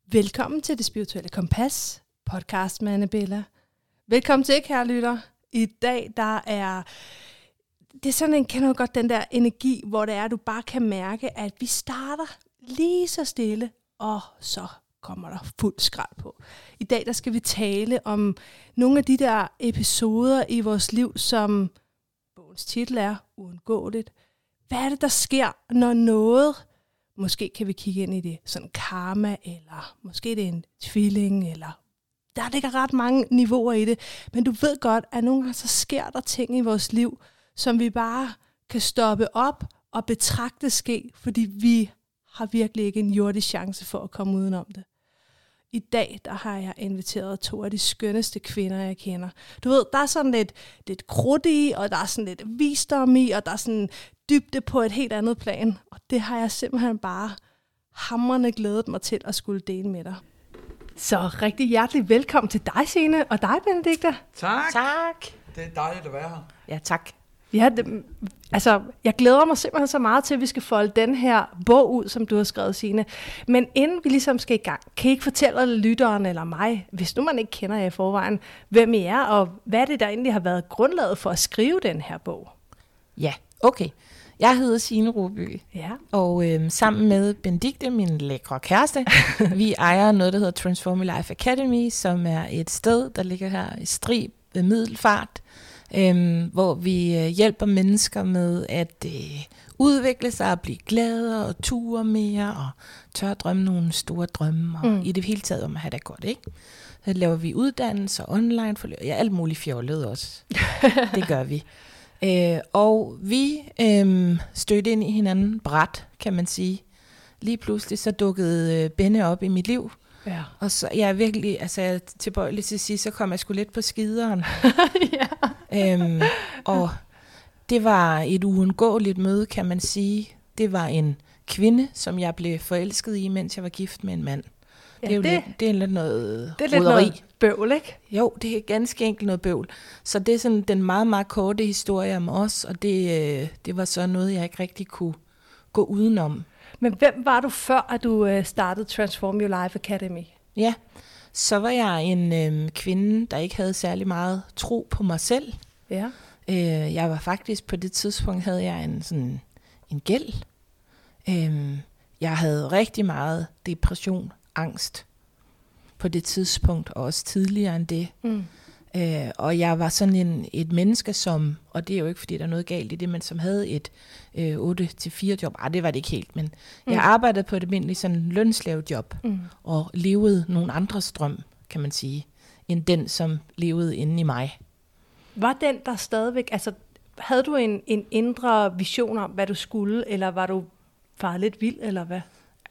Velkommen til Det Spirituelle Kompas, podcast med Annabella. Velkommen til, kære lytter. I dag, det er sådan en, kender du godt den der energi, hvor det er, du bare kan mærke, at vi starter lige så stille, og så kommer der fuld skrald på. I dag, der skal vi tale om nogle af de der episoder i vores liv, som bogens titel er Uundgåeligt. Hvad er det, der sker, når noget... Måske kan vi kigge ind i det sådan karma, eller måske det er en tvilling, eller der ligger ret mange niveauer i det. Men du ved godt, at nogle gange så sker der ting i vores liv, som vi bare kan stoppe op og betragte ske, fordi vi har virkelig ikke en jordisk chance for at komme udenom det. I dag, der har jeg inviteret 2 af de skønneste kvinder, jeg kender. Du ved, der er sådan lidt krudt i, og der er sådan lidt visdom i, og der er sådan dybde på et helt andet plan. Og det har jeg simpelthen bare hamrende glædet mig til at skulle dele med dig. Så rigtig hjertelig velkommen til dig, Signe, og dig, Benedikte. Tak. Tak. Det er dejligt at være her. Ja, tak. Ja, jeg glæder mig simpelthen så meget til, at vi skal folde den her bog ud, som du har skrevet, Signe. Men inden vi ligesom skal i gang, kan I ikke fortælle lytteren eller mig, hvis nu man ikke kender jer i forvejen, hvem I er, og hvad det der egentlig har været grundlaget for at skrive den her bog? Ja, okay. Jeg hedder Signe Roby, Ja. og sammen med Benedikte, min lækre kæreste, vi ejer noget, der hedder Transform Your Life Academy, som er et sted, der ligger her i Strib ved Middelfart, hvor vi hjælper mennesker med at udvikle sig og blive gladere og ture mere og tør drømme nogle store drømme og i det hele taget om at have det godt, ikke? Så laver vi uddannelser, online forløb, ja, alt muligt fjollet også. Det gør vi. Og vi stødte ind i hinanden brat, kan man sige. Lige pludselig så dukkede Benne op i mit liv. Ja. Og så jeg er virkelig, altså jeg er tilbøjelig til at sige, så kom jeg sgu lidt på skideren. Ja. Og det var et uundgåeligt møde, kan man sige. Det var en kvinde, som jeg blev forelsket i, mens jeg var gift med en mand. Ja, det er lidt noget det er lidt noget bøvl, ikke? Jo, det er ganske enkelt noget bøvl. Så det er sådan den meget, meget korte historie om os, og det var så noget, jeg ikke rigtig kunne gå udenom. Men hvem var du før, at du startede Transform Your Life Academy? Ja, så var jeg en kvinde, der ikke havde særlig meget tro på mig selv. Ja. Jeg var faktisk, på det tidspunkt havde jeg en gæld. Jeg havde rigtig meget depression, angst på det tidspunkt, og også tidligere end det. Og jeg var sådan et menneske, som, og det er jo ikke, fordi der er noget galt i det, men som havde et 8-4 job. Det var det ikke helt, men jeg arbejdede på et almindeligt sådan lønslavejob, og levede nogle andres drøm, kan man sige, end den, som levede inde i mig. Var den der stadigvæk, altså havde du en indre vision om, hvad du skulle, eller var du faret lidt vild, eller hvad?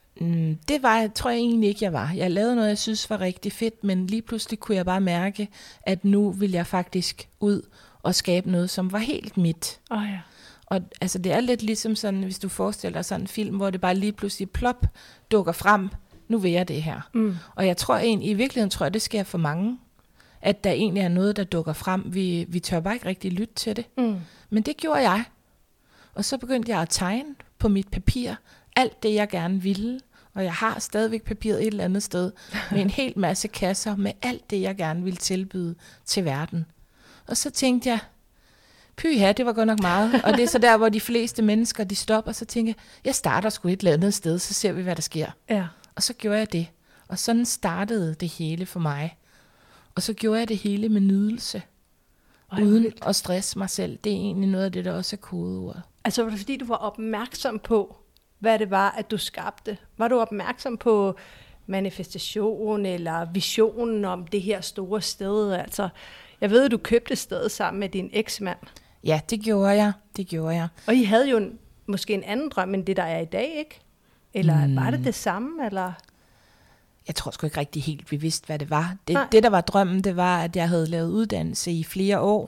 Det tror jeg egentlig ikke, jeg var. Jeg lavede noget, jeg synes var rigtig fedt, men lige pludselig kunne jeg bare mærke, at nu vil jeg faktisk ud og skabe noget, som var helt mit. Ja. Og altså, det er lidt ligesom sådan, hvis du forestiller dig sådan en film, hvor det bare lige pludselig plop dukker frem. Nu vil jeg det her. Og jeg tror egentlig, i virkeligheden tror jeg, det sker for mange, at der egentlig er noget, der dukker frem. Vi tør bare ikke rigtig lytte til det. Men det gjorde jeg. Og så begyndte jeg at tegne på mit papir alt det, jeg gerne ville. Og jeg har stadigvæk papiret et eller andet sted med en hel masse kasser med alt det, jeg gerne ville tilbyde til verden. Og så tænkte jeg, pyha, det var godt nok meget. Og det er så der, hvor de fleste mennesker, de stopper, og så tænker jeg starter sgu et eller andet sted, så ser vi, hvad der sker. Ja. Og så gjorde jeg det. Og sådan startede det hele for mig. Og så gjorde jeg det hele med nydelse. Uden at stresse mig selv. Det er egentlig noget af det, der også er kodeordet. Altså var det fordi, du var opmærksom på, hvad det var, at du skabte? Var du opmærksom på manifestation eller visionen om det her store sted? Altså, jeg ved, at du købte stedet sammen med din eksmand. Ja, det gjorde jeg. Og I havde jo måske en anden drøm, end det, der er i dag, ikke? Eller var det samme, eller? Jeg tror sgu ikke rigtig helt, vi vidste, hvad det var. Det, der var drømmen, det var, at jeg havde lavet uddannelse i flere år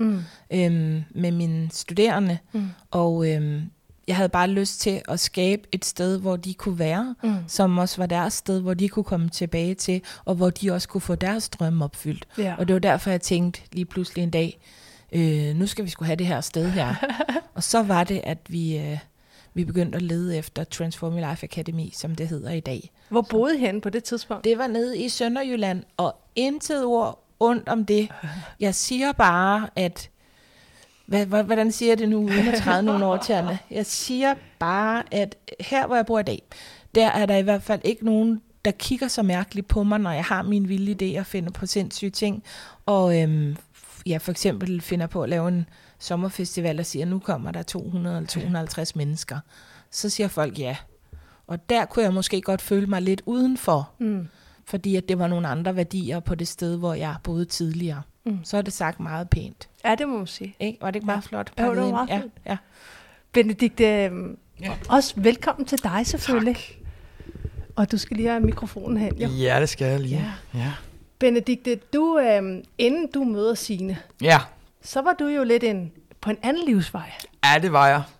med mine studerende, og jeg havde bare lyst til at skabe et sted, hvor de kunne være, som også var deres sted, hvor de kunne komme tilbage til, og hvor de også kunne få deres drømme opfyldt. Ja. Og det var derfor, jeg tænkte lige pludselig en dag, nu skal vi sgu have det her sted her. Og så var det, at vi begyndte at lede efter Transform Your Life Academy, som det hedder i dag. Hvor boede I henne på det tidspunkt? Det var nede i Sønderjylland, og intet ord ondt om det. Jeg siger bare, at... Hvordan siger jeg det nu, uden at træde nogle år til Anna? Jeg siger bare, at her, hvor jeg bor i dag, der er der i hvert fald ikke nogen, der kigger så mærkeligt på mig, når jeg har min vilde idé og finder på sindssyge ting. Og for eksempel finder på at lave en sommerfestival og siger, nu kommer der 200 eller 250 mennesker. Så siger folk ja. Og der kunne jeg måske godt føle mig lidt udenfor, fordi at det var nogle andre værdier på det sted, hvor jeg boede tidligere. Så er det sagt meget pænt. Ja, det må man sige. Ikke? Var det ikke meget flot? Jo, det var meget flot. Ja. Benedikte, også velkommen til dig selvfølgelig. Tak. Og du skal lige have mikrofonen hen. Jo. Ja, det skal jeg lige. Ja. Benedikte, du, inden du møder Signe, så var du jo lidt på en anden livsvej. Ja, det var jeg.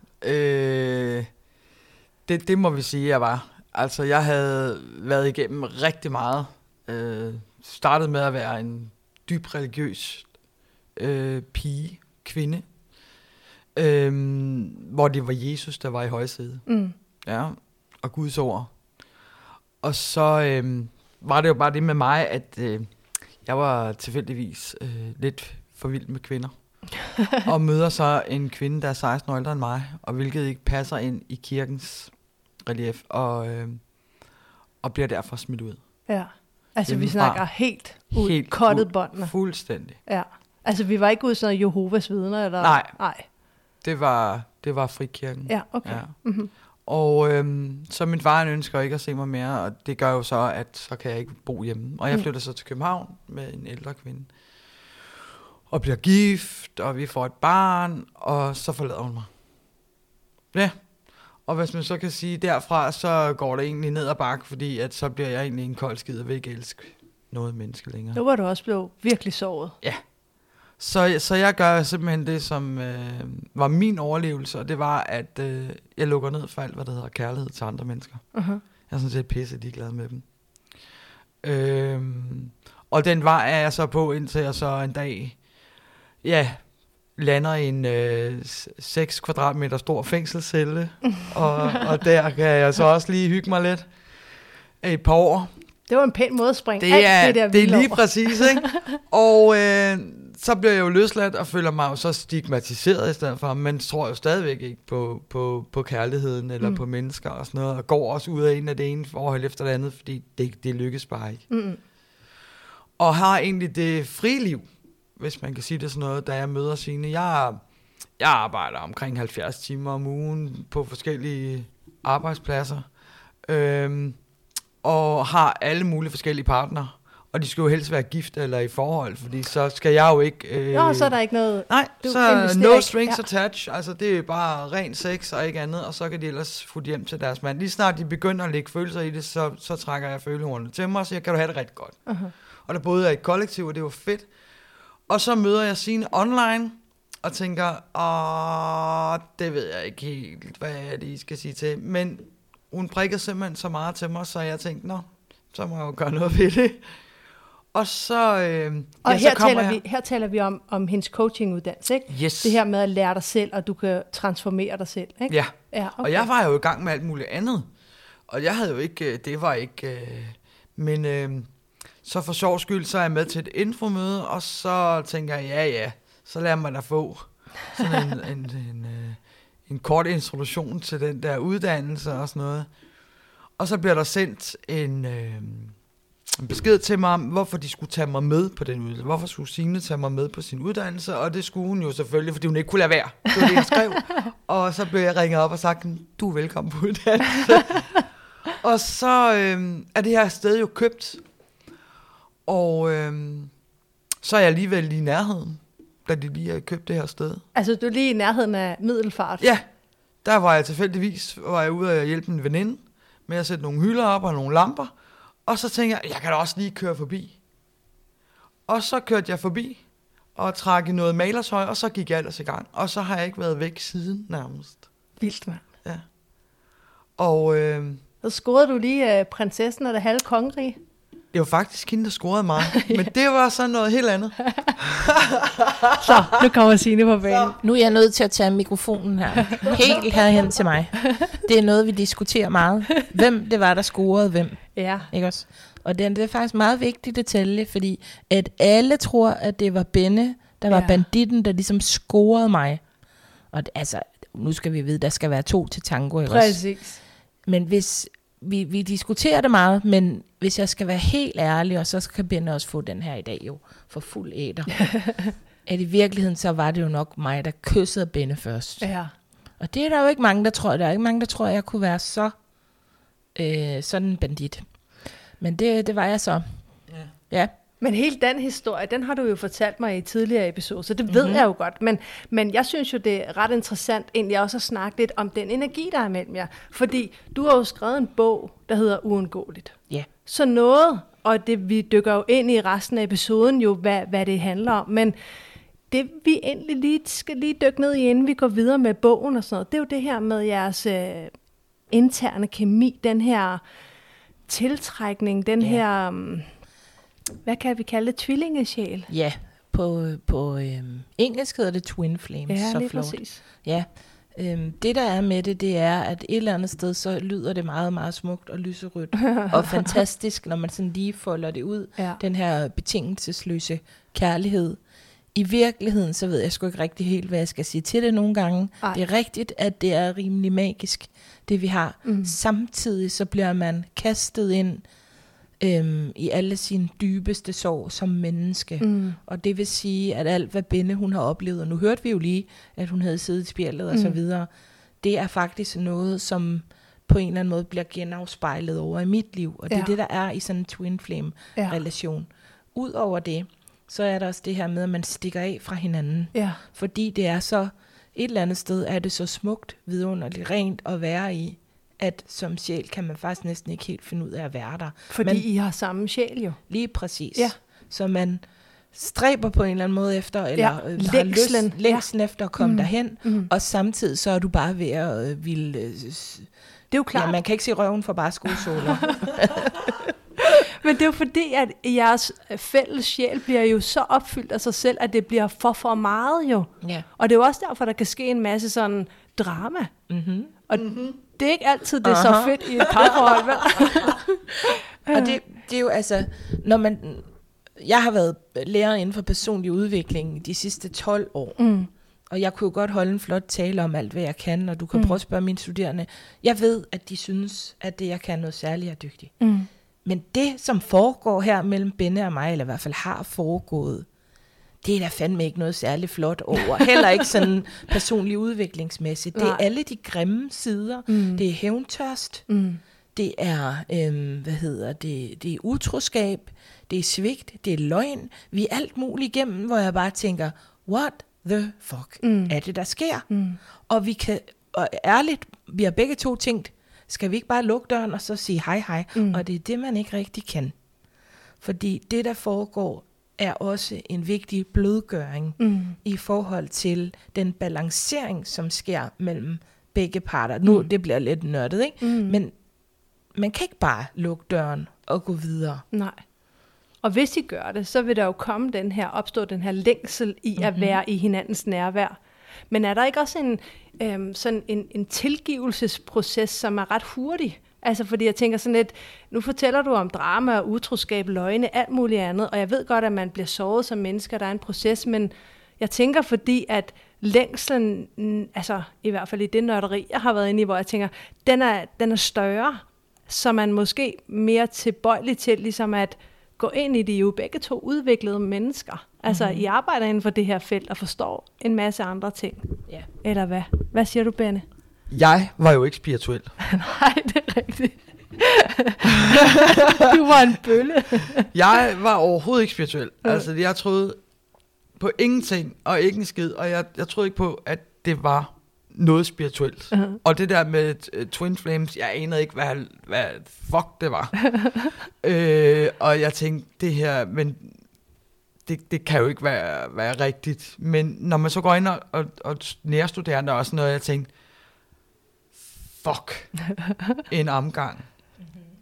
Det må vi sige, jeg var. Altså, jeg havde været igennem rigtig meget. Startede med at være en dyb religiøs pige, kvinde, hvor det var Jesus, der var i højsædet. Ja, og Guds ord. Og så var det jo bare det med mig, at jeg var tilfældigvis lidt for vild med kvinder. Og møder så en kvinde, der er 16 år ældre end mig, og hvilket ikke passer ind i kirkens relief, og bliver derfor smidt ud. Ja, altså hjemmefra. Vi snakker helt kottet båndene. Fuldstændig. Ja, altså vi var ikke ude sådan Jehovas vidner? Eller? Nej. Det var frikirken. Ja, okay. Ja. Mm-hmm. Og så min far ønsker ikke at se mig mere, og det gør jo så, at så kan jeg ikke bo hjemme. Og jeg flytter så til København med en ældre kvinde. Og bliver gift, og vi får et barn, og så forlader hun mig. Ja, og hvis man så kan sige, derfra, så går det egentlig ned ad bakke, fordi at så bliver jeg egentlig en kold skid og vil ikke elske noget menneske længere. Nu var du også blevet virkelig såret. Ja. Så jeg gør simpelthen det, som var min overlevelse, og det var, at jeg lukker ned for alt, hvad der hedder kærlighed til andre mennesker. Uh-huh. Jeg er sådan set pisse ligeglad med dem. Og den vej er jeg så på, indtil jeg så en dag, lander i en 6 kvadratmeter stor fængselscelle, og der kan jeg så også lige hygge mig lidt et par år. Det var en pæn måde at springe det er lige præcis, ikke? Og så bliver jeg jo løsladt og føler mig jo så stigmatiseret i stedet for, men tror jo stadigvæk ikke på kærligheden eller på mennesker og sådan noget, og går også ud af en af det ene forhold efter det andet, fordi det lykkes bare ikke. Og har egentlig det frie liv, hvis man kan sige det sådan noget, da jeg møder Signe. Jeg arbejder omkring 70 timer om ugen på forskellige arbejdspladser, og har alle mulige forskellige partnere. Og de skal jo helst være gift eller i forhold, fordi så skal jeg jo ikke... så er der ikke noget... Nej, så no strings attached. Altså, det er bare ren sex og ikke andet, og så kan de ellers få hjem til deres mand. Lige snart de begynder at lægge følelser i det, så trækker jeg følehornene til mig, og siger, kan du have det rigtig godt. Uh-huh. Og der boede jeg i et kollektiv, og det var fedt. Og så møder jeg Signe online, og tænker, det ved jeg ikke helt, hvad jeg lige skal sige til. Men hun prikkede simpelthen så meget til mig, så jeg tænkte, så må jeg jo gøre noget ved det. Og så... her taler vi om hendes coachinguddannelse, ikke? Yes. Det her med at lære dig selv, og du kan transformere dig selv, ikke? Ja, okay. Og jeg var jo i gang med alt muligt andet. Og jeg havde jo ikke... Det var ikke... Men så for sjov skyld, så er jeg med til et infomøde, og så tænker jeg, så lader man da få sådan en kort introduktion til den der uddannelse og sådan noget. Og så bliver der sendt en besked til mig om, hvorfor de skulle tage mig med på den uddannelse. Hvorfor skulle Signe tage mig med på sin uddannelse? Og det skulle hun jo selvfølgelig, fordi hun ikke kunne lade være. Det var det, jeg skrev. Og så blev jeg ringet op og sagt, du er velkommen på uddannelse. Og så er det her sted jo købt. Og så er jeg alligevel i nærheden, da de lige har købt det her sted. Altså du er lige i nærheden af Middelfart? Ja, der var jeg tilfældigvis ude at hjælpe en veninde med at sætte nogle hylder op og nogle lamper. Og så tænkte jeg kan da også lige køre forbi. Og så kørte jeg forbi og trak i noget malertøj, og så gik jeg ellers i gang. Og så har jeg ikke været væk siden nærmest. Vildt, mand. Ja. Og så scorede du lige prinsessen og det halve kongerige. Det var faktisk hende, der scorede mig. Men det var så noget helt andet. Så, nu kommer Signe på banen. Nu er jeg nødt til at tage mikrofonen her. Helt herhen til mig. Det er noget, vi diskuterer meget. Hvem det var, der scorede hvem. Ja. Ikke også? Og det er faktisk meget vigtig detalje, fordi at alle tror, at det var Benne, der var banditten, der ligesom scorede mig. Og altså, nu skal vi vide, der skal være 2 til tango. Ikke Præcis. også? Men hvis vi diskuterer det meget, men hvis jeg skal være helt ærlig, og så kan Benne også få den her i dag jo, for fuld æter. At i virkeligheden, så var det jo nok mig, der kyssede Benne først. Ja. Og det er der jo ikke mange, der tror. Der er ikke mange, der tror, at jeg kunne være så sådan en bandit. Men det var jeg så. Ja. Men hele den historie, den har du jo fortalt mig i tidligere episoder, så det ved jeg jo godt. Men jeg synes jo, det er ret interessant egentlig også at snakke lidt om den energi, der er mellem jer. Fordi du har jo skrevet en bog, der hedder Uundgåeligt. Ja. Så noget, og det vi dykker jo ind i resten af episoden jo, hvad det handler om. Men det vi egentlig skal dykke ned i, inden vi går videre med bogen og sådan noget, det er jo det her med jeres interne kemi, den her tiltrækning, den her... hvad kan vi kalde det? Tvillingesjæl? Ja, på engelsk hedder det Twin Flames. Ja, så lige flot. præcis. Ja, det der er med det er, at et eller andet sted, så lyder det meget, meget smukt og lyserødt og fantastisk, når man sådan lige folder det ud. Ja. Den her betingelsesløse kærlighed. I virkeligheden, så ved jeg sgu ikke rigtig helt, hvad jeg skal sige til det nogle gange. Ej. Det er rigtigt, at det er rimelig magisk, det vi har. Samtidig så bliver man kastet ind i alle sine dybeste sorg som menneske. Og det vil sige, at alt hvad Benne hun har oplevet, og nu hørte vi jo lige, at hun havde siddet i spjældet og så videre, det er faktisk noget, som på en eller anden måde bliver genafspejlet over i mit liv. Og det er det, der er i sådan en twin flame relation. Udover det, så er der også det her med, at man stikker af fra hinanden. Ja. Fordi det er så, et eller andet sted er det så smukt, vidunderligt, rent at være i, at som sjæl kan man faktisk næsten ikke helt finde ud af at være der. Fordi I har samme sjæl jo. Lige præcis. Ja. Så man stræber på en eller anden måde efter, eller har længslen efter at komme derhen, og samtidig så er du bare ved at ville... det er jo klart. Ja, man kan ikke se røven for bare skosåler. Men det er jo fordi, at jeres fælles sjæl bliver jo så opfyldt af sig selv, at det bliver for meget jo. Ja. Og det er jo også derfor, der kan ske en masse sådan drama. Og det er ikke altid, det er så fedt i et parforhold, vel? Og det er jo altså, når man... Jeg har været lærer inden for personlig udvikling de sidste 12 år. Og jeg kunne jo godt holde en flot tale om alt, hvad jeg kan, og du kan prøve at spørge mine studerende. Jeg ved, at de synes, at det, jeg kan, noget særligt er dygtig. Men det, som foregår her mellem Benne og mig, eller i hvert fald har foregået, det er da fandme ikke noget særligt flot over. Heller ikke sådan personlig udviklingsmæssigt. Det er alle de grimme sider. Det er hævntørst. Det er, det er utroskab. Det er svigt. Det er løgn. Vi er alt muligt igennem, hvor jeg bare tænker, what the fuck er det, der sker? Og vi kan, og ærligt, vi har begge to tænkt, skal vi ikke bare lukke døren og så sige hej hej? Og det er det, man ikke rigtig kan. Fordi det, der foregår, er også en vigtig blødgøring i forhold til den balancering, som sker mellem begge parter. Nu, det bliver lidt nørdet, ikke? Men man kan ikke bare lukke døren og gå videre. Nej. Og hvis I gør det, så vil der jo opstå den her længsel i at være i hinandens nærvær. Men er der ikke også en tilgivelsesproces, som er ret hurtig? Altså fordi jeg tænker sådan lidt, nu fortæller du om drama og utroskab, løgne, alt muligt andet, og jeg ved godt, at man bliver såret som mennesker, der er en proces, men jeg tænker fordi, at længslen, altså i hvert fald i det nørderi, jeg har været inde i, hvor jeg tænker, den er større, så man måske mere tilbøjelig til ligesom at gå ind i det, jo begge to udviklede mennesker. Altså, I arbejder inden for det her felt og forstår en masse andre ting. Ja. Eller hvad? Hvad siger du, Benne? Jeg var jo ikke spirituel. Nej, det er rigtigt. Du var en bølle. Jeg var overhovedet ikke spirituel. Altså, jeg troede på ingenting og ikke en skid, og jeg troede ikke på, at det var noget spirituelt. Og det der med Twin Flames, jeg anede ikke, hvad fuck det var. Og jeg tænkte, det her, men det kan jo ikke være rigtigt. Men når man så går ind og nærstuderer der også noget, jeg tænkte, fuck, en omgang.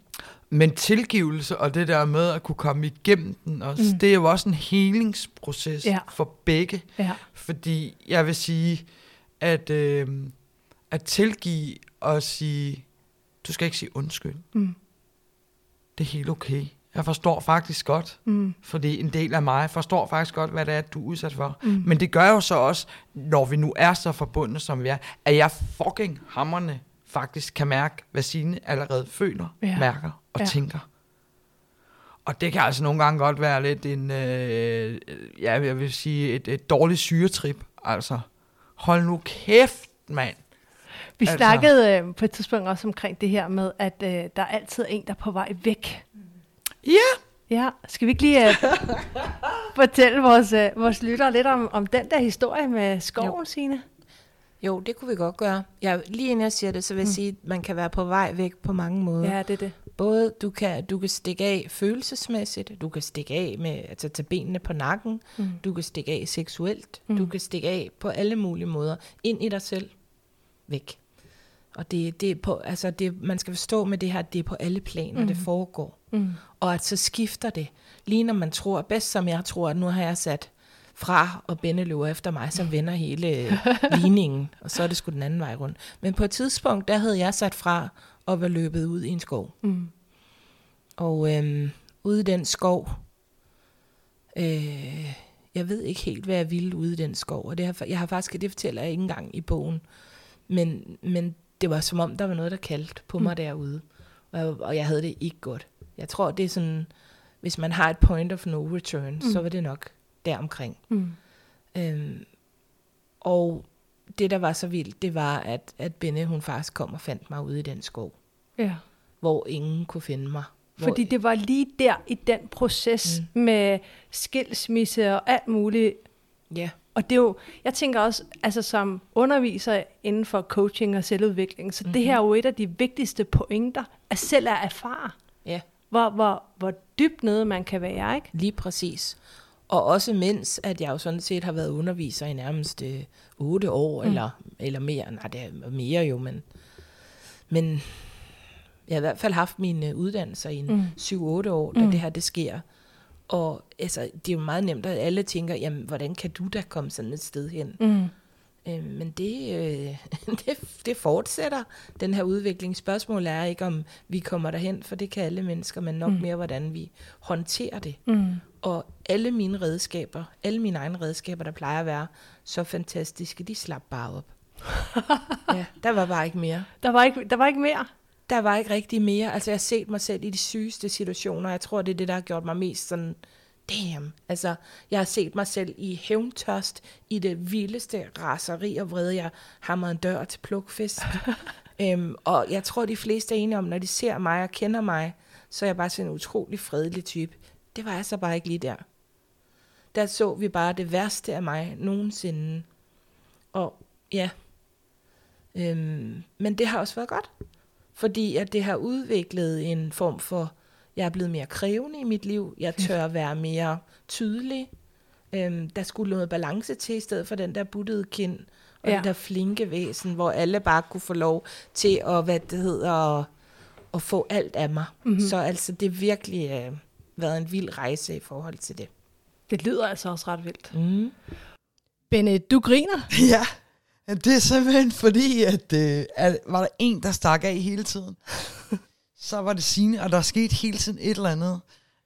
Men tilgivelse og det der med at kunne komme igennem den også, det er jo også en helingsproces for begge. Ja. Fordi jeg vil sige, at tilgive og sige, du skal ikke sige undskyld. Det er helt okay. Jeg forstår faktisk godt, fordi en del af mig forstår faktisk godt, hvad det er, du er udsat for. Men det gør jo så også, når vi nu er så forbundne, som vi er, at jeg fucking hamrende faktisk kan mærke, hvad Signe allerede føler, mærker og tænker. Og det kan altså nogle gange godt være lidt en, jeg vil sige, et dårligt syretrip. Altså, hold nu kæft, mand. Vi snakkede på et tidspunkt også omkring det her med, at der altid er en, der er på vej væk. Ja, skal vi ikke lige fortælle vores lyttere lidt om den der historie med skoven, Signe? Jo, det kunne vi godt gøre. Lige inden jeg siger det, så vil jeg sige, at man kan være på vej væk på mange måder. Ja, det er det. Både du kan stikke af følelsesmæssigt, du kan stikke af med at tage benene på nakken, du kan stikke af seksuelt, du kan stikke af på alle mulige måder, ind i dig selv, væk. Og det er på, altså man skal forstå med det her, det er på alle planer, det foregår. Og at så skifter det. Lige når man tror, bedst som jeg tror, at nu har jeg sat fra, og Benne løber efter mig, så vender hele ligningen, og så er det sgu den anden vej rundt. Men på et tidspunkt, der havde jeg sat fra, og var løbet ud i en skov. Og ude i den skov, jeg ved ikke helt, hvad jeg ville ude i den skov, og det fortæller jeg ikke engang i bogen, men det var som om, der var noget, der kaldte på mig derude, og jeg havde det ikke godt. Jeg tror, det er sådan, hvis man har et point of no return, så var det nok deromkring. Og det, der var så vildt, det var, at Benne, hun faktisk kom og fandt mig ude i den skov. Ja. Hvor ingen kunne finde mig. Fordi det var lige der i den proces med skilsmisse og alt muligt. Ja. Og det er jo, jeg tænker også, altså som underviser inden for coaching og selvudvikling, så det her er jo et af de vigtigste pointer, at selv at erfare. Ja. Hvor dybt nede man kan være, ikke? Lige præcis. Og også mens, at jeg jo sådan set har været underviser i nærmest 8 år, eller mere. Nej, det er mere jo, men jeg har i hvert fald haft mine uddannelser i 7-8 år, da det her det sker. Og altså, det er jo meget nemt, at alle tænker, jamen, hvordan kan du da komme sådan et sted hen? Men det fortsætter, den her udvikling. Spørgsmålet er ikke, om vi kommer derhen, for det kan alle mennesker, men nok mere, hvordan vi håndterer det. Og alle mine egne redskaber, der plejer at være så fantastiske, de slap bare op. Ja, der var bare ikke mere. Der var ikke mere? Der var ikke rigtig mere. Altså, jeg har set mig selv i de sygeste situationer. Jeg tror, det er det, der har gjort mig mest sådan, damn. Altså, jeg har set mig selv i hævntørst, i det vildeste raseri og vrede. Jeg hamrede en dør til plukfisk. Og jeg tror, de fleste er enige om, når de ser mig og kender mig, så er jeg bare sådan en utrolig fredelig type. Det var jeg så bare ikke lige der. Der så vi bare det værste af mig nogensinde. Og ja. Men det har også været godt. Fordi at det har udviklet en form for, jeg er blevet mere krævende i mit liv. Jeg tør være mere tydelig. Der skulle noget balance til, i stedet for den der buttede kind. Og den der flinke væsen, hvor alle bare kunne få lov til at få alt af mig. Så altså, det virkelig været en vild rejse i forhold til det. Det lyder altså også ret vildt. Benne, du griner? Ja. Det er simpelthen fordi, at var der en, der stak af hele tiden, så var det Signe, og der skete hele tiden et eller andet.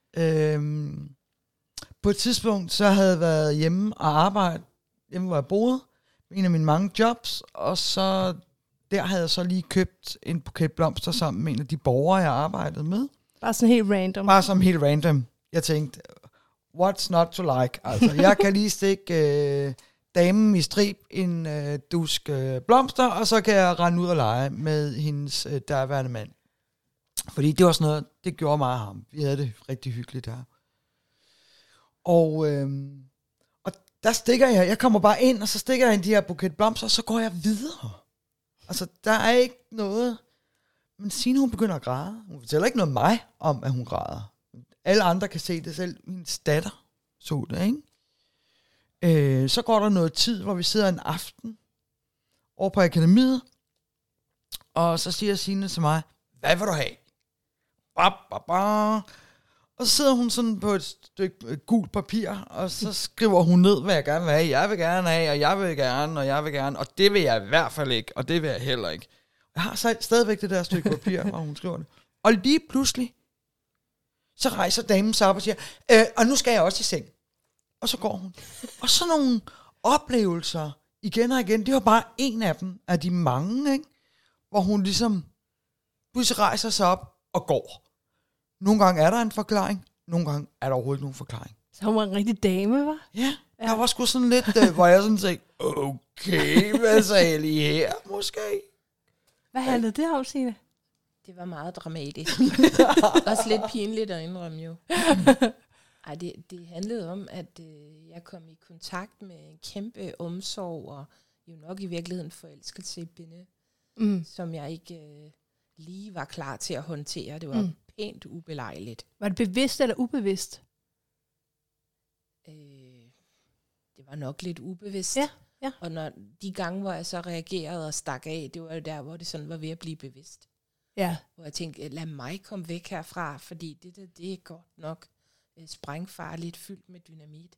På et tidspunkt, så havde jeg været hjemme og arbejdet, hjemme hvor jeg boede, en af mine mange jobs, og så der havde jeg så lige købt en buket blomster sammen med en af de borgere, jeg arbejdede med. Bare sådan helt random? Bare som helt random. Jeg tænkte, what's not to like? Altså, jeg kan lige stikke damen i strib en dusk blomster, og så kan jeg rende ud og lege med hendes derværende mand. Fordi det var sådan noget, det gjorde mig og ham. Vi havde det rigtig hyggeligt der. Og der stikker jeg kommer bare ind, og så stikker jeg ind de her buket blomster, og så går jeg videre. Altså, der er ikke noget. Men Signe, hun begynder at græde. Hun fortæller ikke noget mig om, at hun græder. Alle andre kan se det selv. Min datter så det, ikke? Så går der noget tid, hvor vi sidder en aften over på akademiet, og så siger Signe til mig, hvad vil du have? Og så sidder hun sådan på et stykke gult papir, og så skriver hun ned, hvad jeg gerne vil have. Jeg vil gerne have, og jeg vil gerne, og jeg vil gerne. Og det vil jeg i hvert fald ikke, og det vil jeg heller ikke. Jeg har så stadigvæk det der stykke papir, hvor hun skriver det. Og lige pludselig, så rejser damen sig op og siger, og nu skal jeg også i seng. Og så går hun. Og sådan nogle oplevelser, igen og igen, det var bare en af dem, af de mange, ikke? Hvor hun ligesom pludselig rejser sig op og går. Nogle gange er der en forklaring, nogle gange er der overhovedet ikke nogen forklaring. Så hun var en rigtig dame, var? Ja, jeg var sgu sådan lidt, hvor jeg sådan tænkte, okay, hvad sagde jeg lige her, måske? Hvad handlede det om, Signe? Det var meget dramatisk. Også lidt pinligt at indrømme jo. Ej, det handlede om, at jeg kom i kontakt med en kæmpe omsorg, og jo nok i virkeligheden forelskelse i Benne, som jeg ikke lige var klar til at håndtere. Det var pænt ubelejligt. Var det bevidst eller ubevidst? Det var nok lidt ubevidst. Ja. Og når de gange, hvor jeg så reagerede og stak af, det var jo der, hvor det sådan var ved at blive bevidst. Ja. Hvor jeg tænkte, lad mig komme væk herfra, fordi det er godt nok sprængfarligt, fyldt med dynamit.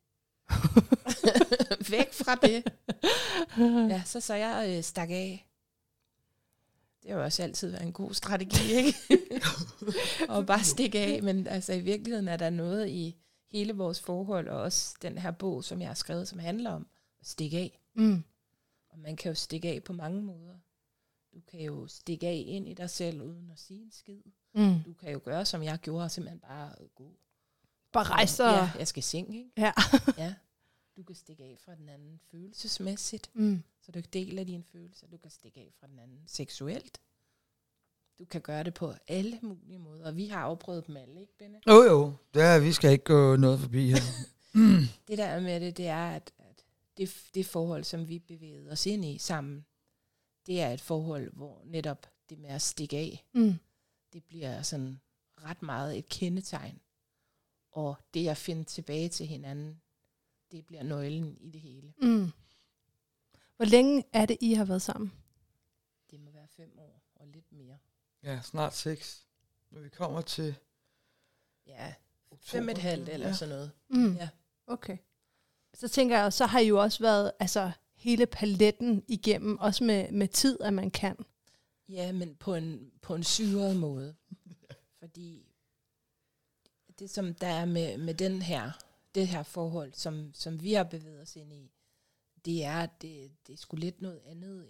Væk fra det. Ja, så jeg stak af. Det har jo også altid været en god strategi, ikke? Og bare stikke af, men altså i virkeligheden er der noget i hele vores forhold, og også den her bog, som jeg har skrevet, som handler om at stikke af. Og man kan jo stikke af på mange måder. Du kan jo stikke af ind i dig selv, uden at sige en skid. Du kan jo gøre, som jeg gjorde, simpelthen bare gå. Bare rejse dig. Ja, jeg skal seng, ikke? Ja. Ja. Du kan stikke af fra den anden følelsesmæssigt, så du ikke deler dine følelser. Du kan stikke af fra den anden seksuelt. Du kan gøre det på alle mulige måder. Og vi har afprøvet dem alle, ikke, Benne? Jo. Vi skal ikke gå noget forbi her. Det der med det er, at det forhold, som vi bevægede os ind i sammen, det er et forhold, hvor netop det med at stikke af, det bliver sådan ret meget et kendetegn. Og det at finde tilbage til hinanden, det bliver nøglen i det hele. Hvor længe er det, I har været sammen? Det må være 5 år og lidt mere. Ja, snart 6. Når vi kommer til... Ja, 5,5 eller sådan noget. Ja. Okay. Så tænker jeg, så har I jo også været hele paletten igennem, også med tid, at man kan. Ja, men på en syret måde. Fordi det, som der er med det her forhold, som vi har bevæget os ind i, det er, at det er sgu lidt noget andet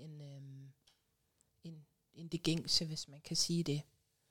end det gængse, hvis man kan sige det.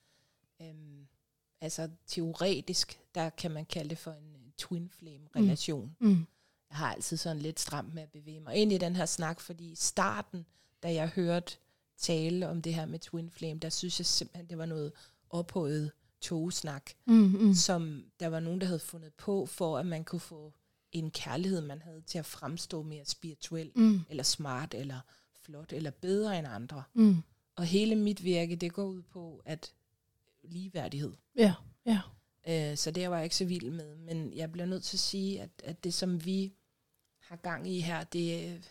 Altså teoretisk, der kan man kalde det for en twin flame relation. Jeg har altid sådan lidt stramt med at bevæge mig ind i den her snak, fordi i starten, da jeg hørte tale om det her med twin flame, der synes jeg simpelthen, det var noget ophøjet togesnak, som der var nogen, der havde fundet på, for at man kunne få en kærlighed, man havde til at fremstå mere spirituel, eller smart, eller flot, eller bedre end andre. Og hele mit virke, det går ud på, at ligeværdighed. Ja. Så det var jeg ikke så vild med. Men jeg bliver nødt til at sige, at det, som vi har gang i her, det er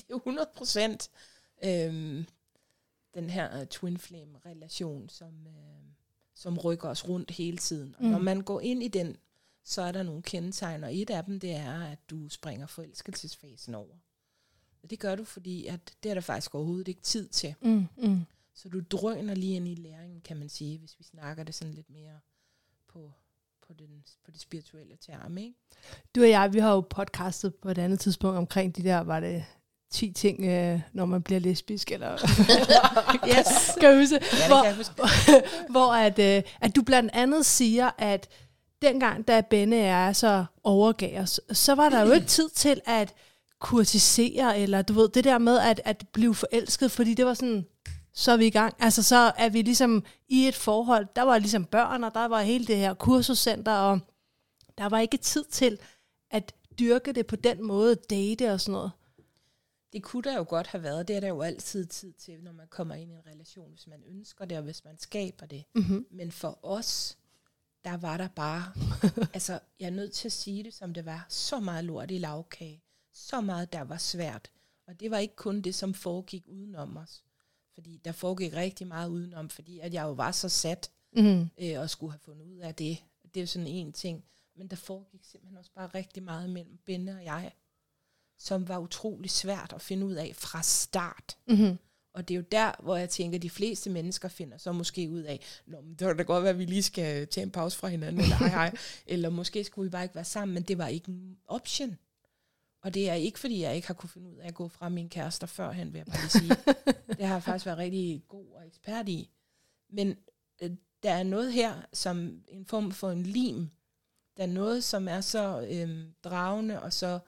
100% den her twin flame relation, som rykker os rundt hele tiden. Og når man går ind i den, så er der nogle kendetegn, og et af dem, det er, at du springer forelskelsesfasen over. Og det gør du, fordi at det er der faktisk overhovedet ikke tid til. Så du drøner lige ind i læringen, kan man sige, hvis vi snakker det sådan lidt mere på det spirituelle term, ikke? Du og jeg, vi har jo podcastet på et andet tidspunkt omkring de der, var det 10 ting, når man bliver lesbisk, eller... Yes. Kan du huske? Ja, hvor at du blandt andet siger, at dengang, da Benne er så overgav os, så var der jo ikke tid til at kurtisere, eller du ved, det der med at blive forelsket, fordi det var sådan, så er vi i gang. Altså, så er vi ligesom i et forhold, der var ligesom børn, og der var hele det her kursuscenter, og der var ikke tid til at dyrke det på den måde, date og sådan noget. Det kunne der jo godt have været. Det er der jo altid tid til, når man kommer ind i en relation, hvis man ønsker det, og hvis man skaber det. Men for os, der var der bare, altså, jeg er nødt til at sige det, som det var, så meget lort i lavkage. Så meget, der var svært. Og det var ikke kun det, som foregik udenom os. Fordi der foregik rigtig meget udenom, fordi at jeg jo var så sat og skulle have fundet ud af det. Det er jo sådan en ting. Men der foregik simpelthen også bare rigtig meget mellem Benne og jeg, som var utrolig svært at finde ud af fra start. Mm-hmm. Og det er jo der, hvor jeg tænker, at de fleste mennesker finder så måske ud af, nå, men det kan da godt være, at vi lige skal tage en pause fra hinanden, eller hej, eller måske skulle vi bare ikke være sammen, men det var ikke en option. Og det er ikke, fordi jeg ikke har kunne finde ud af at gå fra mine kærester førhen, vil jeg bare lige sige. Det har jeg faktisk været rigtig god og ekspert i. Men der er noget her, som en form for en lim. Der er noget, som er så dragende og så,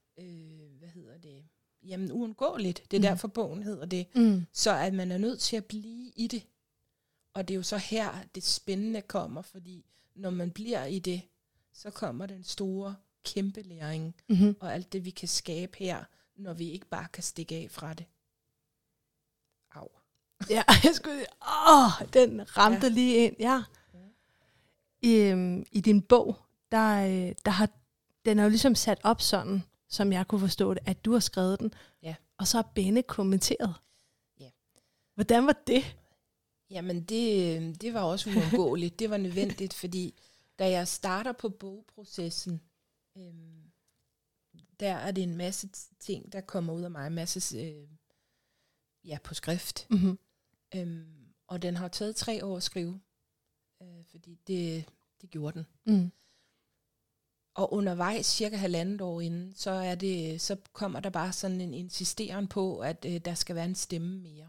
jamen uundgåeligt. Det er derfor bogen hedder det. Så at man er nødt til at blive i det. Og det er jo så her, det spændende kommer, fordi når man bliver i det, så kommer den store kæmpe læring, og alt det, vi kan skabe her, når vi ikke bare kan stikke af fra det. Au. Ja, jeg skulle den ramte lige ind, ja. I din bog, den er jo ligesom sat op sådan, som jeg kunne forstå det, at du har skrevet den, og så har Benne kommenteret. Ja. Hvordan var det? Jamen, det var også uundgåeligt. Det var nødvendigt, fordi da jeg starter på bogprocessen, der er det en masse ting, der kommer ud af mig, en masse på skrift. Og den har taget 3 år at skrive, fordi det gjorde den. Og undervejs, cirka 1,5 år inden, så kommer der bare sådan en insisteren på, at der skal være en stemme mere.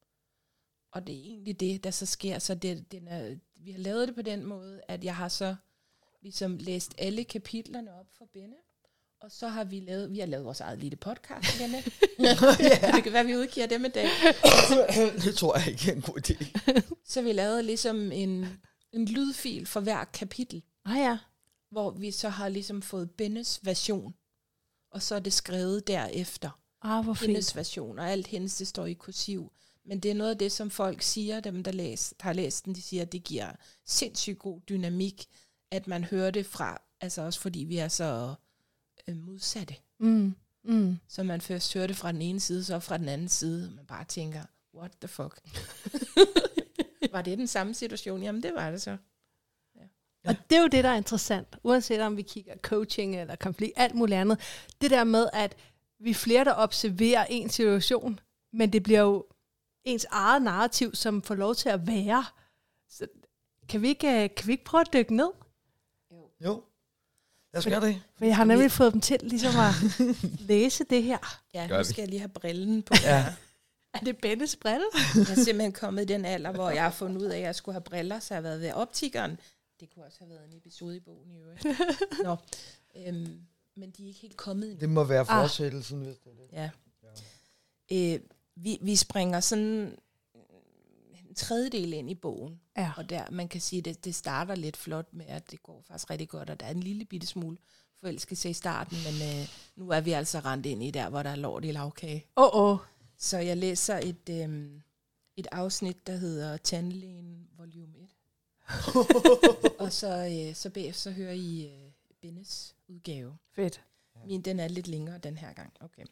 Og det er egentlig det, der så sker. Så vi har lavet det på den måde, at jeg har så ligesom læst alle kapitlerne op for Benne, og så har vi har lavet vores eget lille podcast, Benne. Det kan være, vi udgiver det med dag. Det tror jeg ikke er en god idé. Så vi lavede ligesom en lydfil for hver kapitel. Hvor vi så har ligesom fået Bennes version, og så er det skrevet derefter. Hvor Bennes version, og alt hendes, det står i kursiv. Men det er noget af det, som folk siger, dem der har læst den, de siger, at det giver sindssygt god dynamik, at man hører det fra, altså også fordi vi er så modsatte. Så man først hører det fra den ene side, så fra den anden side, man bare tænker, what the fuck? Var det den samme situation? Jamen det var det så. Ja. Og det er jo det, der er interessant, uanset om vi kigger coaching eller konflikt, alt muligt andet. Det der med, at vi er flere, der observerer en situation, men det bliver jo ens eget narrativ, som får lov til at være. Så kan vi ikke prøve at dykke ned? Jo. Jeg skal det. For jeg har nemlig fået dem til ligesom at læse det her. Ja, nu skal jeg lige have brillen på. Ja. Er det Bennes brille? Jeg er simpelthen kommet i den alder, hvor jeg har fundet ud af, at jeg skulle have briller, så jeg har været ved optikeren. Det kunne også have været en episode i bogen i øvrigt. Nå, men de er ikke helt kommet endnu. Det må være fortsættelsen, hvis det er det. Ja. Vi springer sådan en tredjedel ind i bogen. Ja. Og der, man kan sige, at det starter lidt flot med, at det går faktisk rigtig godt, og der er en lille bitte smule forelskelse i starten, men nu er vi altså rendt ind i der, hvor der er lort i lavkage. Så jeg læser et afsnit, der hedder Tandlægen volume 1. Og så bagefter hører I Bennes udgave. Fedt. Min, den er lidt længere den her gang. Okay.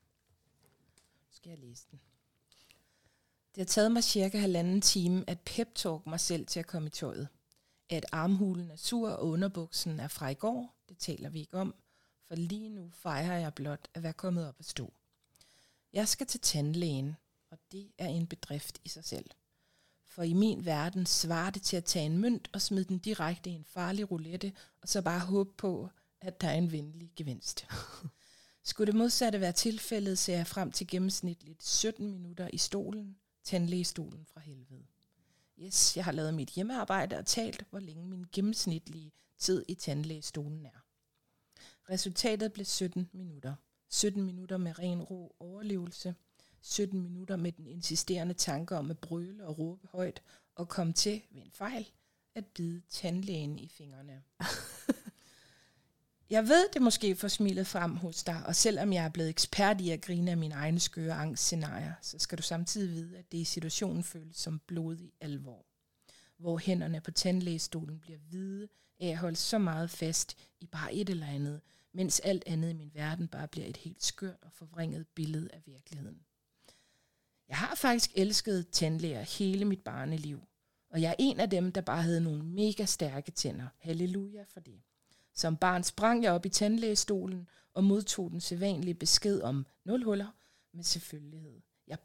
Skal jeg læse den. Det har taget mig cirka 1,5 time at pep-talk mig selv til at komme i tøjet. At armhulen er sur og underbuksen er fra i går, det taler vi ikke om, for lige nu fejrer jeg blot at være kommet op at stå. Jeg skal til tandlægen, og det er en bedrift i sig selv. For i min verden svarer det til at tage en mønt og smide den direkte i en farlig roulette, og så bare håbe på, at der er en venlig gevinst. Skulle det modsatte være tilfældet, ser jeg frem til gennemsnitligt 17 minutter i stolen, tandlægestolen fra helvede. Yes, jeg har lavet mit hjemmearbejde og talt, hvor længe min gennemsnitlige tid i tandlægestolen er. Resultatet blev 17 minutter. 17 minutter med ren ro overlevelse. 17 minutter med den insisterende tanke om at brøle og råbe højt og komme til ved en fejl at bide tandlægen i fingrene. Jeg ved, det måske får smilet frem hos dig, og selvom jeg er blevet ekspert i at grine af mine egne skøre angstscenarier, så skal du samtidig vide, at det i situationen føles som blodig alvor. Hvor hænderne på tandlægestolen bliver hvide af at holde så meget fast i bare et eller andet, mens alt andet i min verden bare bliver et helt skørt og forvrænget billede af virkeligheden. Jeg har faktisk elsket tandlæger hele mit barneliv, Og jeg er en af dem, der bare havde nogle mega stærke tænder. Halleluja for det. Som barn sprang jeg op i tandlægestolen og modtog den sædvanlige besked om 0 huller med selvfølgelighed. Jeg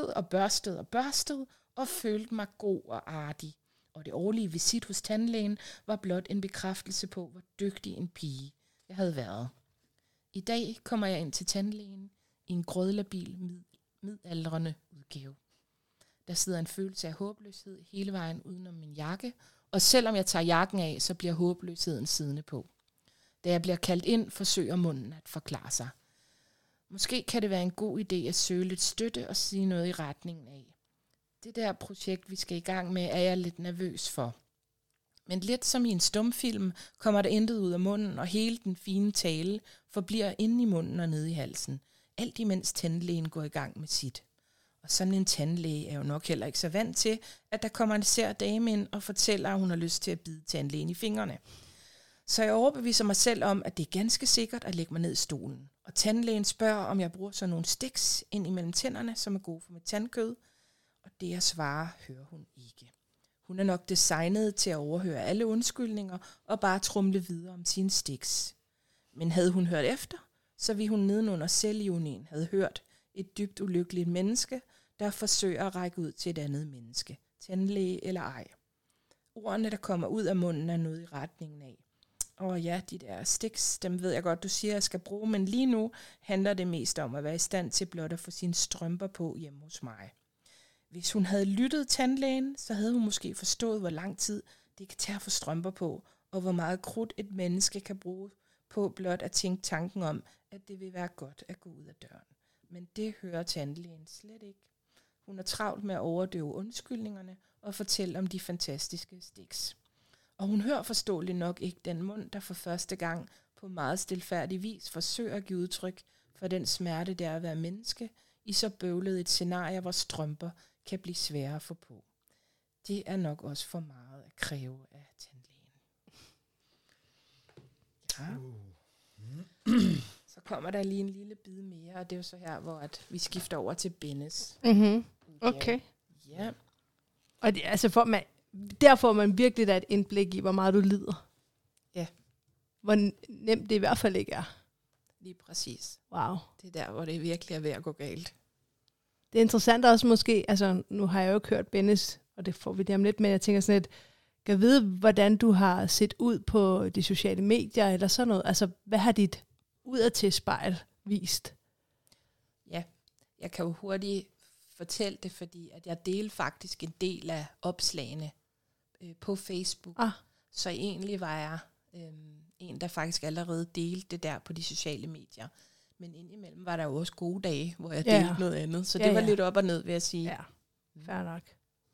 børstede og følte mig god og artig. Og det årlige visit hos tandlægen var blot en bekræftelse på, hvor dygtig en pige jeg havde været. I dag kommer jeg ind til tandlægen i en grødlabil midaldrende udgave. Der sidder en følelse af håbløshed hele vejen udenom min jakke, og selvom jeg tager jakken af, så bliver håbløsheden siddende på. Da jeg bliver kaldt ind, forsøger munden at forklare sig. Måske kan det være en god idé at søge lidt støtte og sige noget i retningen af. Det der projekt, vi skal i gang med, er jeg lidt nervøs for. Men lidt som i en stumfilm kommer der intet ud af munden, og hele den fine tale forbliver inde i munden og nede i halsen. Alt imens tandlægen går i gang med sit. Og sådan en tandlæge er jo nok heller ikke så vant til, at der kommer en sær dame ind og fortæller, at hun har lyst til at bide tandlægen i fingrene. Så jeg overbeviser mig selv om, at det er ganske sikkert at lægge mig ned i stolen. Og tandlægen spørger, om jeg bruger sådan nogle sticks ind imellem tænderne, som er gode for mit tandkød. Og det jeg svarer, hører hun ikke. Hun er nok designet til at overhøre alle undskyldninger og bare trumle videre om sine sticks. Men havde hun hørt efter, så ville hun nedenunder selvjunien havde hørt et dybt ulykkeligt menneske, der forsøger at række ud til et andet menneske, tandlæge eller ej. Ordene, der kommer ud af munden, er noget i retningen af. Og ja, de der sticks, dem ved jeg godt, du siger, jeg skal bruge, men lige nu handler det mest om at være i stand til blot at få sine strømper på hjemme hos mig. Hvis hun havde lyttet tandlægen, så havde hun måske forstået, hvor lang tid det kan tage at få strømper på, og hvor meget krudt et menneske kan bruge på blot at tænke tanken om, at det vil være godt at gå ud af døren. Men det hører tandlægen slet ikke. Hun er travlt med at overdøve undskyldningerne og fortælle om de fantastiske sticks. Og hun hører forståeligt nok ikke den mund, der for første gang på meget stilfærdig vis forsøger at give udtryk for den smerte, det er at være menneske, i så bøvlet et scenarie, hvor strømper kan blive svære at få på. Det er nok også for meget at kræve af tandlægen. Ja. Så kommer der lige en lille bid mere, og det er jo så her, hvor at vi skifter over til Bennes. Mm-hmm. Okay. Ja. Og det, altså der får man virkelig da et indblik i, hvor meget du lider. Ja. Hvor nemt det i hvert fald ikke er. Lige præcis. Wow. Det er der, hvor det virkelig er ved at gå galt. Det er interessant også måske, altså nu har jeg jo ikke hørt Bennes, og det får vi det om lidt, men jeg tænker sådan lidt, kan vide, hvordan du har set ud på de sociale medier eller sådan noget. Altså, hvad har dit udadtil spejl vist? Ja, jeg kan jo hurtigt fortælle det, fordi at jeg delte faktisk en del af opslagene på Facebook. Så egentlig var jeg en, der faktisk allerede delte det der på de sociale medier. Men indimellem var der jo også gode dage, hvor jeg delte noget andet. Så det var lidt op og ned, vil jeg sige. Ja, fair nok.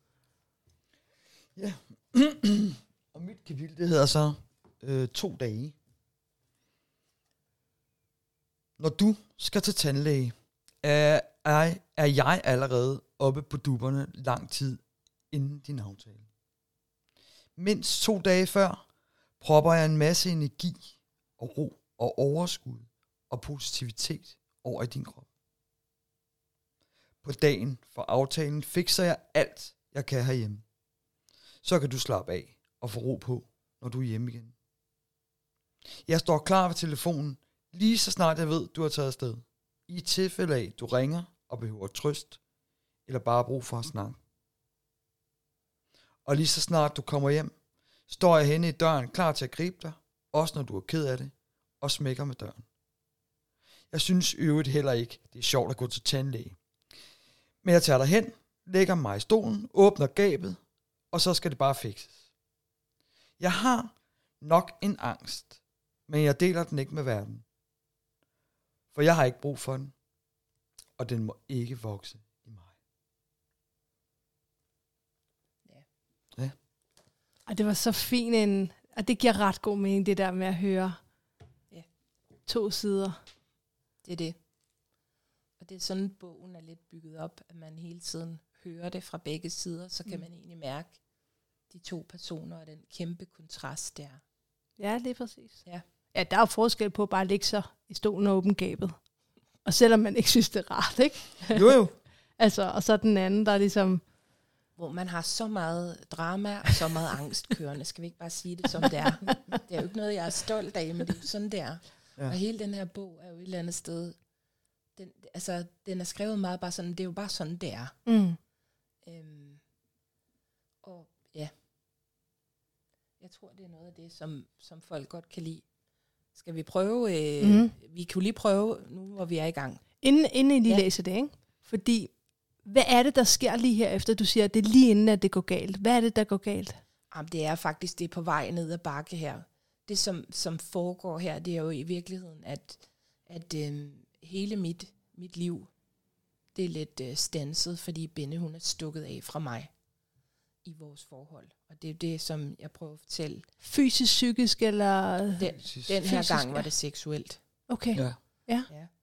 Ja, og mit kapitel, det hedder så 2 dage. Når du skal til tandlæge, er jeg allerede oppe på dupperne lang tid inden din aftale. Mindst 2 dage før propper jeg en masse energi og ro og overskud og positivitet over i din krop. På dagen for aftalen fikser jeg alt, jeg kan herhjemme. Så kan du slappe af og få ro på, når du er hjemme igen. Jeg står klar ved telefonen, lige så snart jeg ved, du har taget afsted. I tilfælde af, du ringer og behøver trøst, eller bare brug for at snakke. Og lige så snart du kommer hjem, står jeg henne i døren klar til at gribe dig, også når du er ked af det, og smækker med døren. Jeg synes øvrigt heller ikke, det er sjovt at gå til tandlæge. Men jeg tager dig hen, lægger mig i stolen, åbner gabet, og så skal det bare fikses. Jeg har nok en angst, men jeg deler den ikke med verden. For jeg har ikke brug for den, og den må ikke vokse i mig. Ja. Og det var så fint og det giver ret god mening, det der med at høre 2 sider. Det er det. Og det er sådan, bogen er lidt bygget op, at man hele tiden hører det fra begge sider, så kan man egentlig mærke de 2 personer og den kæmpe kontrast der. Ja, det er præcis. Ja. Ja, der er jo forskel på bare at ligge sig i stolen og åbne gabet. Og selvom man ikke synes, det er rart, ikke? Jo. Altså, og så den anden, der ligesom hvor man har så meget drama og så meget angst kørende. Skal vi ikke bare sige det, som det er? Det er jo ikke noget, jeg er stolt af, men det er jo sådan, det er. Ja. Og hele den her bog er jo et eller andet sted, den er skrevet meget bare sådan, det er jo bare sådan, det er. Og ja, jeg tror, det er noget af det, som folk godt kan lide. Skal vi prøve? Vi kan jo lige prøve, nu hvor vi er i gang. Inden I lige læser det, ikke? Fordi, hvad er det, der sker lige her efter, du siger, at det er lige inden, at det går galt? Hvad er det, der går galt? Jamen, det er faktisk, det er på vej ned ad bakke her. Det, som foregår her, det er jo i virkeligheden, at hele mit liv, det er lidt standset, fordi Benne, hun er stukket af fra mig i vores forhold. Og det er det, som jeg prøver at fortælle. Fysisk, psykisk, eller? Den her gang var det seksuelt. Okay. Ja.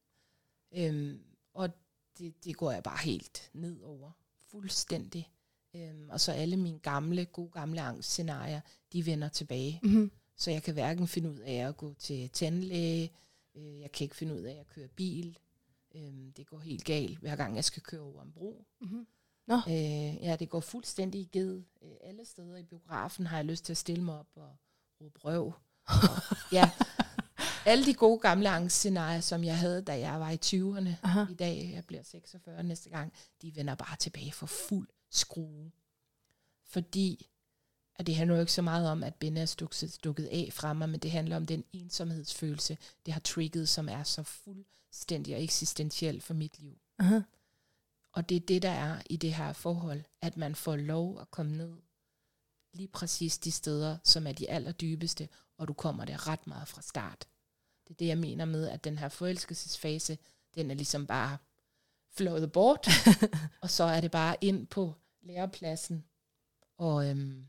Og det går jeg bare helt ned over. Fuldstændig. Og så alle mine gode gamle angstscenarier, de vender tilbage. Mm-hmm. Så jeg kan hverken finde ud af at gå til tandlæge, jeg kan ikke finde ud af at køre bil. Det går helt galt, hver gang jeg skal køre over en bro. Mm-hmm. Det går fuldstændig i ged. Alle steder i biografen har jeg lyst til at stille mig op og råbe røv. Alle de gode gamle angstscenarier, som jeg havde, da jeg var i 20'erne. Aha. I dag, jeg bliver 46 næste gang, de vender bare tilbage for fuld skrue. Fordi, at det handler jo ikke så meget om, at Benne er stukket af fra mig, men det handler om den ensomhedsfølelse, det har trigget, som er så fuldstændig og eksistentiel for mit liv. Aha. Og det er det, der er i det her forhold, at man får lov at komme ned lige præcis de steder, som er de allerdybeste, og du kommer der ret meget fra start. Det er det, jeg mener med, at den her forelskelsesfase, den er ligesom bare flået bort, og så er det bare ind på lærepladsen og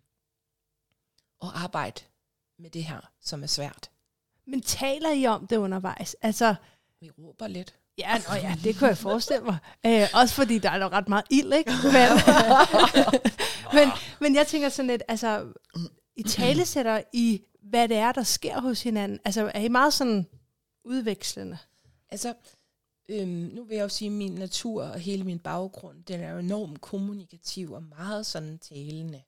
arbejde med det her, som er svært. Men taler I om det undervejs? Altså, vi råber lidt. Ja, det kunne jeg forestille mig. Også fordi der er jo ret meget ild, ikke? Men jeg tænker sådan lidt, altså, I talesætter I, hvad det er, der sker hos hinanden. Altså, er I meget sådan udvekslende? Altså, nu vil jeg jo sige, at min natur og hele min baggrund, den er jo enormt kommunikativ og meget sådan talende.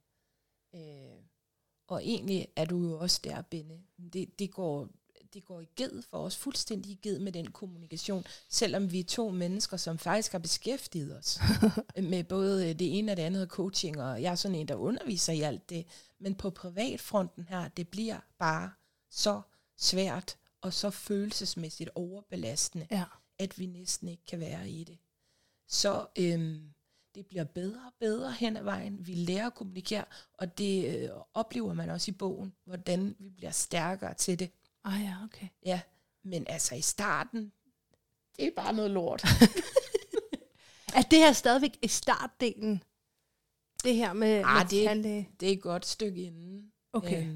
Og egentlig er du jo også der, Benne. Det går i ged for os, fuldstændig i ged med den kommunikation, selvom vi er to mennesker, som faktisk har beskæftiget os med både det ene og det andet coaching, og jeg er sådan en, der underviser i alt det. Men på privatfronten her, det bliver bare så svært og så følelsesmæssigt overbelastende, at vi næsten ikke kan være i det. Så det bliver bedre og bedre hen ad vejen. Vi lærer at kommunikere, og det oplever man også i bogen, hvordan vi bliver stærkere til det. Okay. Ja, men altså i starten, det er bare noget lort. Er det her stadigvæk i startdelen? Det her med tandlæge? Det er et godt stykke inden. Okay.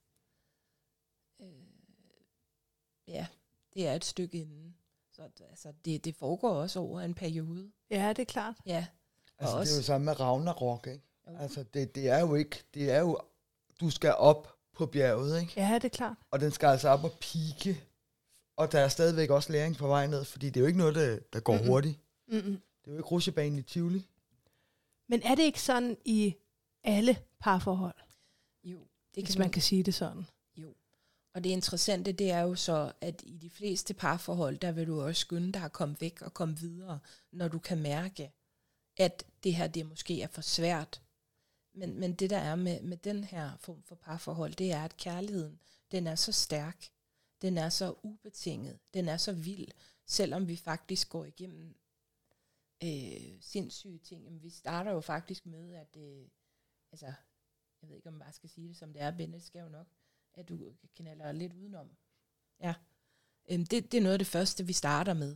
Ja, det er et stykke inden. Så altså, det foregår også over en periode. Ja, det er klart. Ja. Altså det er jo samme med Ragnarok, ikke? Altså det er jo ikke, det er jo, du skal op på bjerget, ikke? Ja, det er klart. Og den skal altså op og pike. Og der er stadigvæk også læring på vej ned, fordi det er jo ikke noget, der går hurtigt. Mm-mm. Det er jo ikke rutsjebanen i Tivoli. Men er det ikke sådan i alle parforhold? Jo. Hvis man kan sige det sådan. Jo. Og det interessante, det er jo så, at i de fleste parforhold, der vil du også skynde dig at komme væk og komme videre, når du kan mærke, at det her, det måske er for svært. Men det der er med den her form for parforhold, det er, at kærligheden, den er så stærk, den er så ubetinget, den er så vild, selvom vi faktisk går igennem sindssyge ting. Vi starter jo faktisk med, at, jeg ved ikke, om man bare skal sige det, som det er, Benne, skal jo nok, at du knaller lidt udenom. Ja. Det er noget af det første, vi starter med.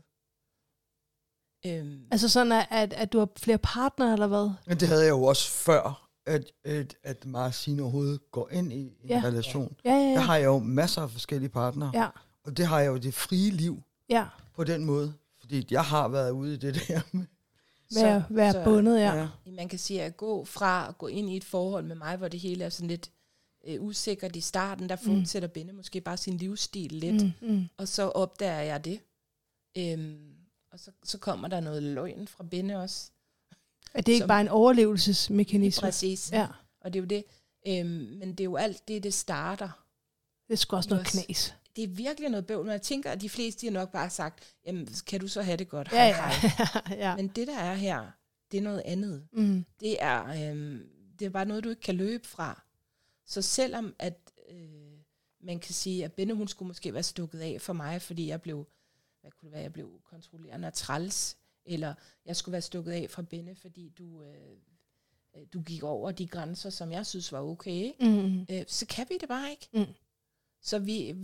Altså sådan, at du har flere partnere, eller hvad? Men det havde jeg jo også før, at Marcine overhovedet går ind i en relation. Ja. Der har jeg jo masser af forskellige partnere. Ja. Og det har jeg jo det frie liv på den måde. Fordi jeg har været ude i det der med. Være bundet, ja. Man kan sige, at gå ind i et forhold med mig, hvor det hele er sådan lidt usikkert i starten, der fortsætter Benne måske bare sin livsstil lidt. Og så opdager jeg det. Og så kommer der noget løgn fra Benne også. At det ikke bare en overlevelsesmekanisme. Præcis. Ja. Og det er jo det. Men det er jo alt det starter. Det er sgu også noget knas. Det er virkelig noget bøvl, men jeg tænker, at de fleste de har nok bare sagt, jamen, kan du så have det godt? Ja, Hej. ja. Men det, der er her, det er noget andet. Det er bare noget, du ikke kan løbe fra. Så selvom at man kan sige, at Benne, hun skulle måske være stukket af for mig, fordi jeg blev, jeg blev kontrollerende og træls, eller jeg skulle være stukket af fra Benne, fordi du gik over de grænser, som jeg synes var okay. Så kan vi det bare ikke. Så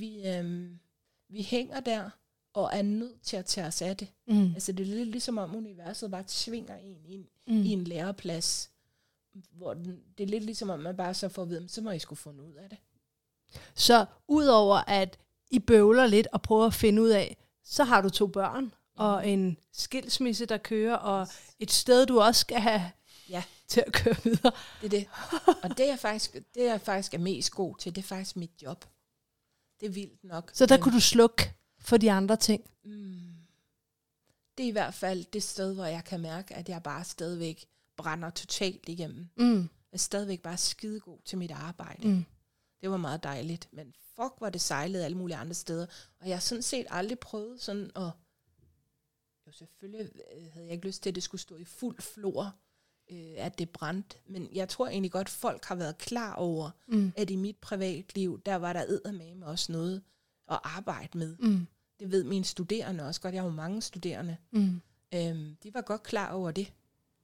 vi hænger der, og er nødt til at tage os af det. Altså det er lidt ligesom om universet bare tvinger en ind i en læreplads, hvor det er lidt ligesom om man bare så får at vide, så må I sgu finde ud af det. Så udover at I bøvler lidt og prøver at finde ud af, så har du 2 børn, og en skilsmisse, der kører, og et sted, du også skal have til at køre videre. Det er det. Og det jeg faktisk er mest god til, det er faktisk mit job. Det er vildt nok. Så der kunne du slukke for de andre ting? Det er i hvert fald det sted, hvor jeg kan mærke, at jeg bare stadigvæk brænder totalt igennem. Jeg er stadigvæk bare skidegod til mit arbejde. Det var meget dejligt. Men fuck, hvor det sejlede alle mulige andre steder. Og jeg har sådan set aldrig prøvet sådan at... Jo, selvfølgelig havde jeg ikke lyst til, at det skulle stå i fuld flor, at det brændte. Men jeg tror egentlig godt, folk har været klar over, at i mit privatliv, der var der eddermame også noget at arbejde med. Det ved mine studerende også godt. Jeg har jo mange studerende. De var godt klar over det.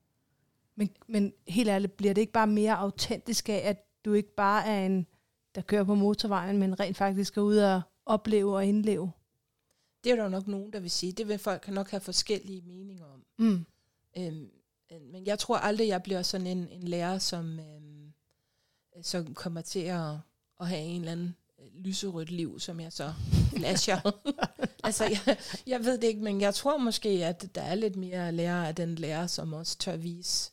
Men helt ærligt, bliver det ikke bare mere autentisk af, at du ikke bare er en, der kører på motorvejen, men rent faktisk går ud og opleve og indleve? Det er der jo nok nogen, der vil sige. Det vil folk nok have forskellige meninger om. Men jeg tror aldrig, jeg bliver sådan en lærer, som kommer til at have en eller anden lyserødt liv, som jeg så flasher. Altså, jeg ved det ikke, men jeg tror måske, at der er lidt mere lærer af den lærer, som også tør vise,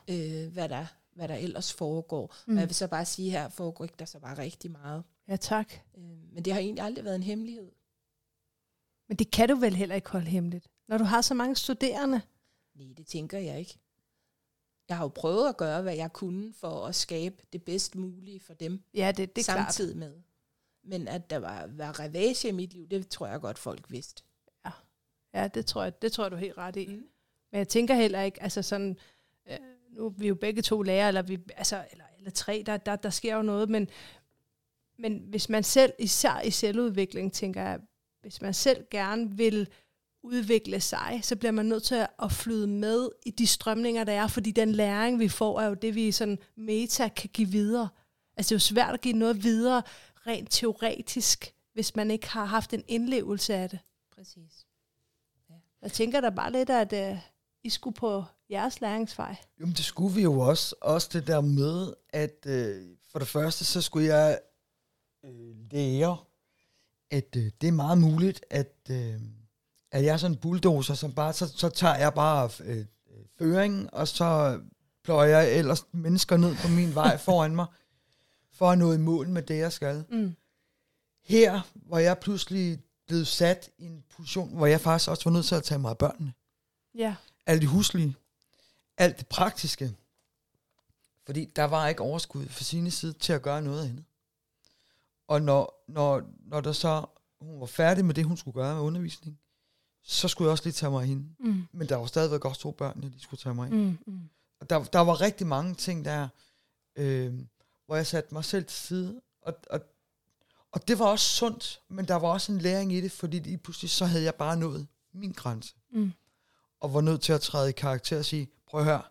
hvad der ellers foregår. Og jeg vil så bare sige, her foregår ikke der så bare rigtig meget. Ja, tak. Men det har egentlig aldrig været en hemmelighed. Men det kan du vel heller ikke holde hemmeligt, når du har så mange studerende? Nej, det tænker jeg ikke. Jeg har jo prøvet at gøre, hvad jeg kunne for at skabe det bedst mulige for dem. Ja, det er samtidig med. Men at der var ravage i mit liv, det tror jeg godt, folk vidste. Ja, det tror jeg du er helt ret i. Men jeg tænker heller ikke, altså sådan, nu er vi jo begge 2 lærere, eller 3, der sker jo noget, men hvis man selv, især i selvudvikling, tænker jeg, hvis man selv gerne vil udvikle sig, så bliver man nødt til at flyde med i de strømninger, der er, fordi den læring, vi får, er jo det, vi sådan meta kan give videre. Altså det er jo svært at give noget videre, rent teoretisk, hvis man ikke har haft en indlevelse af det. Præcis. Ja. Jeg tænker da bare lidt, at I skulle på jeres læringsvej. Jo, men det skulle vi jo også. Også det der med, at for det første, så skulle jeg lære, at det er meget muligt, at jeg er sådan en bulldozer, som bare, så tager jeg bare føringen, og så pløjer jeg ellers mennesker ned på min vej foran mig, for at nå i mål med det, jeg skal. Her, hvor jeg pludselig blev sat i en position, hvor jeg faktisk også var nødt til at tage mig af børnene. Ja. Alt det huslige, alt det praktiske. Fordi der var ikke overskud fra sine side til at gøre noget andet. Og når der så, hun var færdig med det, hun skulle gøre med undervisning, så skulle jeg også lige tage mig af hende. Men der var stadigvæk også 2 børn, de skulle tage mig af. Og der var rigtig mange ting der, hvor jeg satte mig selv til side. Og det var også sundt, men der var også en læring i det, fordi lige pludselig så havde jeg bare nået min grænse. Og var nødt til at træde i karakter og sige, prøv at høre,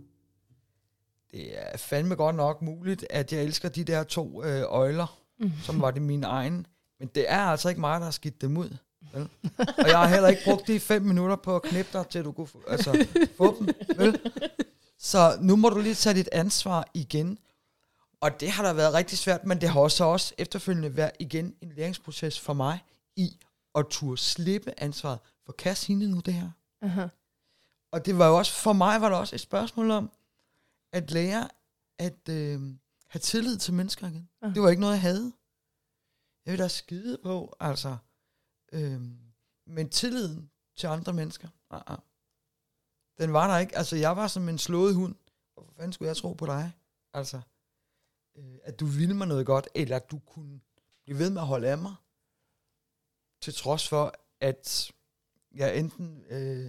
det er fandme godt nok muligt, at jeg elsker de der 2 øjler, som var det mine egne. Men det er altså ikke mig, der har skidt dem ud. Vel? Og jeg har heller ikke brugt de 5 minutter på at knippe dig, til du kunne få dem. Vel? Så nu må du lige tage dit ansvar igen. Og det har da været rigtig svært, men det har også efterfølgende været igen en læringsproces for mig i at turde slippe ansvaret. For kan hende nu det her? Og det var jo også, for mig var det også et spørgsmål om, at lære at have tillid til mennesker igen. Det var ikke noget, jeg havde. Jeg vil da skide på, altså. Men tilliden til andre mennesker, Den var der ikke. Altså, jeg var som en slået hund. Hvorfor fanden skulle jeg tro på dig? Altså, at du ville mig noget godt, eller at du kunne blive ved med at holde af mig, til trods for, at jeg enten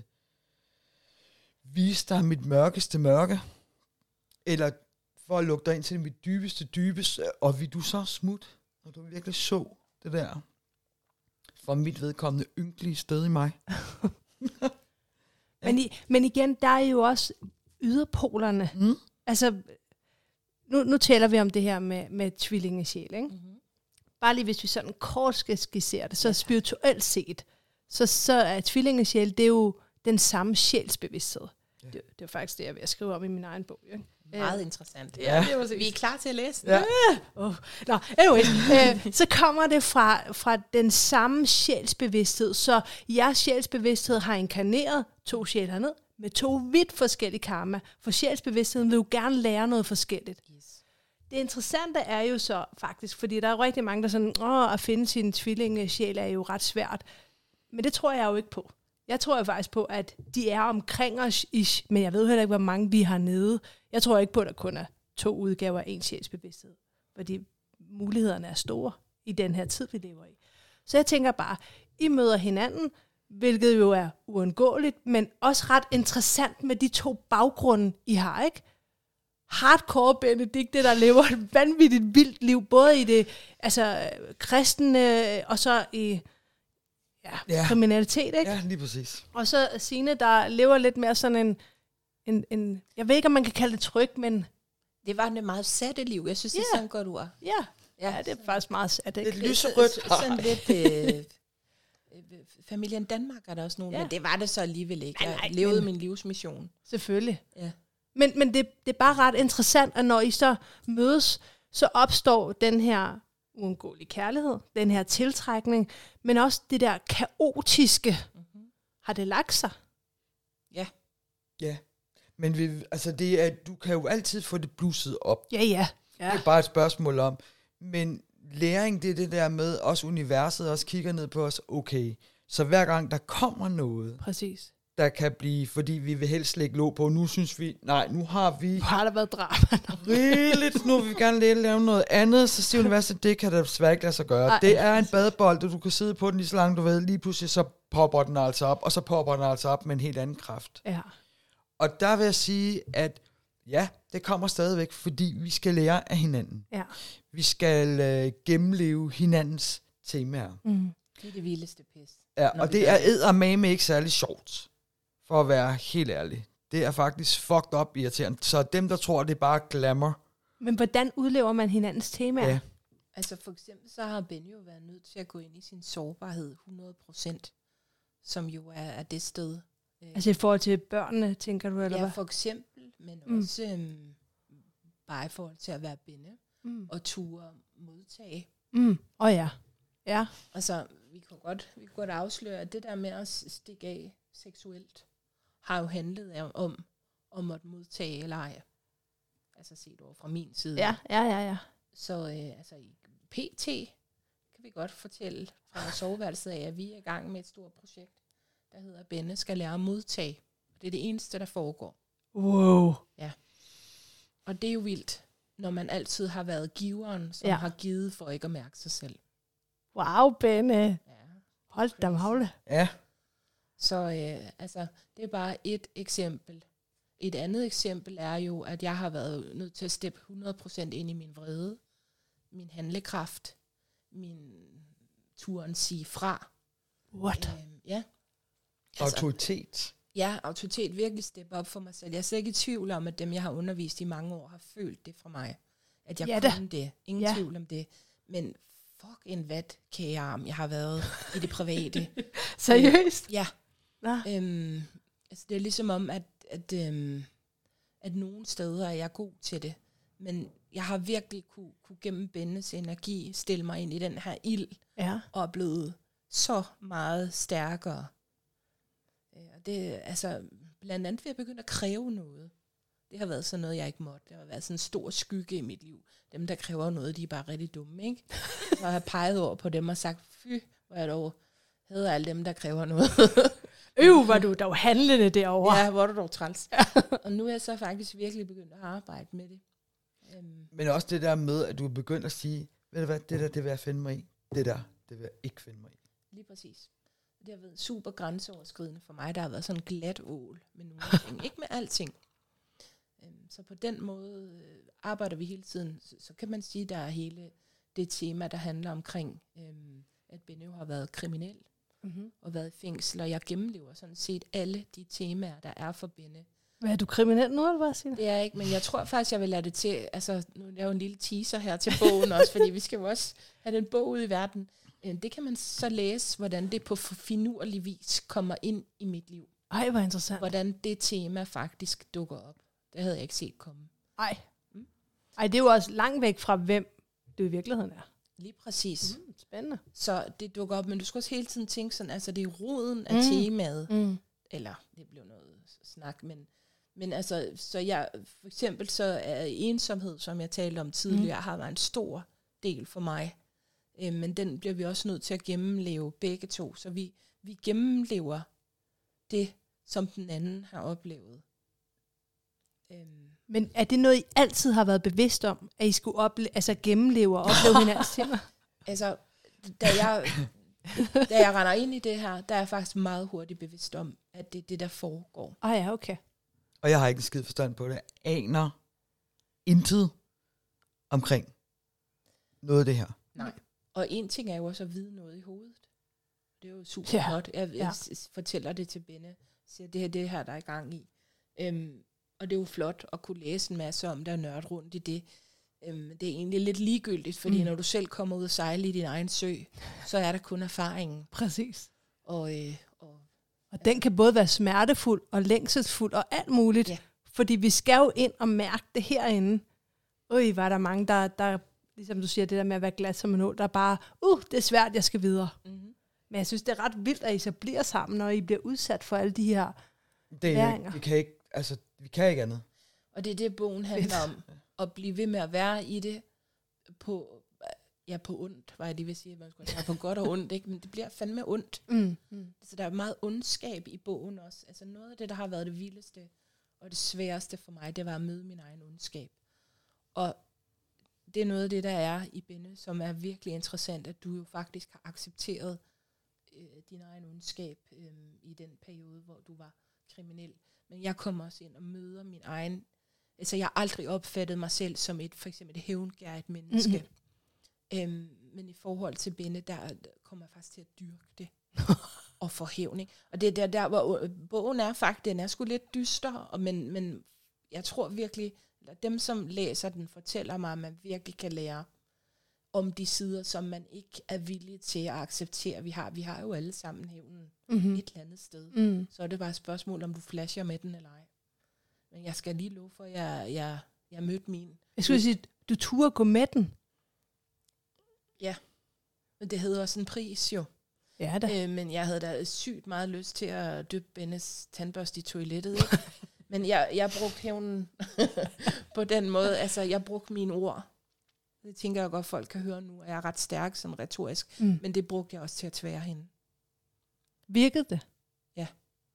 viste dig mit mørkeste mørke, eller for at lukke dig ind til mit dybeste, og vil du så smut, når du virkelig så det der, for mit vedkommende ynkelige sted i mig. Men igen, der er jo også yderpolerne. Altså, nu taler vi om det her med tvillingesjæl, ikke? Mm-hmm. Bare lige hvis vi sådan kort skal skitsere det, så spirituelt set, så er tvillingesjæl, det er jo den samme sjælsbevidsthed. Ja. Det er faktisk det, jeg er ved at skrive om i min egen bog. Ikke? Meget interessant. Ja. Vi er klar til at læse. Ja. Nå, anyway, så kommer det fra den samme sjælsbevidsthed, så jeres sjælsbevidsthed har inkarneret 2 sjæle herned, med 2 vidt forskellige karma, for sjælsbevidstheden vil jo gerne lære noget forskelligt. Yes. Det interessante er jo så faktisk, fordi der er rigtig mange, der sådan, at finde sin tvillingesjæl er jo ret svært, men det tror jeg jo ikke på. Jeg tror jo faktisk på, at de er omkring os, men jeg ved heller ikke, hvor mange vi har nede. Jeg tror ikke på, at der kun er 2 udgaver af en sjælsbevidsthed, fordi mulighederne er store i den her tid, vi lever i. Så jeg tænker bare, I møder hinanden, hvilket jo er uundgåeligt, men også ret interessant med de 2 baggrunde, I har, ikke? Hardcore Benedikte, der lever et vanvittigt vildt liv, både i det kristne, og så i kriminalitet, ikke? Ja, lige præcis. Og så Signe, der lever lidt mere sådan en jeg ved ikke, om man kan kalde det tryg, men... Det var et meget satte liv. Jeg synes, det er sådan et godt ord. Ja, det er faktisk meget sat. Det er lyserødt. Sådan lidt... Familien Danmark er der også nogen, men det var det så alligevel ikke. Jeg levede min livsmission. Selvfølgelig. Ja. Men det er bare ret interessant, at når I så mødes, så opstår den her uundgåelige kærlighed, den her tiltrækning, men også det der kaotiske. Mm-hmm. Har det lagt sig? Ja. Ja. Men det er, du kan jo altid få det blusset op. Ja. Det er bare et spørgsmål om. Men læring, det er det der med, også universet også kigger ned på os. Okay, så hver gang der kommer noget, præcis, der kan blive, fordi vi vil helst lægge låg på, nu synes vi, nej, nu har der været drama. Rigeligt, nu vil vi gerne lave noget andet, så siger universet, det kan der desværre ikke lade sig gøre. Det er en badebold, og du kan sidde på den lige så langt du ved, lige pludselig så popper den altså op, og så popper den altså op med en helt anden kraft. Ja. Og der vil jeg sige, at ja, det kommer stadigvæk, fordi vi skal lære af hinanden. Ja. Vi skal gennemleve hinandens temaer. Mm. Det er det vildeste pis. Ja, og det er eddermame ikke særlig sjovt, for at være helt ærlig. Det er faktisk fucked up irriterende. Så dem, der tror, det er bare glamour. Men hvordan udlever man hinandens temaer? Ja. Altså for eksempel, så har Ben jo været nødt til at gå ind i sin sårbarhed 100%, som jo er det sted. Altså i forhold til børnene, tænker du, eller hvad? Ja, for eksempel, men også bare i forhold til at være Benne, og ture modtage. Ja. Altså, vi kunne godt afsløre, at det der med at stikke af seksuelt, har jo handlet om at modtage eller ej. Altså set over fra min side. Ja. Så i PT kan vi godt fortælle fra soveværelset af, at vi er i gang med et stort projekt, der hedder Benne skal lære at modtage. Det er det eneste, der foregår. Wow. Ja. Og det er jo vildt, når man altid har været giveren, som har givet for ikke at mærke sig selv. Wow, Benne. Ja. Hold da magle. Ja. Så det er bare et eksempel. Et andet eksempel er jo, at jeg har været nødt til at steppe 100% ind i min vrede, min handlekraft, min turen sige fra. What? Ja. Autoritet. Ja, autoritet, virkelig steppe op for mig selv. Jeg er slet ikke i tvivl om, at dem, jeg har undervist i mange år, har følt det fra mig. At jeg kunne det. Ingen tvivl om det. Men fuck en vatkagearm, jeg har været i det private. Seriøst? Ja. Det er ligesom om, at nogle steder er jeg god til det. Men jeg har virkelig kunne gennem Bennes energi stille mig ind i den her ild. Ja. Og er blevet så meget stærkere. Det blandt andet ved at begynde at kræve noget. Det har været sådan noget, jeg ikke måtte. Det har været sådan en stor skygge i mit liv. Dem, der kræver noget, de er bare rigtig dumme, ikke? Så har jeg peget over på dem og sagt, fy, hvor jeg dog hedder alle dem, der kræver noget. Var du dog handlende derovre. Ja, hvor er du dog træls. Og nu er jeg så faktisk virkelig begyndt at arbejde med det. Men også det der med, at du er begyndt at sige, ved du hvad, det der, det vil jeg finde mig i. Det der, det vil jeg ikke finde mig i. Lige præcis. Det har været super grænseoverskridende for mig. Der har været sådan en glat ål med nogle ting. Ikke med alting. Så på den måde arbejder vi hele tiden. Så kan man sige, der er hele det tema, der handler omkring, at Benny har været kriminel og været i fængsel. Og jeg gennemlever sådan set alle de temaer, der er for Benny. Hvad er du kriminel nu, eller hvad siger du? Det er ikke, men jeg tror faktisk, jeg vil lade det til. Altså, nu er jeg jo en lille teaser her til bogen også, fordi vi skal jo også have den bog ud i verden. Det kan man så læse, hvordan det på finurlig vis kommer ind i mit liv. Ej, hvor interessant. Hvordan det tema faktisk dukker op. Det havde jeg ikke set komme. Ej, det er jo også langt væk fra, hvem du i virkeligheden er. Lige præcis. Spændende. Så det dukker op, men du skal også hele tiden tænke sådan, altså det er roden af temaet. Eller, det blev noget snak, men altså, så jeg, for eksempel så er ensomhed, som jeg talte om tidligere, har været en stor del for mig. Men den bliver vi også nødt til at gennemleve begge to, så vi gennemlever det, som den anden har oplevet. Men er det noget, I altid har været bevidst om, at I skulle gennemleve og opleve hinandens ting? Altså, da jeg render ind i det her, der er jeg faktisk meget hurtigt bevidst om, at det er det, der foregår. Ja, okay. Og jeg har ikke en skid forstand på det. Jeg aner intet omkring noget af det her. Nej. Og en ting er jo også at vide noget i hovedet. Det er jo super godt. Jeg fortæller det til Benne. Siger, det her, der er i gang i. Og det er jo flot at kunne læse en masse om det og nørde rundt i det. Det er egentlig lidt ligegyldigt, fordi når du selv kommer ud og sejler i din egen sø, så er der kun erfaringen. Præcis. Og den kan både være smertefuld og længselsfuld og alt muligt. Ja. Fordi vi skal jo ind og mærke det herinde. Var der mange, der ligesom du siger, det der med at være glat som en ål, der bare, det er svært, jeg skal videre. Mm-hmm. Men jeg synes, det er ret vildt, at I så bliver sammen, når I bliver udsat for alle de her læringer. Vi kan ikke andet. Og det er det, bogen handler om. At blive ved med at være i det på ondt, var jeg lige ved at sige. Man skulle have på godt og ondt, ikke? Men det bliver fandme ondt. Så der er meget ondskab i bogen også. Altså noget af det, der har været det vildeste og det sværeste for mig, det var at møde min egen ondskab. Og det er noget af det, der er i Benne, som er virkelig interessant, at du jo faktisk har accepteret din egen ondskab i den periode, hvor du var kriminel. Men jeg kommer også ind og møder min egen. Altså jeg har aldrig opfattet mig selv som for eksempel et hævngærigt menneske. Men i forhold til Benne, der kommer jeg faktisk til at dyrke det. Og få hævn, ikke? Og det er der, hvor bogen er faktisk, den er sgu lidt dyster, men jeg tror virkelig, at dem som læser den, fortæller mig, at man virkelig kan lære om de sider, som man ikke er villig til at acceptere. Vi har jo alle sammen hævnen et eller andet sted. Så er det bare et spørgsmål, om du flasher med den eller ej. Men jeg skal lige love for, at jeg mødte min. Jeg skulle sige, du turde gå med den. Ja, men det hedder også en pris jo. Ja da. Men jeg havde da sygt meget lyst til at dyppe Bennes tandbørste i toilettet, ikke? Men jeg brugte hævnen på den måde. Altså, jeg brugte mine ord. Det tænker jeg godt, folk kan høre nu, at jeg er ret stærk, sådan retorisk. Men det brugte jeg også til at tvære hende. Virkede det? Ja.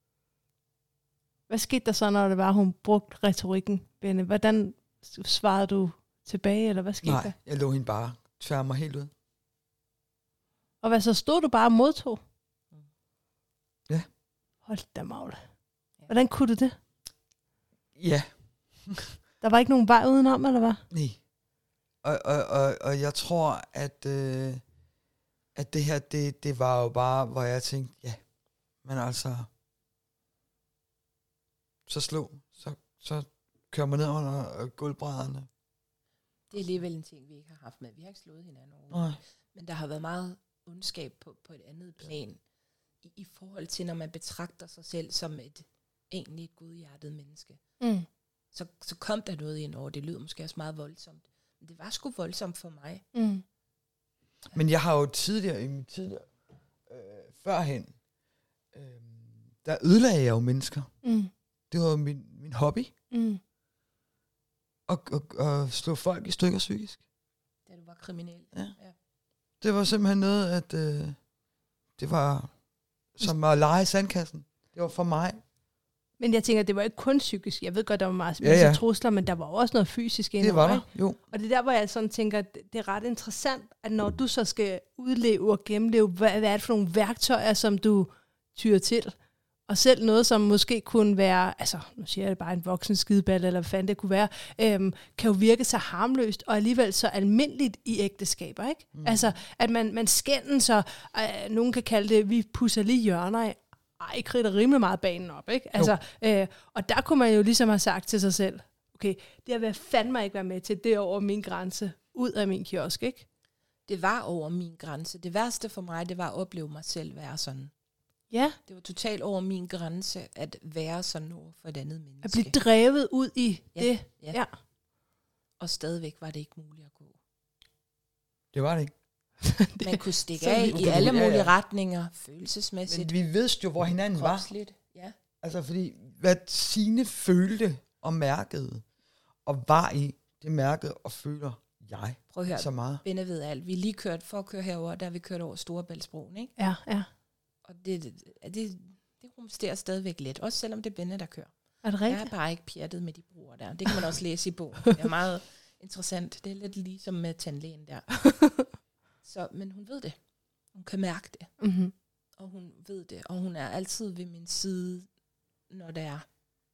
Hvad skete der så, når det var, hun brugte retorikken, Benne? Hvordan svarede du tilbage, eller hvad skete der? Nej, jeg lå hende bare tværre mig helt ud. Og hvad så, stod du bare og modtog? Ja. Hold da magle. Hvordan kunne du det? Ja. Der var ikke nogen vej udenom, eller hvad? Nej. Og jeg tror, at det her, det var jo bare, hvor jeg tænkte, ja, men altså, så kører man ned under gulvbrædderne. Det er alligevel en ting, vi ikke har haft med. Vi har ikke slået hinanden over. Men der har været meget ondskab på et andet plan, i forhold til, når man betragter sig selv som egentlig et godhjertet menneske. Så kom der noget ind over. Det lyder måske også meget voldsomt. Men det var sgu voldsomt for mig. Men jeg har jo tidligere, førhen, der ødelagde jeg jo mennesker. Det var min hobby. Og slå folk i stykker psykisk. Da du var kriminel. Ja. Det var simpelthen noget, at det var som at lege i sandkassen. Det var for mig. Men jeg tænker, det var ikke kun psykisk. Jeg ved godt, der var masse trusler, men der var også noget fysisk indover. Det var der, jo. Og det der, hvor jeg sådan tænker, det er ret interessant, at når du så skal udleve og gennemleve, hvad er det for nogle værktøjer, som du tyrer til? Og selv noget, som måske kunne være, altså nu siger jeg det bare en voksen skideball, eller hvad fanden det kunne være, kan jo virke så harmløst, og alligevel så almindeligt i ægteskaber, ikke? Altså, at man skændes, og nogen kan kalde det, vi pusser lige hjørner af. I kridter rimelig meget banen op, ikke? Altså, og der kunne man jo ligesom have sagt til sig selv, okay, det vil jeg fandme ikke være med til, det er over min grænse, ud af min kiosk, ikke? Det var over min grænse. Det værste for mig, det var at opleve mig selv være sådan. Ja. Det var totalt over min grænse, at være sådan over for et andet menneske. At blive drevet ud i det. Ja. Og stadigvæk var det ikke muligt at gå. Det var det ikke. Man kunne stikke af i alle mulige retninger, følelsesmæssigt. Men vi vidste jo, hvor hinanden kropsligt. var. Ja. Altså, fordi hvad Signe følte og mærkede, og var i, det mærkede og føler jeg. Prøv at høre, så meget. Benne ved alt. Vi er lige kørt, for at køre herover, der vi kørt over Storebæltsbroen, ikke? Ja. Og det rumsterer stadigvæk lidt, også selvom det er Benne, der kører. Er det rigtigt? Jeg er bare ikke pjattet med de broer der. Det kan man også læse i bogen. Det er meget interessant. Det er lidt ligesom med tandlægen der. Men hun ved det. Hun kan mærke det. Mm-hmm. Og hun ved det. Og hun er altid ved min side, når det er.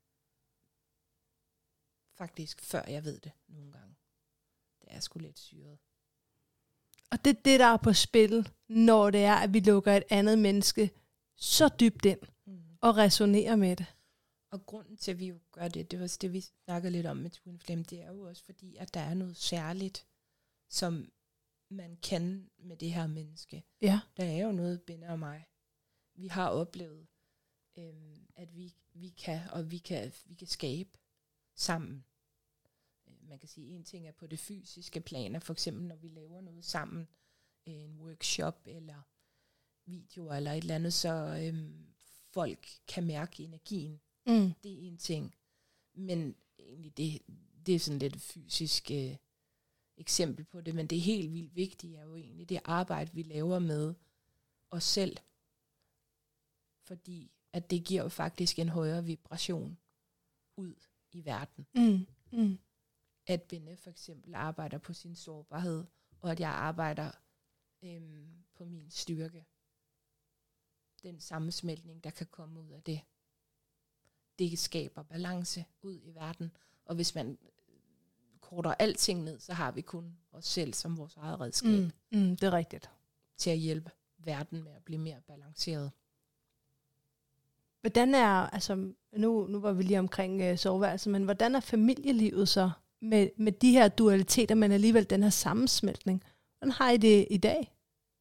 Faktisk før jeg ved det nogle gange. Det er sgu lidt syret. Og det er det, der er på spil, når det er, at vi lukker et andet menneske så dybt ind og resonerer med det. Og grunden til, at vi jo gør det, det var det, vi snakkede lidt om med Twin Flame, det er jo også fordi, at der er noget særligt, som man kan med det her menneske. Ja. Der er jo noget, Benne og mig. Vi har oplevet, at vi kan skabe sammen. Man kan sige, en ting er på det fysiske plan, for eksempel når vi laver noget sammen, en workshop eller videoer eller et eller andet, så folk kan mærke energien. Det er en ting. Men egentlig det er sådan lidt fysisk eksempel på det, men det er helt vildt vigtigt er jo egentlig det arbejde, vi laver med os selv. Fordi at det giver jo faktisk en højere vibration ud i verden. At Benne for eksempel arbejder på sin sårbarhed, og at jeg arbejder på min styrke. Den sammensmeltning, der kan komme ud af det. Det skaber balance ud i verden. Og hvis man korter alting ned, så har vi kun os selv som vores eget redskab. Det er rigtigt. Til at hjælpe verden med at blive mere balanceret. Hvordan er, altså nu var vi lige omkring soveværelset, men hvordan er familielivet så med de her dualiteter, men alligevel den her sammensmeltning? Hvordan har I det i dag?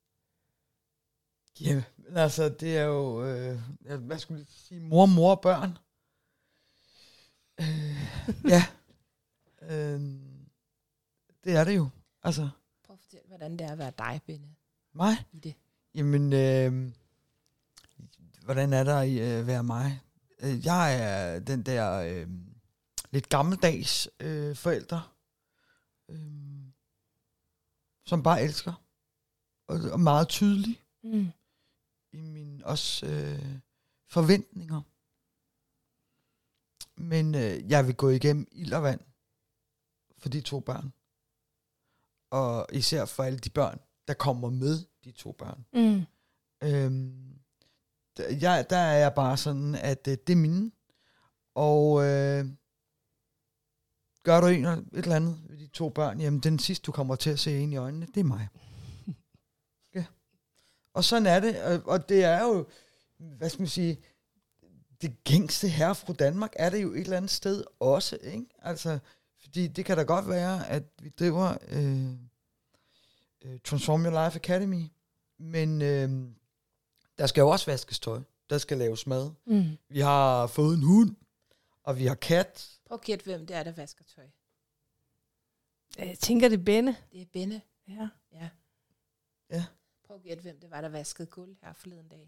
Ja, altså det er jo, hvad skulle jeg sige, mor og børn. Ja, det er det jo. Altså. Prøv at fortælle, hvordan det er at være dig, Benne. Mig? I det. Jamen, hvordan er der at være mig? Jeg er den der lidt gammeldags forælder, som bare elsker, og meget tydelig i mine også forventninger. Men jeg vil gå igennem ild og vand for de 2 børn. Og især for alle de børn, der kommer med de 2 børn. Der er jeg bare sådan, at det er mine. Og gør du et eller andet ved de 2 børn, jamen den sidste, du kommer til at se ind i øjnene, det er mig. Ja. Og sådan er det. Og det er jo, hvad skal man sige, det gængste her fra Danmark er det jo et eller andet sted også, ikke? Altså, fordi det kan da godt være, at vi driver Transform Your Life Academy, men der skal jo også vaskes tøj. Der skal laves mad. Vi har fået en hund, og vi har kat. Prøv at gætte, hvem det er, der vasker tøj. Jeg tænker, det er Benne. Det er Benne. Ja. Prøv at gætte, hvem det var, der vaskede gulv her forleden dag.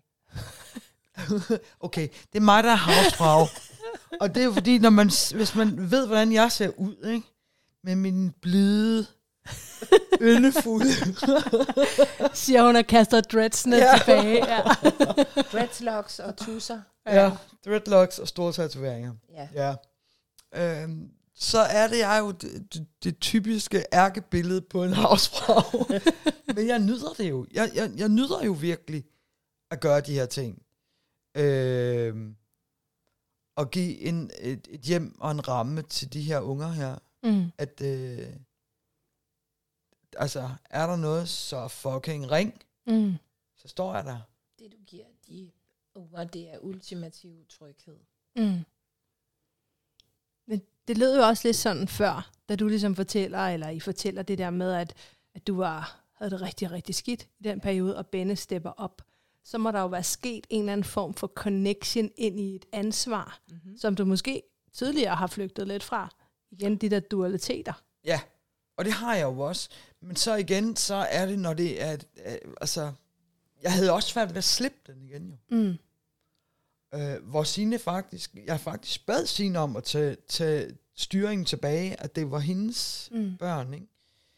Okay, det er mig, der er havsfrag. Og det er jo fordi, hvis man ved, hvordan jeg ser ud, ikke? Med min blide Yndefuld. Siger hun og kaster dreadsene tilbage. Ja. Dreadlocks og tusser. Ja, dreadlocks og store tatoveringer. Ja. Så er det jo det typiske ærkebillede på en havsfrau. Men jeg nyder det jo. Jeg nyder jo virkelig at gøre de her ting. Og give et hjem og en ramme til de her unger her. At altså, er der noget, så fucking ring. Så står jeg der. Det du giver de unger, det er ultimativ tryghed. Men det lød jo også lidt sådan før, da du ligesom I fortæller det der med, at du havde det rigtig, rigtig skidt i den periode, og Benne stepper op. Så må der jo være sket en eller anden form for connection ind i et ansvar, som du måske tidligere har flygtet lidt fra. Igen, de der dualiteter. Ja, og det har jeg jo også. Men så igen, så er det, når det er... altså, jeg havde også svært ved at slippe den igen jo. Hvor Signe jeg faktisk bad Signe om at tage styringen tilbage, at det var hendes børn, ikke?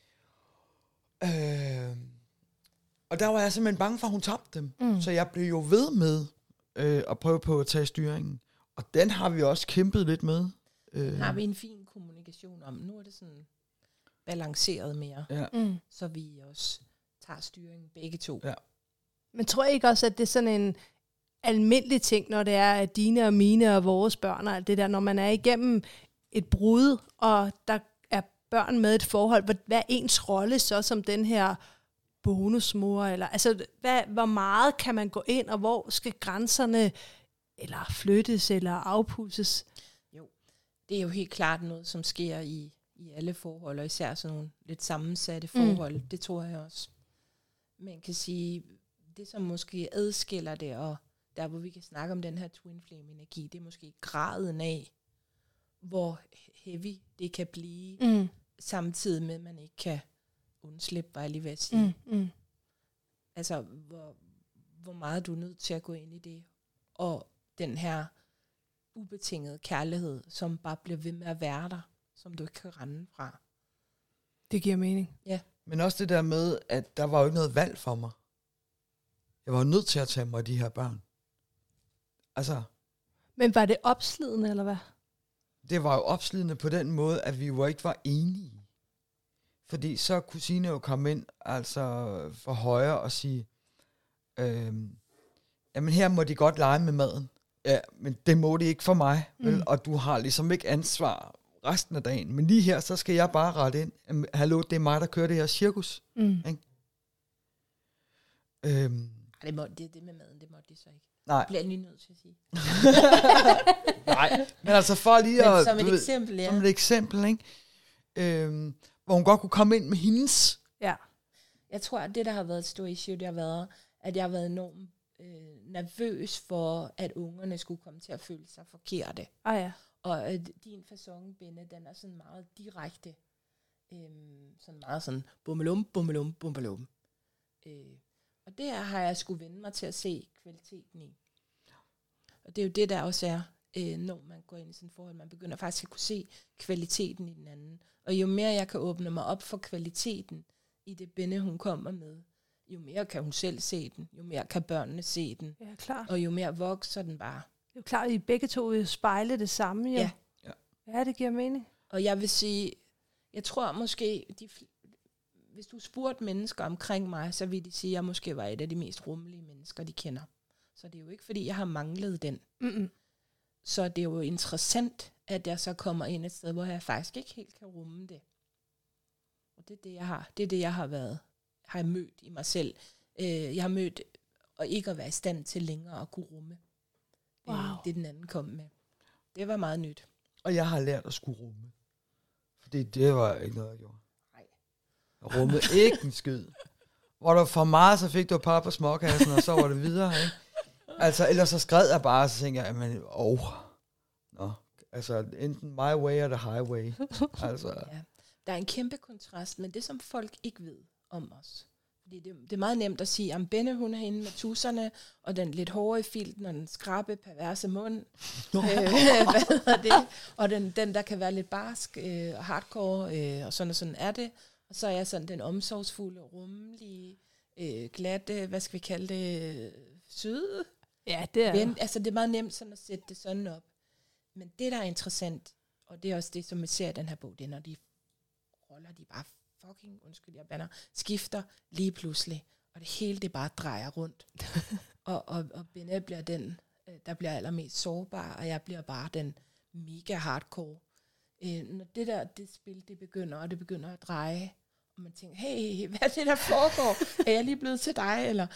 Og der var jeg simpelthen bange for, at hun tabte dem. Så jeg blev jo ved med at prøve på at tage styringen. Og den har vi også kæmpet lidt med. Har vi en fin kommunikation om. Nu er det sådan balanceret mere, så vi også tager styringen begge to. Ja. Men tror jeg ikke også, at det er sådan en almindelig ting, når det er at dine og mine og vores børn og alt det der, når man er igennem et brud, og der er børn med et forhold, hvad er ens rolle så som den her bonusmor, eller altså, hvor meget kan man gå ind, og hvor skal grænserne eller flyttes, eller afpudses? Jo, det er jo helt klart noget, som sker i alle forhold, og især sådan nogle lidt sammensatte forhold, det tror jeg også. Man kan sige, det som måske adskiller det, og der hvor vi kan snakke om den her twin flame energi, det er måske graden af, hvor heavy det kan blive, samtidig med, at man ikke kan undslippe, var jeg lige ved at sige. Altså, hvor meget du er nødt til at gå ind i det, og den her ubetingede kærlighed, som bare bliver ved med at være der, som du ikke kan rende fra. Det giver mening. Ja. Men også det der med, at der var jo ikke noget valg for mig. Jeg var nødt til at tage mig af de her børn. Altså. Men var det opslidende, eller hvad? Det var jo opslidende på den måde, at vi jo ikke var enige. Fordi så kunne Signe jo komme ind, altså for højre og sige, jamen her må de godt lege med maden. Ja, men det må de ikke for mig. Vel? Og du har ligesom ikke ansvar resten af dagen. Men lige her, så skal jeg bare rette ind. Hallo, det er mig, der kører det her cirkus. Ikke? Det med maden, det måtte de så ikke. Nej. Det bliver jeg lige nødt til at sige. Nej, men altså for lige at... som et eksempel, ja. Som et eksempel, ikke? Hvor hun godt kunne komme ind med hendes. Ja. Jeg tror, at det, der har været et stort issue, det har været, at jeg har været enormt nervøs for, at ungerne skulle komme til at føle sig forkerte. Ja. Og din facon, Benne, den er sådan meget direkte. Sådan meget sådan, bummelum, bummelum, bummelum. Og det har jeg skulle vende mig til at se kvaliteten i. Og det er jo det, der også er, når man går ind i sådan et forhold. Man begynder faktisk at kunne se kvaliteten i den anden. Og jo mere jeg kan åbne mig op for kvaliteten i det Benne, hun kommer med, jo mere kan hun selv se den. Jo mere kan børnene se den. Ja, klart. Og jo mere vokser den bare. Det er jo klart, at I begge to vil spejle det samme. Jo. Ja, det giver mening. Og jeg vil sige, jeg tror måske, hvis du spurgte mennesker omkring mig, så vil de sige, at jeg måske var et af de mest rummelige mennesker, de kender. Så det er jo ikke, fordi jeg har manglet den. Så det er jo interessant, at jeg så kommer ind et sted, hvor jeg faktisk ikke helt kan rumme det. Og det er det, jeg har. Det er det, jeg har jeg mødt i mig selv. Jeg har mødt, og ikke at være i stand til længere at kunne rumme. Det den anden kom med. Det var meget nyt. Og jeg har lært at skulle rumme. Fordi det var ikke noget, jeg gjorde. Jeg rummede ikke en skid. Hvor der for meget, så fik du par på småkassen, og så var det videre, ikke? Altså, ellers så skred jeg bare, så tænkte jeg, men altså, enten my way or the highway. Altså. Ja. Der er en kæmpe kontrast, men det som folk ikke ved om os. Fordi det er meget nemt at sige, at Benne, hun er hende med tusserne, og den lidt hårde filten, og den skrabe, perverse mund. Hvad hedder det? Og den der kan være lidt barsk og hardcore, og sådan er det. Og så er jeg sådan den omsorgsfulde, rummelige, glatte, hvad skal vi kalde det, søde. Ja, det er Ven. Altså det er meget nemt sådan at sætte det sådan op. Men det, der er interessant, og det er også det, som vi ser i den her bog, det er, når de roller, de bare fucking, undskyld, jeg bander, skifter lige pludselig. Og det hele, det bare drejer rundt. og Bennett bliver den, der bliver allermest sårbar, og jeg bliver bare den mega hardcore. Når det spil, det begynder at dreje, og man tænker, hey, hvad er det, der foregår? Er jeg lige blevet til dig? Eller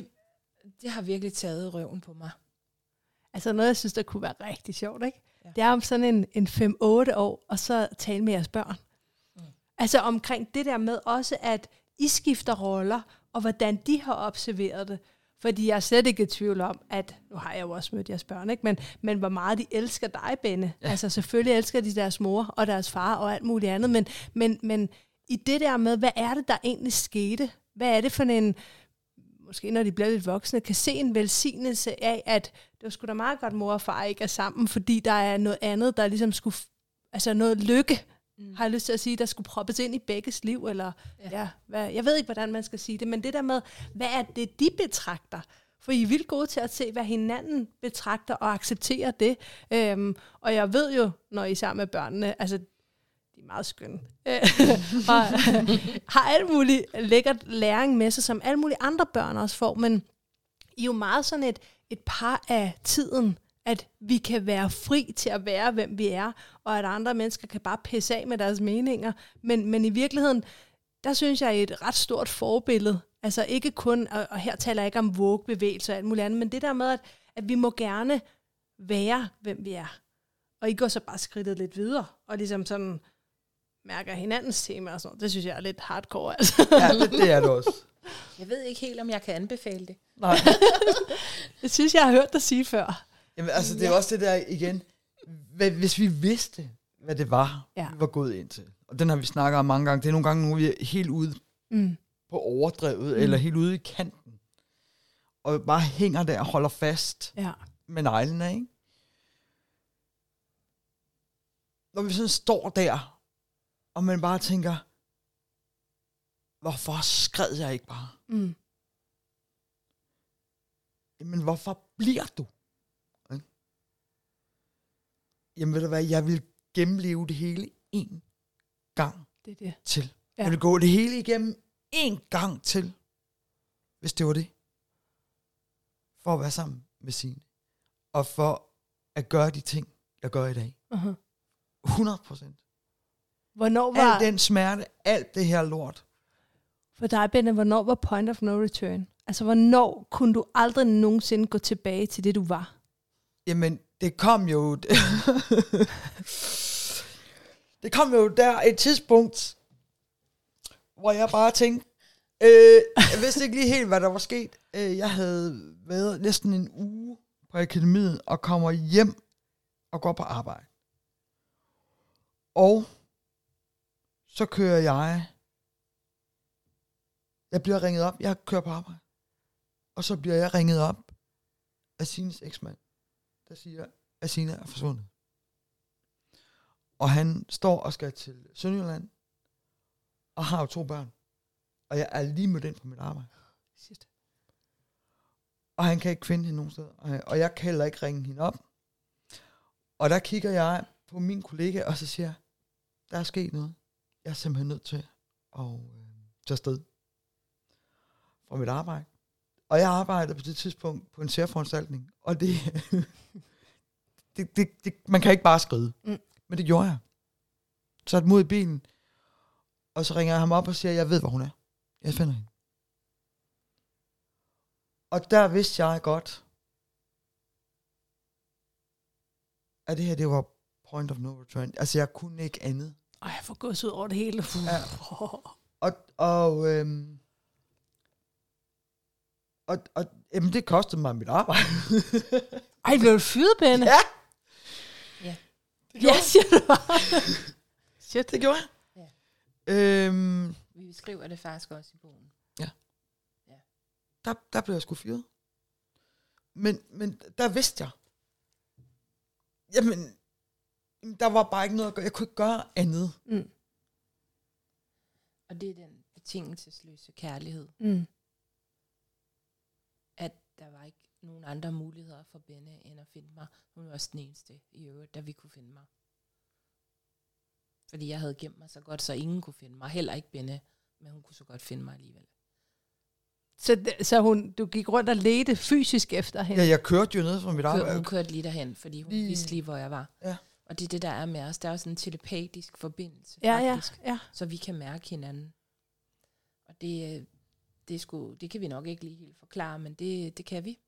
det har virkelig taget røven på mig. Altså noget, jeg synes, der kunne være rigtig sjovt, ikke? Ja. Det er om sådan en 5-8 år, og så tale med jeres børn. Altså omkring det der med også, at I skifter roller, og hvordan de har observeret det. Fordi jeg er slet ikke i tvivl om, at, nu har jeg jo også mødt jeres børn, ikke? Men hvor meget de elsker dig, Benne. Ja. Altså selvfølgelig elsker de deres mor og deres far og alt muligt andet, men i det der med, hvad er det, der egentlig skete? Hvad er det for en, måske når de bliver lidt voksne, kan se en velsignelse af, at det var sgu da meget godt, mor og far ikke er sammen, fordi der er noget andet, der ligesom skulle, altså noget lykke, har jeg lyst til at sige, der skulle proppes ind i begges liv, eller jeg ved ikke, hvordan man skal sige det, men det der med, hvad er det, de betragter? For I er vildt gode til at se, hvad hinanden betragter og accepterer det. Og jeg ved jo, når I er sammen med børnene, altså, de er meget skønne, og har alt muligt lækkert læring med sig, som alle mulige andre børn også får, men I er jo meget sådan et par af tiden, at vi kan være fri til at være, hvem vi er, og at andre mennesker kan bare pisse af med deres meninger. Men i virkeligheden, der synes jeg er et ret stort forbillede. Altså ikke kun, og her taler jeg ikke om vågbevægelser og alt muligt andet, men det der med, at vi må gerne være, hvem vi er. Og I går så bare skridtet lidt videre, og ligesom sådan mærker hinandens tema og sådan noget. Det synes jeg er lidt hardcore, altså. Ja, det er det også. Jeg ved ikke helt, om jeg kan anbefale det. Nej. Det synes jeg har hørt dig sige før. Jamen, altså, det er også det der igen. Hvis vi vidste, hvad det var, vi var gået ind til. Og den har vi snakket om mange gange. Det er nogle gange, nu vi er helt ude på overdrevet, eller helt ude i kanten. Og bare hænger der og holder fast med neglene, ikke? Når vi sådan står der, og man bare tænker, hvorfor skred jeg ikke bare? Jamen, hvorfor bliver du? Jamen ved du hvad, jeg vil gennemleve det hele en gang til. Ja. Jeg vil gå det hele igennem en gang til, hvis det var det. For at være sammen med Signe. Og for at gøre de ting, jeg gør i dag. 100%. Hvornår var... Al den smerte, alt det her lort. For dig, Benne, hvornår var point of no return? Altså, hvornår kunne du aldrig nogensinde gå tilbage til det, du var? Jamen, det kom jo... det kom jo der et tidspunkt, hvor jeg bare tænkte, jeg vidste ikke lige helt, hvad der var sket. Jeg havde været næsten en uge på akademiet, og kommer hjem og går på arbejde. Og så kører jeg bliver ringet op, jeg kører på arbejde. Og så bliver jeg ringet op af Signes eksmand, der siger, at Signe er forsvundet. Og han står og skal til Sønderjylland, og har jo 2 børn. Og jeg er lige mødt ind på mit arbejde. Shit. Og han kan ikke finde hende nogen steder. Og jeg kan heller ikke ringe hende op. Og der kigger jeg på min kollega, og så siger jeg, der er sket noget. Jeg er simpelthen nødt til at tage afsted fra mit arbejde. Og jeg arbejdede på det tidspunkt på en særforanstaltning. Og det man kan ikke bare skride. Men det gjorde jeg. Så satte mod i bilen. Og så ringer jeg ham op og siger, jeg ved, hvor hun er. Jeg finder hende. Og der vidste jeg godt, at det her, det var point of no return. Altså, jeg kunne ikke andet. Ej, jeg får gås ud over det hele. Ja. Og jamen, det kostede mig mit arbejde. Ej, blev du fyret, Benne? Ja. Ja. Ja, siger du bare. Shit. Det gjorde jeg. Vi skriver det faktisk også i bogen. Ja. Der blev jeg sgu fyret. Men der vidste jeg. Jamen, der var bare ikke noget at gøre. Jeg kunne ikke gøre andet. Og det er den betingelsesløse kærlighed. At der var ikke nogen andre muligheder for Benne, end at finde mig. Hun var også den eneste i øvrigt, der vi kunne finde mig. Fordi jeg havde gemt mig så godt, så ingen kunne finde mig. Heller ikke Benne, men hun kunne så godt finde mig alligevel. Så du gik rundt og ledte fysisk efter hende? Ja, jeg kørte jo ned fra mit arbejde. Hun kørte lige derhen, fordi hun vidste lige, hvor jeg var. Ja. Og det er det, der er med os. Der er også en telepatisk forbindelse, faktisk. Ja. Så vi kan mærke hinanden. Og det kan vi nok ikke lige helt forklare, men det kan vi.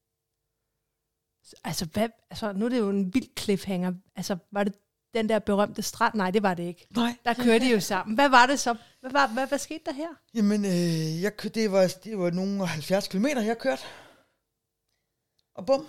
Altså, nu er det jo en vild cliffhanger. Altså, var det den der berømte strand? Nej, det var det ikke. Nej. Der kørte de jo sammen. Hvad var det så? Hvad skete der her? Jamen, det var nogle 70 kilometer, jeg kørte. Og bum.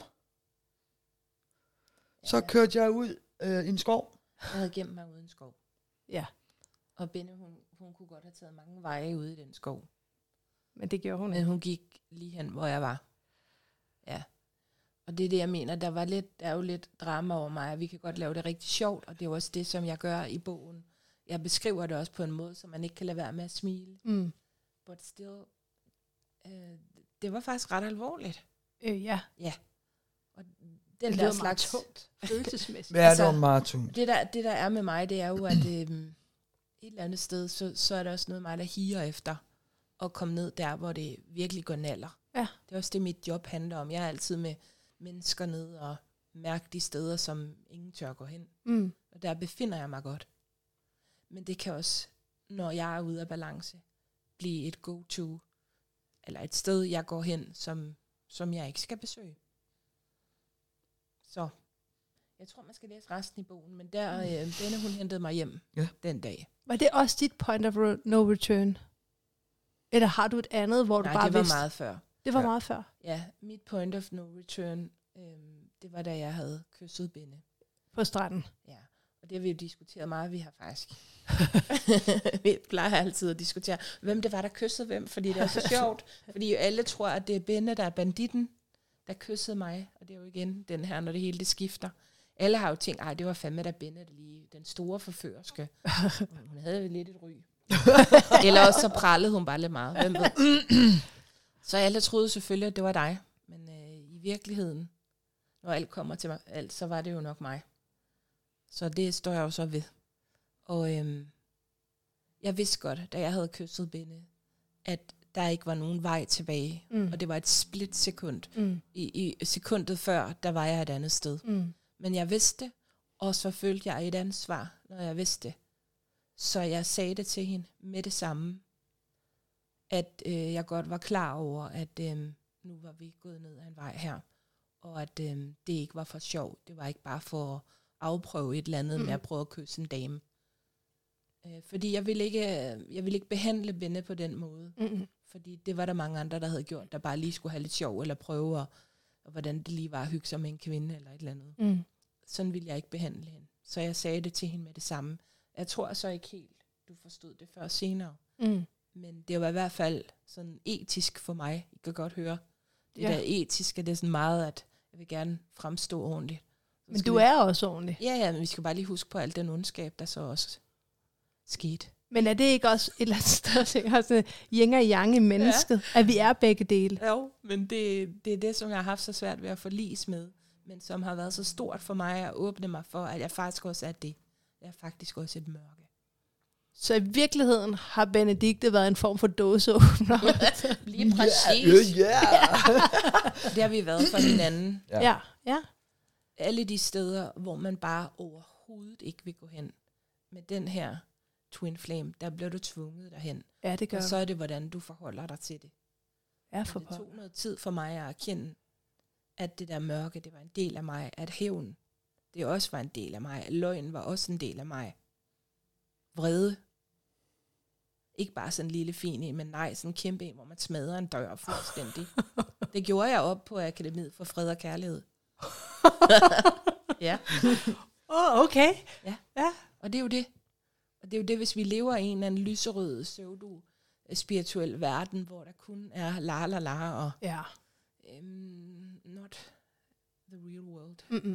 Så kørte jeg ud i en skov. Jeg havde gemt mig ude i en skov. Ja. Og Benne, hun kunne godt have taget mange veje ude i den skov. Men det gjorde hun. Men hun gik lige hen, hvor jeg var. Ja. Og det er det, jeg mener. Der er jo lidt drama over mig, og vi kan godt lave det rigtig sjovt, og det er jo også det, som jeg gør i bogen. Jeg beskriver det også på en måde, så man ikke kan lade være med at smile. But still, det var faktisk ret alvorligt. Ja. Ja. Og den der slags tungt, følelsesmæssigt. Ja, det var meget tungt. Det der er med mig, det er jo, at et eller andet sted, så er der også noget mig, der higer efter at komme ned der, hvor det virkelig går naller. Ja. Det er også det, mit job handler om. Jeg er altid med mennesker ned og mærke de steder, som ingen tør gå hen. Og der befinder jeg mig godt. Men det kan også, når jeg er ude af balance, blive et go-to, eller et sted, jeg går hen, som jeg ikke skal besøge. Så jeg tror, man skal læse resten i bogen, men Benne, hun hentede mig hjem den dag. Var det også dit point of no return? Eller har du et andet, hvor Nej, du bare det var vidste? meget før. Det var meget før? Ja, mit point of no return, det var da jeg havde kysset Benne. På stranden? Ja, og det har vi jo diskuteret meget. Vi har faktisk, vi plejer altid at diskutere, hvem det var, der kyssede hvem, fordi det er så sjovt. Fordi alle tror, at det er Benne, der er banditten, der kyssede mig. Og det er jo igen den her, når det hele det skifter. Alle har jo tænkt, det var fandme da Benne, der lige den store forførerske. Hun havde jo lidt et ry. Eller også så prallede hun bare lidt meget. Hvem ved? Så alle troede selvfølgelig, at det var dig. Men i virkeligheden, når alt kommer til mig, så var det jo nok mig. Så det står jeg jo så ved. Og jeg vidste godt, da jeg havde kysset Benne, at der ikke var nogen vej tilbage. Og det var et splitsekund. I sekundet før, der var jeg et andet sted. Men jeg vidste det, og så følte jeg et ansvar, når jeg vidste det. Så jeg sagde det til hende med det samme, at jeg godt var klar over, at nu var vi gået ned ad en vej her, og at det ikke var for sjov. Det var ikke bare for at afprøve et eller andet med at prøve at kysse en dame. Fordi jeg ville ikke behandle Benne på den måde. Fordi det var der mange andre, der havde gjort, der bare lige skulle have lidt sjov, eller prøve, og hvordan det lige var at hygge sig med en kvinde, eller et eller andet. Sådan ville jeg ikke behandle hende. Så jeg sagde det til hende med det samme. Jeg tror så ikke helt, du forstod det før senere. Men det var i hvert fald sådan etisk for mig. I kan godt høre. Det der etiske, det er sådan meget, at jeg vil gerne fremstå ordentligt. Men du er også ordentlig. Ja, men vi skal bare lige huske på alt den ondskab, der så også skete. Men er det ikke også et eller andet sted, at sådan yin og yang i mennesket, at vi er begge dele? Jo, men det er det, som jeg har haft så svært ved at forliges med, men som har været så stort for mig at åbne mig for, at jeg faktisk også er det. Jeg er faktisk også et mørke. Så i virkeligheden har Benedikte været en form for dåseåbner? Lige præcis. Yeah. Det har vi været for hinanden. Ja. Alle de steder, hvor man bare overhovedet ikke vil gå hen. Med den her twin flame, der bliver du tvunget derhen. Ja, det gør. Og så er det, hvordan du forholder dig til det. Ja, for det tog noget tid for mig at erkende, at det der mørke, det var en del af mig. At hævn, det også var en del af mig. Løgn var også en del af mig. Vrede. Ikke bare sådan en lille fin en, men nej, sådan en kæmpe en, hvor man smadrer en dør fuldstændig. Det gjorde jeg op på Akademiet for Fred og Kærlighed. Ja. Okay. Ja. Og det er jo det. Og det er jo det, hvis vi lever i en eller anden lyserød, pseudo-spirituel verden, hvor der kun er la og not the real world.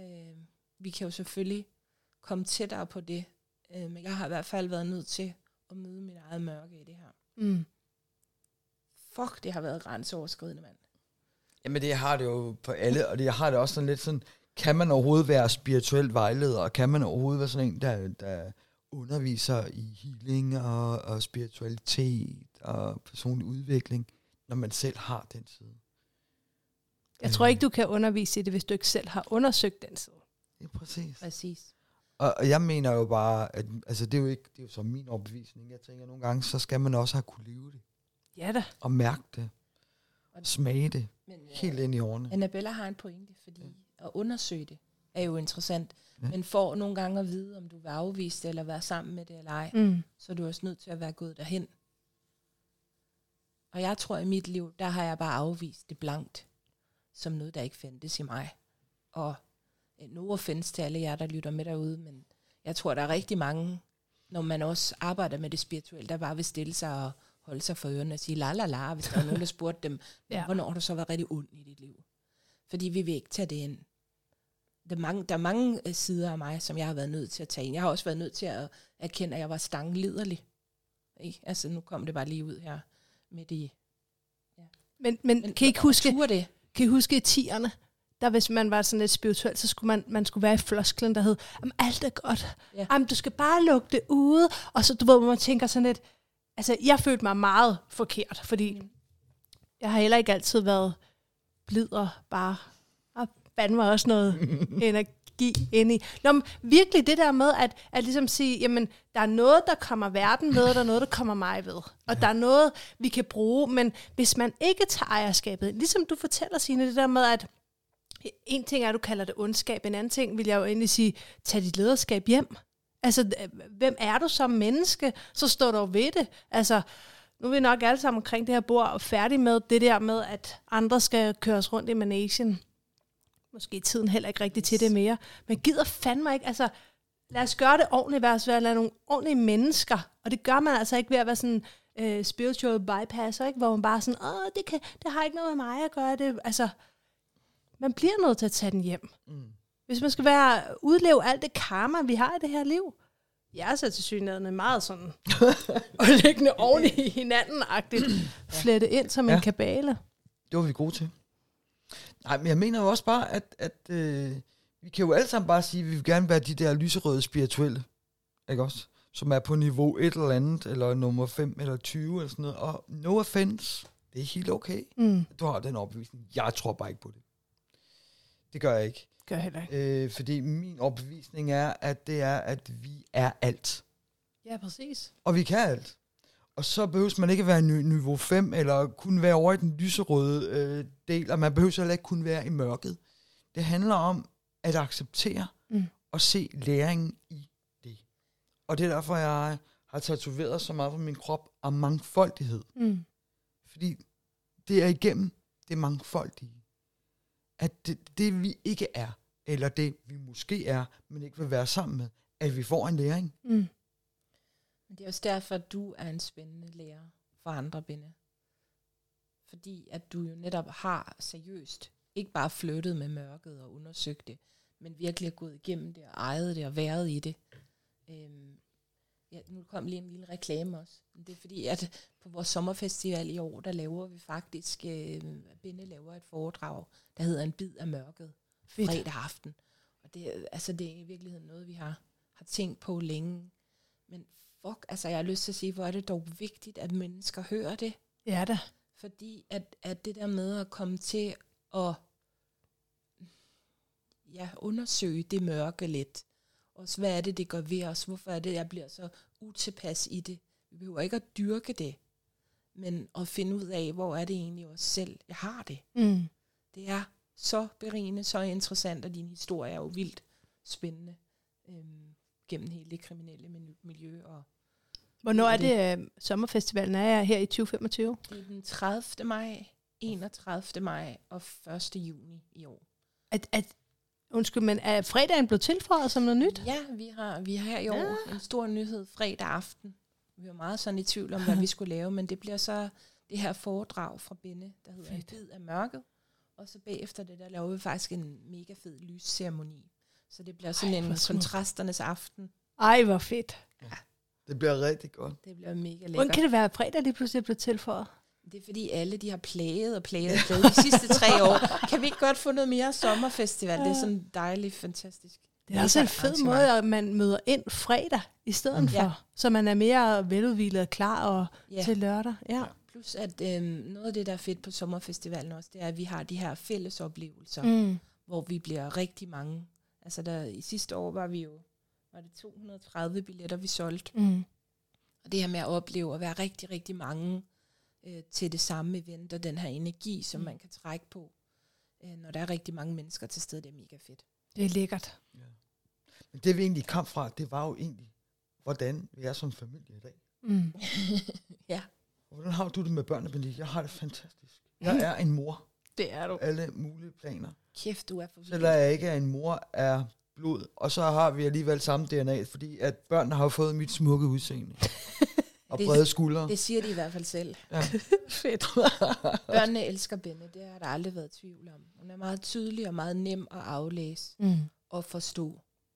Vi kan jo selvfølgelig komme tættere på det, men jeg har i hvert fald været nødt til at møde mit eget mørke i det her. Mm. Fuck, det har været grænseoverskridende, mand. Jamen det har det jo på alle, og det har det også sådan lidt sådan, kan man overhovedet være spirituel vejleder, og kan man overhovedet være sådan en, der underviser i healing og spiritualitet og personlig udvikling, når man selv har den side? Jeg tror ikke, du kan undervise i det, hvis du ikke selv har undersøgt den side. Ja, præcis. Præcis. Og jeg mener jo bare, at altså, det er jo så min overbevisning. Jeg tænker, nogle gange, så skal man også have kunne leve det. Ja da. Og mærke det. Og smage det. Men, helt ind i årene. Annabella har en pointe, fordi at undersøge det er jo interessant. Ja. Men for nogle gange at vide, om du vil afvise det, eller være sammen med det, eller ej, så er du også nødt til at være gået derhen. Og jeg tror, i mit liv, der har jeg bare afvist det blankt, som noget, der ikke fandtes i mig. Og no offense til alle jer, der lytter med derude, men jeg tror, der er rigtig mange, når man også arbejder med det spirituelle, der bare vil stille sig og holde sig for ørerne og sige la, hvis der var nogen, der spurgte dem, hvornår har du så været rigtig ond i dit liv? Fordi vi vil ikke tage det ind. Der er mange sider af mig, som jeg har været nødt til at tage ind. Jeg har også været nødt til at erkende, at jeg var stangliderlig. Ikke? Altså, nu kom det bare lige ud her midt i. Ja. Men kan I ikke huske det? Kan I huske i 10'erne? Der hvis man var sådan lidt spirituel, så skulle man skulle være i flosklen, der hed, alt er godt. Ja. Du skal bare lukke det ude. Og så, du ved, man tænker sådan lidt, altså, jeg følte mig meget forkert, fordi jeg har heller ikke altid været blid og bare fandt mig også noget energi ind i. Nå, men virkelig det der med at ligesom sige, jamen, der er noget, der kommer verden ved, og der er noget, der kommer mig ved. Og der er noget, vi kan bruge, men hvis man ikke tager ejerskabet, ligesom du fortæller, Signe, det der med, at en ting er, at du kalder det ondskab, en anden ting vil jeg jo egentlig sige, tag dit lederskab hjem. Altså, hvem er du som menneske? Så står du ved det. Altså, nu er vi nok alle sammen omkring det her bord og færdige med det der med, at andre skal køres rundt i managen. Måske tiden heller ikke rigtig til det mere. Men gider fandme ikke. Altså, lad os gøre det ordentligt. Lad os være nogle ordentlige mennesker. Og det gør man altså ikke ved at være sådan spiritual bypasser, ikke? Hvor man bare sådan, det har ikke noget med mig at gøre. Det, altså, man bliver nødt til at tage den hjem. Hvis man skal udleve alt det karma, vi har i det her liv. Jeg er så tilsyneladende meget sådan, og liggende oven i hinanden-agtigt, flette ind som en kabale. Det var vi gode til. Nej, men jeg mener jo også bare, at vi kan jo alle sammen bare sige, at vi vil gerne være de der lyserøde spirituelle, ikke også? Som er på niveau 1 eller andet, eller nummer 5 eller 20 eller sådan noget. Og no offense, det er helt okay. Du har den overbevisning. Jeg tror bare ikke på det. Det gør jeg ikke. Gør jeg heller ikke. Fordi min overbevisning er, at vi er alt. Ja, præcis. Og vi kan alt. Og så behøver man ikke være niveau 5, eller kun være over i den lyserøde del, og man behøver heller ikke kun være i mørket. Det handler om at acceptere og se læringen i det. Og det er derfor, jeg har tatoveret så meget på min krop af mangfoldighed. Fordi det er igennem det mangfoldige. At det vi ikke er, eller det vi måske er, men ikke vil være sammen med, at vi får en læring. Det er også derfor, at du er en spændende lærer for andre, Benne. Fordi at du jo netop har seriøst ikke bare flyttet med mørket og undersøgt det, men virkelig gået igennem det og ejet det og været i det. Nu kom lige en lille reklame også. Det er fordi, at på vores sommerfestival i år, der laver vi faktisk, Benne laver et foredrag, der hedder En bid af mørket, fredag aften. Og det er i virkeligheden noget, vi har tænkt på længe. Men jeg har lyst til at sige, hvor er det dog vigtigt, at mennesker hører det. Ja da. Fordi at det der med at komme til at undersøge det mørke lidt. Også hvad er det gør ved os? Hvorfor er det, jeg bliver så utilpas i det? Vi behøver ikke at dyrke det, men at finde ud af, hvor er det egentlig os selv, jeg har det. Det er så berigende, så interessant, og din historie er jo vildt spændende gennem hele det kriminelle miljø. Og hvornår er det sommerfestivalen er her i 2025? Det er den 30. maj, 31. maj og 1. juni i år. Undskyld, men er fredagen blevet tilføjet som noget nyt? Ja, vi har her i år en stor nyhed fredag aften. Vi var meget sådan i tvivl om, hvad vi skulle lave, men det bliver så det her foredrag fra Benne, der hedder En bid af mørket. Og så bagefter det, der laver vi faktisk en mega fed lysceremoni. Så det bliver sådan en kontrasternes aften. Ej, hvor fedt. Ja. Det bliver rigtig godt. Det bliver mega lækkert. Hvordan kan det være, at fredag lige pludselig blev tilføjet? Det er fordi alle de har plaget de sidste 3 år. Kan vi ikke godt få noget mere sommerfestival? Det er sådan dejligt, fantastisk. Det er også en fed måde, at man møder ind fredag i stedet for. Så man er mere veludhvilet og klar og til lørdag. Ja. Plus at noget af det, der er fedt på sommerfestivalen også, det er, at vi har de her fælles oplevelser, hvor vi bliver rigtig mange. Altså i sidste år var det 230 billetter, vi solgte. Og det her med at opleve at være rigtig, rigtig mange til det samme event, og den her energi, som man kan trække på, når der er rigtig mange mennesker til stede, det er mega fedt. Det er lækkert. Ja. Men det vi egentlig kom fra, det var jo egentlig, hvordan vi er som familie i dag. Ja. Og hvordan har du det med børnene, Benedikt? Jeg har det fantastisk. Jeg er en mor. Det er du. Alle mulige planer. Kæft, du er for vildt. Selvom jeg ikke er en mor af blod. Og så har vi alligevel samme DNA, fordi at børnene har fået mit smukke udseende. Og brede skuldre. Det siger de i hvert fald selv. Ja. Fedt. Børnene elsker Benne, det har der aldrig været tvivl om. Hun er meget tydelig og meget nem at aflæse og forstå.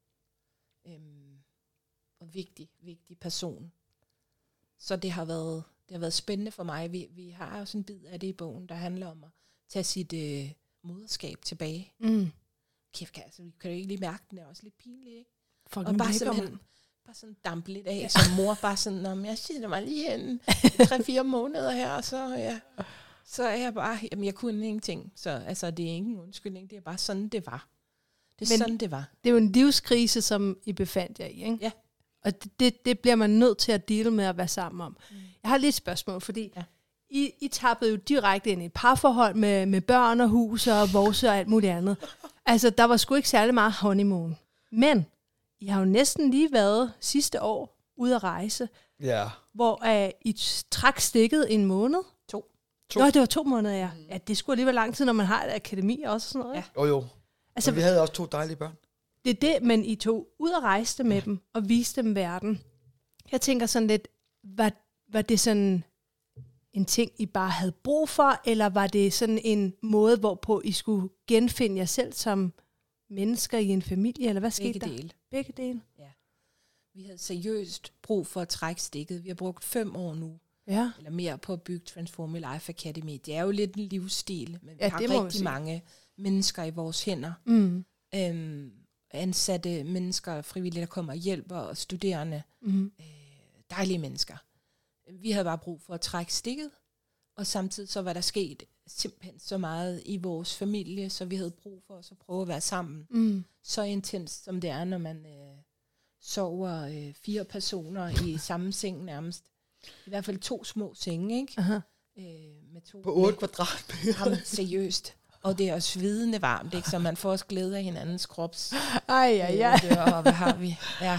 Og vigtig person. Så det har været spændende for mig. Vi har også en bid af det i bogen, der handler om at tage sit moderskab tilbage. Kæft, altså, vi kan jo ikke lige mærke, den er også lidt pinlig, ikke? Og bare sådan dampe lidt af, som mor, bare sådan, om jeg sidder mig lige hen 3-4 måneder her, og så er jeg bare, jamen jeg kunne ingenting. Så altså, det er ingen undskyldning, det er bare sådan, det var. Det er sådan, det var. Det er jo en livskrise, som I befandt jer i, ikke? Ja. Og det bliver man nødt til at deale med at være sammen om. Jeg har lige et spørgsmål, fordi I tappede jo direkte ind i et parforhold med børn og hus og vores og alt muligt andet. Altså, der var sgu ikke særlig meget honeymoon. Men I har jo næsten lige været sidste år ude at rejse, hvor I trak stikket en måned. 2. Nå, det var 2 måneder, ja. Ja, det skulle alligevel lang tid, når man har et akademi også sådan noget. Ja. Jo. Altså, vi havde også 2 dejlige børn. Det er det, men I tog ud og rejste med dem og viste dem verden. Jeg tænker sådan lidt, var det sådan en ting, I bare havde brug for, eller var det sådan en måde, hvorpå I skulle genfinde jer selv som mennesker i en familie, eller hvad skete der? Begge dele. Ja. Vi havde seriøst brug for at trække stikket. Vi har brugt 5 år nu, eller mere, på at bygge Transform Your Life Academy. Det er jo lidt en livsstil, men vi har rigtig mange mennesker i vores hænder. Ansatte mennesker, frivillige, der kommer og hjælper, og studerende. Dejlige mennesker. Vi havde bare brug for at trække stikket, og samtidig så var der sket simpelthen så meget i vores familie, så vi havde brug for at prøve at være sammen. Så intenst som det er, når man sover 4 personer i samme seng nærmest. I hvert fald 2 små senge, ikke? Med 2 på 8 kvadratmeter. Jamen, seriøst. Og det er også svidende varmt, ikke? Så man får også glæde af hinandens krops. Og hvad har vi? Ja.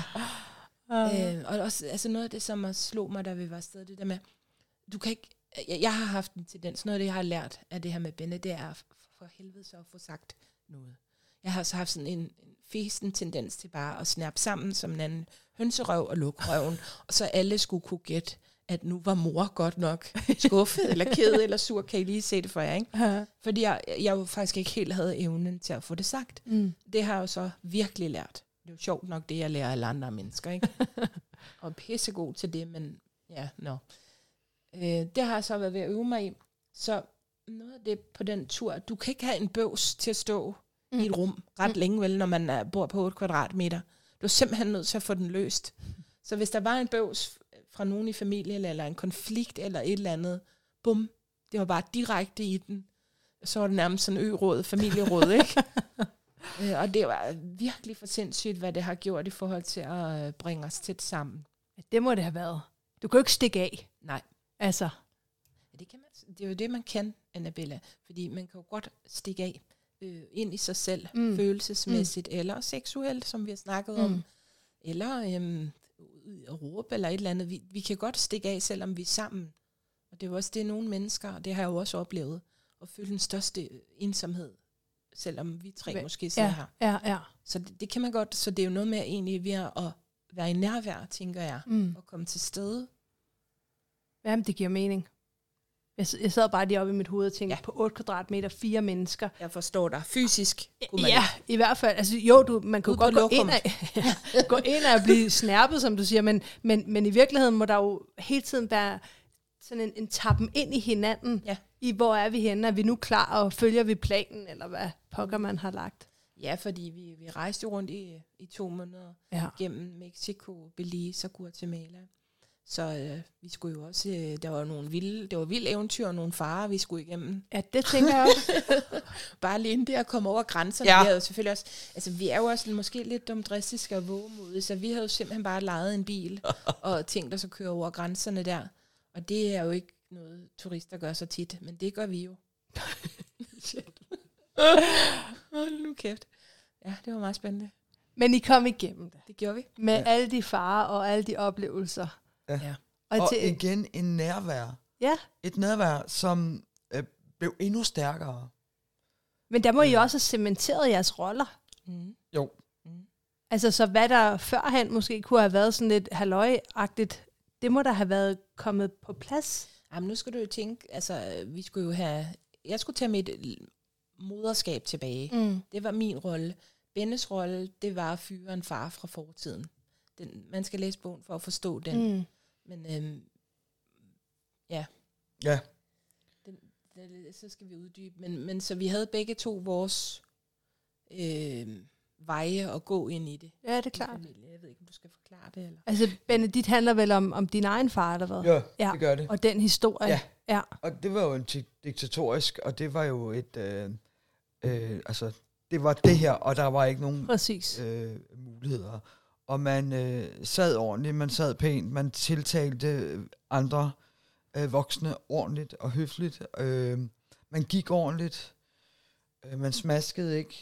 Og også altså noget af det, som slog mig, da vi var afsted, det der med, du kan ikke, jeg har haft en tendens, noget af det, jeg har lært af det her med Benne, det er for helvede så at få sagt noget. Jeg har så haft sådan en festen tendens til bare at snappe sammen som en anden hønserøv og lukke røven, og så alle skulle kunne gætte, at nu var mor godt nok skuffet, eller ked, eller sur, kan I lige se det for jer, ikke? Fordi jeg jo faktisk ikke helt havde evnen til at få det sagt. Det har jeg jo så virkelig lært. Det er jo sjovt nok det, jeg lærer af alle andre mennesker, ikke? Og pissegod til det, men ja, det har jeg så været ved at øve mig i. Så noget af det på den tur, du kan ikke have en bøvs til at stå i et rum ret længe, vel, når man bor på 8 kvadratmeter. Du er simpelthen nødt til at få den løst. Så hvis der var en bøvs fra nogen i familien, eller en konflikt, eller et eller andet, bum, det var bare direkte i den. Så var det nærmest sådan ø-råd, familieråd, ikke? Og det var virkelig for sindssygt, hvad det har gjort i forhold til at bringe os tæt sammen. Det må det have været. Du kan jo ikke stikke af. Nej. Altså. Ja, det er jo det, man kan, Annabella. Fordi man kan jo godt stikke af ind i sig selv, følelsesmæssigt, eller seksuelt, som vi har snakket om. Eller råbe, eller et eller andet. Vi kan godt stikke af, selvom vi er sammen. Og det er jo også det, nogle mennesker, og det har jeg jo også oplevet, at føle den største ensomhed, selvom vi 3 måske sidder her. Ja. Så det kan man godt, så det er jo noget med egentlig ved at være i nærvær, tænker jeg, og komme til stede. Jamen, det giver mening. Jeg sad bare lige oppe i mit hoved og tænkte, på 8 kvadratmeter, 4 mennesker. Jeg forstår dig. Fysisk. Ja, i hvert fald. Altså, jo, man kan godt gå ind og blive snærpet, som du siger, men i virkeligheden må der jo hele tiden være sådan en tappen ind i hinanden, i hvor er vi henne, er vi nu klar, og følger vi planen, eller hvad pokker man har lagt? Ja, fordi vi rejste jo rundt i 2 måneder gennem Mexico, Belize og Guatemala. Så vi skulle jo også, det var vilde eventyr og nogle farer, vi skulle igennem. Ja, det tænker jeg også. Bare lige inden det at komme over grænserne. Vi havde jo selvfølgelig også, altså vi er jo også måske lidt dumdristiske og vågemodige, så vi havde jo simpelthen bare lejet en bil og tænkt os at køre over grænserne der. Og det er jo ikke noget, turister gør så tit, men det gør vi jo. Hold nu kæft. Ja, det var meget spændende. Men I kom igennem det. Det gjorde vi. Med alle de farer og alle de oplevelser. Ja. Og igen en nærvær. Ja. Et nærvær, som blev endnu stærkere. Men der må I også have cementeret jeres roller. Mm. Jo. Altså, så hvad der førhen måske kunne have været sådan lidt halløjagtigt, det må der have været kommet på plads. Jamen, nu skal du jo tænke, altså, jeg skulle tage mit moderskab tilbage. Mm. Det var min rolle. Bennes rolle, det var at fyre en far fra fortiden. Man skal læse bogen for at forstå den. Mm. Men ja. Så skal vi uddybe. Men så vi havde begge to vores veje at gå ind i det. Ja, det er klart. Jeg ved ikke, om du skal forklare det. Eller? Altså, Benedikt handler vel om din egen far, eller hvad? Ja, det gør det. Og den historie. Ja. Og det var jo en diktatorisk, og det var jo et... altså, det var det her, og der var ikke nogen muligheder. Og man sad ordentligt, man sad pænt, man tiltalte andre voksne ordentligt og høfligt. Man gik ordentligt, man smaskede ikke.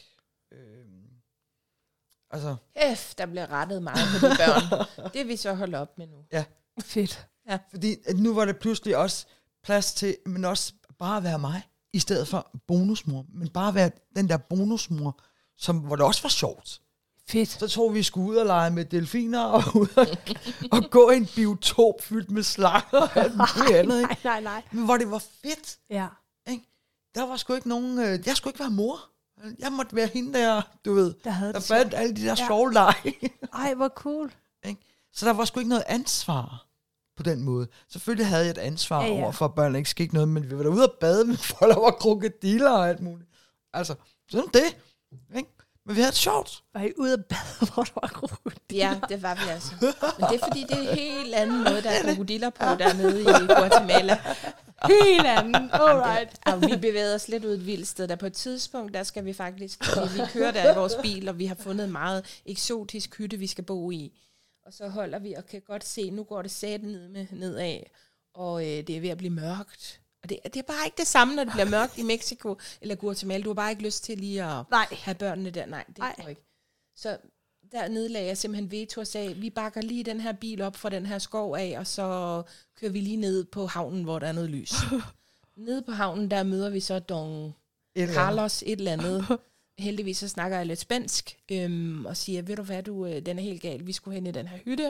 Altså. Der blev rettet meget på de børn. Det er vi så holdt op med nu. Ja. Fedt. Ja. Fordi nu var det pludselig også plads til, men også bare være mig, i stedet for bonusmor. Men bare være den der bonusmor, hvor det også var sjovt. Fedt. Så tror vi skulle ud og lege med delfiner og ud og gå i en biotop fyldt med slanger og alt muligt andet. Ikke? Nej. Men hvor det var fedt. Ja. Ikke? Der var sgu ikke nogen... jeg skulle ikke være mor. Jeg måtte være hende der, du ved, der fandt alle de der sjove lege. Ej, hvor cool. Ikke? Så der var sgu ikke noget ansvar på den måde. Selvfølgelig havde jeg et ansvar over for, at børnene ikke skete noget, men vi var derude og bade med folk, der var krokodiller og alt muligt. Altså, sådan det. Ikke? Men vi havde det sjovt. Var I ude at bade, hvor der var krokodiller? Ja, det var vi altså. Men det er fordi, det er en helt anden måde, der er krokodiller på dernede i Guatemala. Helt anden. Alright. Og vi bevæger os lidt ud et vildt sted. Der på et tidspunkt, der skal vi faktisk... Vi kører der i vores bil, og vi har fundet en meget eksotisk hytte, vi skal bo i. Og så holder vi og kan godt se, nu går det satan nedad, og det er ved at blive mørkt. Og det er bare ikke det samme, når det bliver mørkt i Mexico eller Guatemala. Du har bare ikke lyst til lige at have børnene der. Nej, det går ikke. Så dernede lagde jeg simpelthen veto og sagde, vi bakker lige den her bil op fra den her skov af, og så kører vi lige ned på havnen, hvor der er noget lys. Nede på havnen, der møder vi så Don Carlos et eller andet. Heldigvis så snakker jeg lidt spansk, og siger, ved du hvad, den er helt gal, vi skulle hen i den her hytte.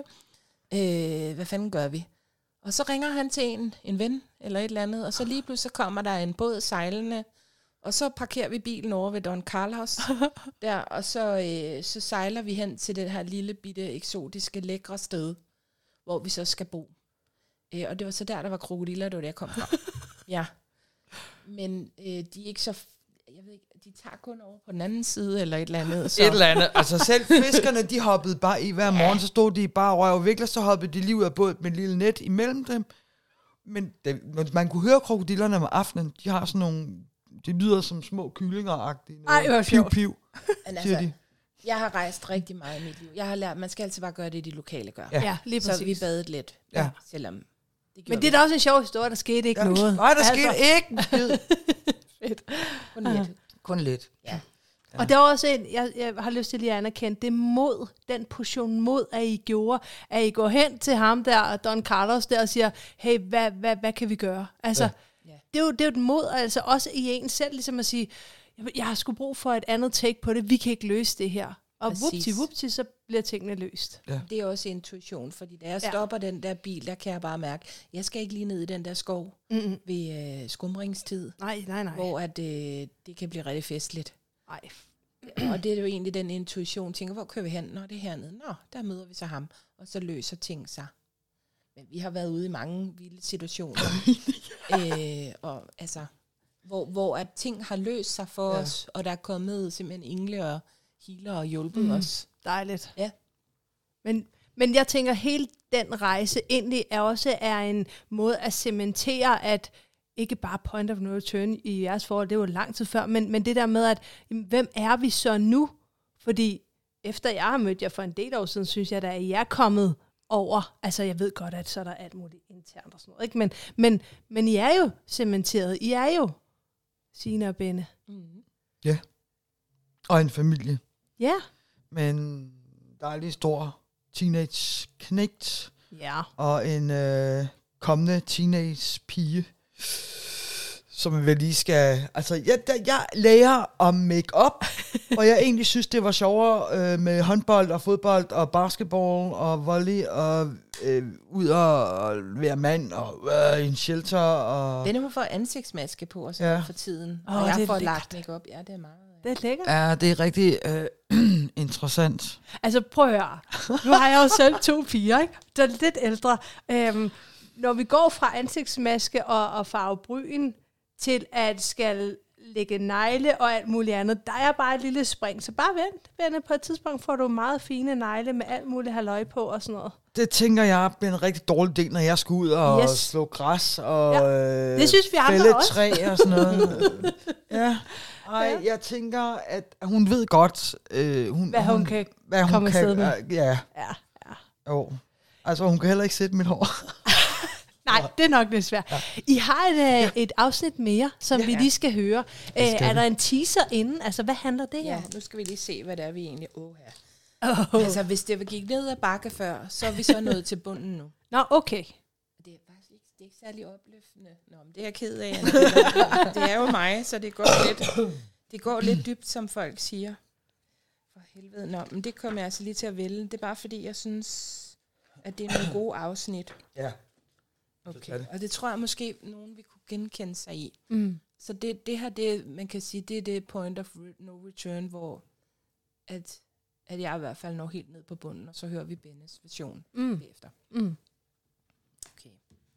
Hvad fanden gør vi? Og så ringer han til en ven, eller et eller andet, og så lige pludselig kommer der en båd sejlende, og så parkerer vi bilen over ved Don Carlos, der, og så sejler vi hen til det her lille, bitte, eksotiske, lækre sted, hvor vi så skal bo. Og det var så der var krokodiller, det var der jeg kom fra. Ja. Men de er ikke så... Jeg ved ikke, de tager kun over på den anden side, eller et eller andet. Så. Et eller andet. Altså selv fiskerne, de hoppede bare i hver morgen, så stod de bare røv og vikler, så hoppede de lige ud af båden med en lille net imellem dem. Men man kunne høre krokodillerne om aftenen, de har sådan nogle, det lyder som små kyllinger-agtige. Ej, hvor sjovt. Piv, siger de. Jeg har rejst rigtig meget i mit liv. Jeg har lært, man skal altid bare gøre det, de lokale gør. Ja, lige præcis. Så vi badet lidt, selvom det men det er da også en sjov historie, der skete ikke noget. Nej, der skete ikke. Fedt. Kun lidt. Ja. Og der var også jeg har lyst til lige at anerkende, det mod, den portion mod, at I gjorde, at I går hen til ham der, Don Carlos der, og siger, hey, hvad kan vi gøre? Altså, det er jo et mod, altså også i en selv, ligesom at sige, jeg har sgu brug for et andet take på det, vi kan ikke løse det her. Og vupti, så bliver tingene løst. Ja. Det er også intuition, fordi da jeg stopper den der bil, der kan jeg bare mærke, jeg skal ikke lige ned i den der skov ved skumringstid, Nej. hvor at, det kan blive rigtig festligt. Nej. Og det er jo egentlig den intuition, tænker, hvor kører vi hen? Nå, det er hernede. Nå, der møder vi så ham, og så løser ting sig. Men vi har været ude i mange vilde situationer, og altså, hvor at ting har løst sig for os, og der er kommet simpelthen engle og healer og hjulpet os. Dejligt. Ja. Men jeg tænker, hele den rejse egentlig også er en måde at cementere, at ikke bare point of no return i jeres forhold, det var lang tid før, men det der med, at hvem er vi så nu? Fordi efter jeg har mødt jer for en del år siden, synes jeg, at I er kommet over. Altså jeg ved godt, at så er der alt muligt internt og sådan noget, ikke? Men I er jo cementeret. I er jo Signe og Benne. Ja. Og en familie. Ja. Men der er lige stor teenage knægt. Ja. Og en kommende teenage pige, som vel lige skal... Altså, jeg lærer om make-up, og jeg egentlig synes, det var sjovere med håndbold og fodbold og basketball og volley og ud og være mand og en shelter. Og Den er for ansigtsmaske på os for tiden, og jeg får lagt make-up. Ja, det er meget... Det er lækkert. Ja, det er rigtig interessant. Altså prøv at høre. Nu har jeg jo selv 2 piger, ikke? Der er lidt ældre. Når vi går fra ansigtsmaske og farve bryn til at skal lægge negle og alt muligt andet, der er bare et lille spring. Så bare vent. På et tidspunkt får du meget fine negle med alt muligt halløj på og sådan noget. Det tænker jeg bliver en rigtig dårlig del, når jeg skal ud og slå græs og det synes vi fælde træ og sådan noget. Ja. Ej, jeg tænker, at hun ved godt, hvad hun kan komme afsted med. Ja. Jo. Altså, hun kan heller ikke sætte mit hår. Nej, det er nok lidt svært. Ja. I har et afsnit mere, som vi lige skal høre. Er der en teaser inden? Altså, hvad handler det om? Ja, nu skal vi lige se, hvad det er, vi egentlig Altså, hvis det gik ned ad bakke før, så er vi så nået til bunden nu. Nå, okay. Det er faktisk ikke særlig opløftende. Nå, men det er jeg ked af. Det er jo mig, så det går lidt dybt, som folk siger. For helvede. Nå, men det kommer jeg altså lige til at vælge. Det er bare fordi, jeg synes, at det er nogle gode afsnit. Ja. Okay, og det tror jeg måske, nogen vil kunne genkende sig i. Så det her, man kan sige, det er det point of no return, hvor at jeg i hvert fald når helt ned på bunden, og så hører vi Bennes version bagefter. Okay.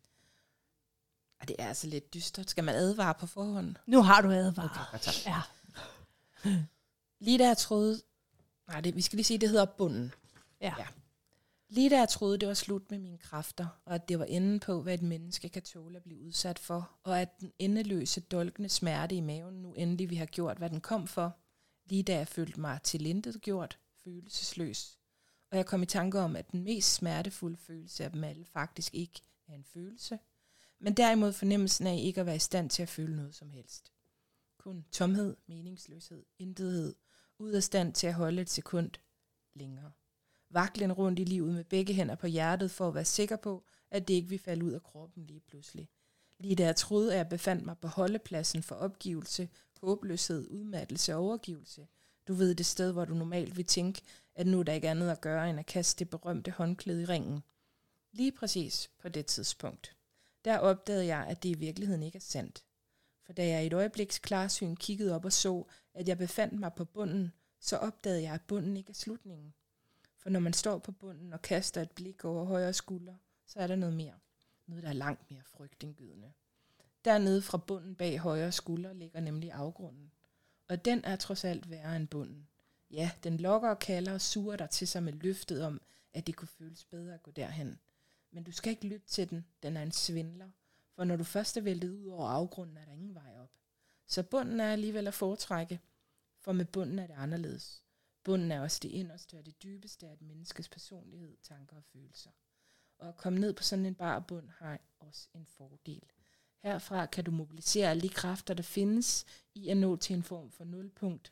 Og det er altså lidt dystert. Skal man advare på forhånd? Nu har du advaret. Okay, ja. Lige da jeg troede... Nej, vi skal lige sige, det hedder bunden. Ja. Lige da jeg troede, det var slut med mine kræfter, og at det var enden på, hvad et menneske kan tåle at blive udsat for, og at den endeløse, dolkende smerte i maven nu endelig vi har gjort, hvad den kom for, lige da jeg følte mig tilintetgjort, følelsesløs. Og jeg kom i tanke om, at den mest smertefulde følelse af dem alle faktisk ikke er en følelse, men derimod fornemmelsen af ikke at være i stand til at føle noget som helst. Kun tomhed, meningsløshed, intethed, ud af stand til at holde et sekund længere. Vaklen rundt i livet med begge hænder på hjertet for at være sikker på, at det ikke ville falde ud af kroppen lige pludselig. Lige da jeg troede, at jeg befandt mig på holdepladsen for opgivelse, håbløshed, udmattelse og overgivelse. Du ved det sted, hvor du normalt vil tænke, at nu er der ikke andet at gøre, end at kaste det berømte håndklæde i ringen. Lige præcis på det tidspunkt. Der opdagede jeg, at det i virkeligheden ikke er sandt. For da jeg i et øjebliks klarsyn kiggede op og så, at jeg befandt mig på bunden, så opdagede jeg, at bunden ikke er slutningen. For når man står på bunden og kaster et blik over højre skulder, så er der noget mere. Noget, der er langt mere frygtindgydende. Dernede fra bunden bag højre skulder ligger nemlig afgrunden. Og den er trods alt værre end bunden. Ja, den lokker og kalder og suger dig til sig med løftet om, at det kunne føles bedre at gå derhen. Men du skal ikke lytte til den. Den er en svindler. For når du først er væltet ud over afgrunden, er der ingen vej op. Så bunden er alligevel at foretrække. For med bunden er det anderledes. Bunden er også det inderste og det dybeste af et menneskes personlighed, tanker og følelser. Og at komme ned på sådan en bar bund har også en fordel. Herfra kan du mobilisere alle de kræfter, der findes i at nå til en form for nulpunkt.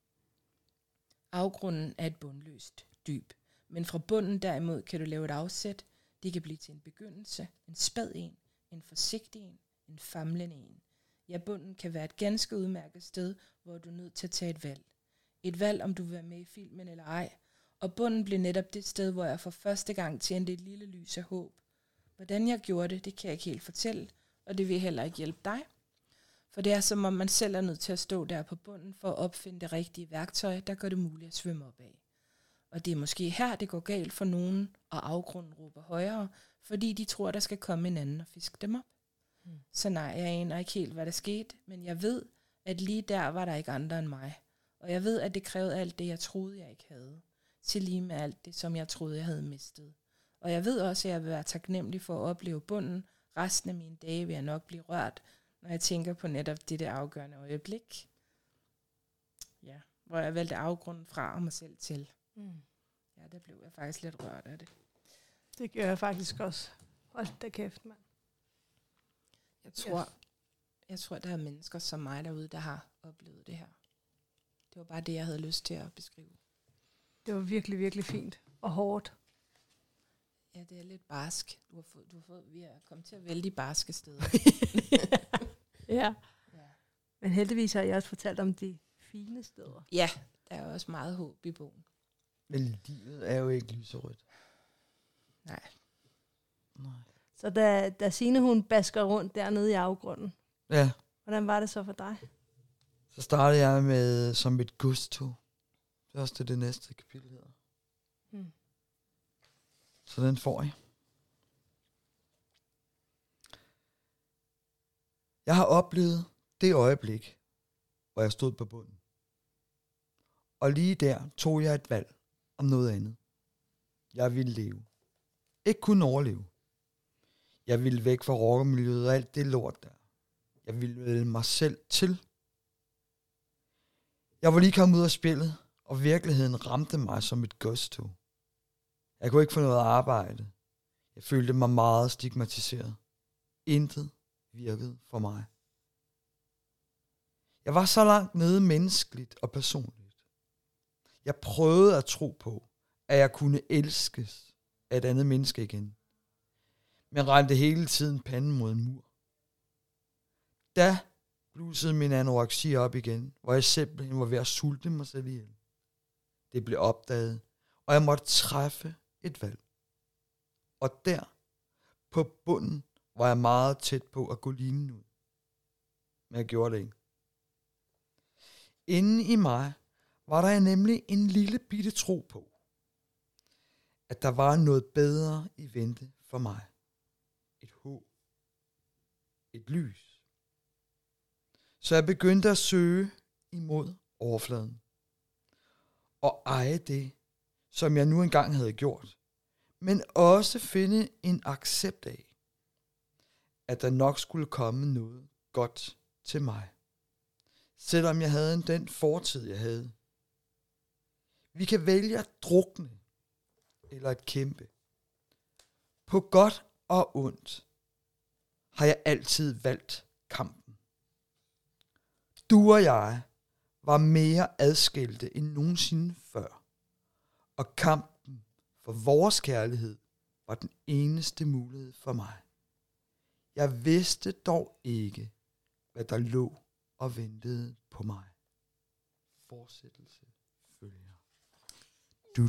Afgrunden er et bundløst dyb. Men fra bunden derimod kan du lave et afsæt. Det kan blive til en begyndelse, en spad en, en forsigtig en famlende en. Ja, bunden kan være et ganske udmærket sted, hvor du er nødt til at tage et valg. Et valg, om du vil være med i filmen eller ej, Og bunden blev netop det sted, hvor jeg for første gang tændte et lille lys af håb. Hvordan jeg gjorde det kan jeg ikke helt fortælle, og det vil heller ikke hjælpe dig. For det er som om man selv er nødt til at stå der på bunden for at opfinde det rigtige værktøj, der gør det muligt at svømme op af. Og det er måske her, det går galt for nogen, og afgrunden råber højere, fordi de tror, der skal komme en anden og fiske dem op. Så nej, jeg aner ikke helt, hvad der skete, men jeg ved, at lige der var der ikke andre end mig. Og jeg ved, at det krævede alt det, jeg troede, jeg ikke havde. Til lige med alt det, som jeg troede, jeg havde mistet. Og jeg ved også, at jeg vil være taknemmelig for at opleve bunden. Resten af mine dage vil jeg nok blive rørt, når jeg tænker på netop det der afgørende øjeblik. Ja, hvor jeg valgte afgrunden fra og mig selv til. Ja, der blev jeg faktisk lidt rørt af det. Det gør jeg faktisk også. Hold da kæft, mand. Jeg tror, der er mennesker som mig derude, der har oplevet det her. Det var bare det, jeg havde lyst til at beskrive. Det var virkelig, virkelig fint og hårdt. Ja, det er lidt barsk. Vi er kommet til at vælge de barske steder. Ja. Men heldigvis har jeg også fortalt om de fine steder. Ja, der er også meget håb i bogen. Men livet er jo ikke lyserødt. Nej. Så da Signe, hun basker rundt dernede i afgrunden, Ja. hvordan var det så for dig? Så startede jeg med som et godstog. Det er også det næste kapitel hedder. Så den får jeg. Jeg har oplevet det øjeblik, hvor jeg stod på bunden. Og lige der tog jeg et valg om noget andet. Jeg ville leve. Ikke kun overleve. Jeg ville væk fra rockermiljøet og alt det lort der. Jeg ville vælge mig selv til. Jeg var lige kommet ud af spillet, og virkeligheden ramte mig som et godstog. Jeg kunne ikke få noget arbejde. Jeg følte mig meget stigmatiseret. Intet virkede for mig. Jeg var så langt nede menneskeligt og personligt. Jeg prøvede at tro på, at jeg kunne elskes af et andet menneske igen. Men rendte hele tiden panden mod en mur. Da blusede min anoreksi op igen, hvor jeg simpelthen var ved at sulte mig selv ihjel. Det blev opdaget, og jeg måtte træffe et valg. Og der, på bunden, var jeg meget tæt på at gå linen ud. Men jeg gjorde det ikke. Inde i mig var der nemlig en lille bitte tro på, at der var noget bedre i vente for mig. Et håb. Et lys. Så jeg begyndte at søge imod overfladen. Og eje det, som jeg nu engang havde gjort. Men også finde en accept af, at der nok skulle komme noget godt til mig. Selvom jeg havde den fortid, jeg havde. Vi kan vælge at drukne, eller at kæmpe. På godt og ondt har jeg altid valgt kampen. Du og jeg var mere adskilte end nogensinde før. Og kampen for vores kærlighed var den eneste mulighed for mig. Jeg vidste dog ikke, hvad der lå og ventede på mig. Fortsættelse følger. Du.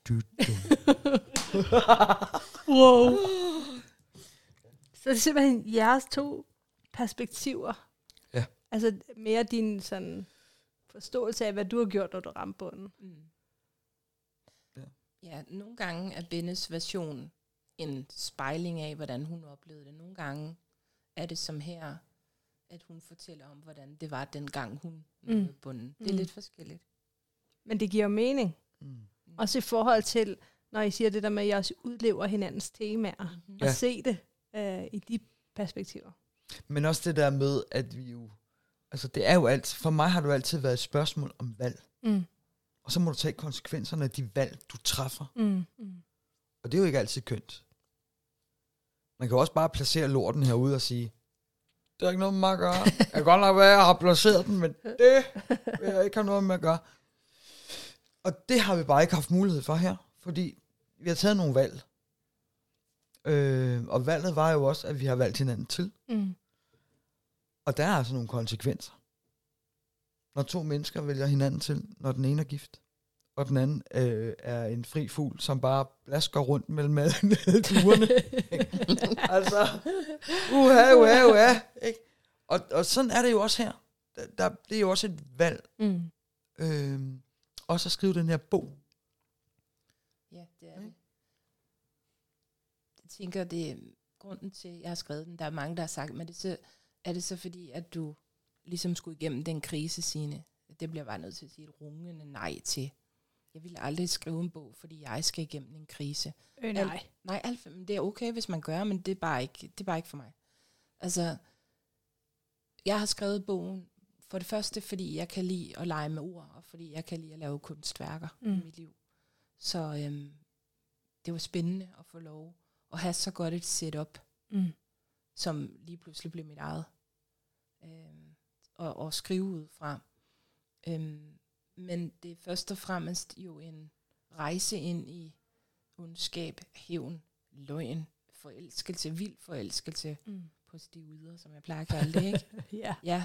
Wow. Så det er simpelthen jeres to perspektiver. Ja. Altså mere din sådan forståelse af, hvad du har gjort, når du ramte bunden. Ja, nogle gange er Bennes version en spejling af, hvordan hun oplevede det. Nogle gange er det som her, at hun fortæller om, hvordan det var dengang hun nåede bunden. Det er lidt forskelligt. Men det giver mening. Også i forhold til, når I siger det der med, at I også udlever hinandens temaer. Og se det i de perspektiver. Men også det der med, at vi jo... Altså det er jo altid... For mig har det jo altid været et spørgsmål om valg. Og så må du tage konsekvenserne af de valg, du træffer. Og det er jo ikke altid kønt. Man kan også bare placere lorten herude og sige, det er ikke noget med mig at gøre. Jeg kan godt nok være, at jeg har placeret den, men det vil jeg ikke have noget med at gøre. Og det har vi bare ikke haft mulighed for her, fordi vi har taget nogle valg. Og valget var jo også, at vi har valgt hinanden til. Og der er altså nogle konsekvenser. Når to mennesker vælger hinanden til, når den ene er gift, og den anden er en fri fugl, som bare blasker rundt mellem alle duerne. Altså, uha, ikke? Og sådan er det jo også her. Det er jo også et valg. Også at skrive den her bog. Ja, det er det. Jeg tænker, det er grunden til, at jeg har skrevet den. Der er mange, der har sagt, men er det så fordi, at du ligesom skulle igennem den krise, Signe? Det bliver bare nødt til at sige et rungende nej til. Jeg ville aldrig skrive en bog, fordi jeg skal igennem en krise. Nej. Det er okay, hvis man gør, men det er bare ikke for mig. Altså, jeg har skrevet bogen for det første, fordi jeg kan lide at lege med ord, og fordi jeg kan lide at lave kunstværker i mit liv. Så det var spændende at få lov at have så godt et setup, som lige pludselig blev mit eget. Og skrive ud fra. Men det er først og fremmest jo en rejse ind i ondskab, hævn, løgn, forelskelse, vild forelskelse på stivider, som jeg plejer at kalde det, ikke? Ja.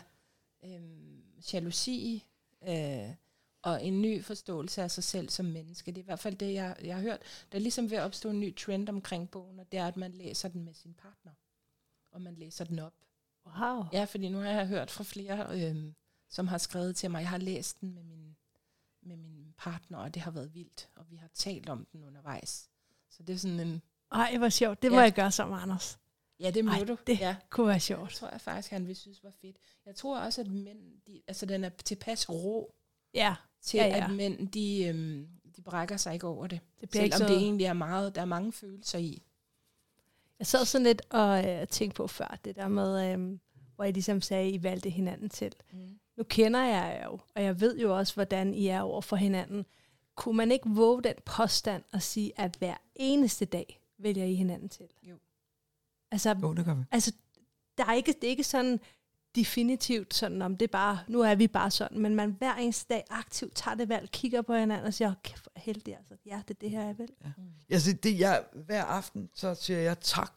Jalousi og en ny forståelse af sig selv som menneske. Det er i hvert fald det, jeg har hørt. Der er ligesom ved at opstå en ny trend omkring bogen, og det er, at man læser den med sin partner. Og man læser den op. Wow. Ja, fordi nu har jeg hørt fra flere, som har skrevet til mig, jeg har læst den med min partner, og det har været vildt, og vi har talt om den undervejs. Så det er sådan en... Ej, hvor sjovt. Det må jeg gøre sammen, Anders. Ja, det må du. Det kunne være sjovt. Det tror jeg faktisk, han ville synes var fedt. Jeg tror også, at mænd, den er tilpas rå til, at mænd, de brækker sig ikke over det. Selvom det egentlig er meget, der er mange følelser i. Jeg sad sådan lidt og tænkte på før, det der med, hvor I ligesom sagde, I valgte hinanden til. Nu kender jeg jer jo, og jeg ved jo også, hvordan I er over for hinanden. Kunne man ikke våge den påstand og sige, at hver eneste dag vælger I hinanden til? Jo. Altså, det gør vi. Altså, det er ikke sådan definitivt sådan, om det er bare, nu er vi bare sådan, men man hver eneste dag aktivt tager det valg, kigger på hinanden og siger, kæft, hvor heldig, altså, ja, det er det her, jeg vil. Ja. Hver aften, så siger jeg tak,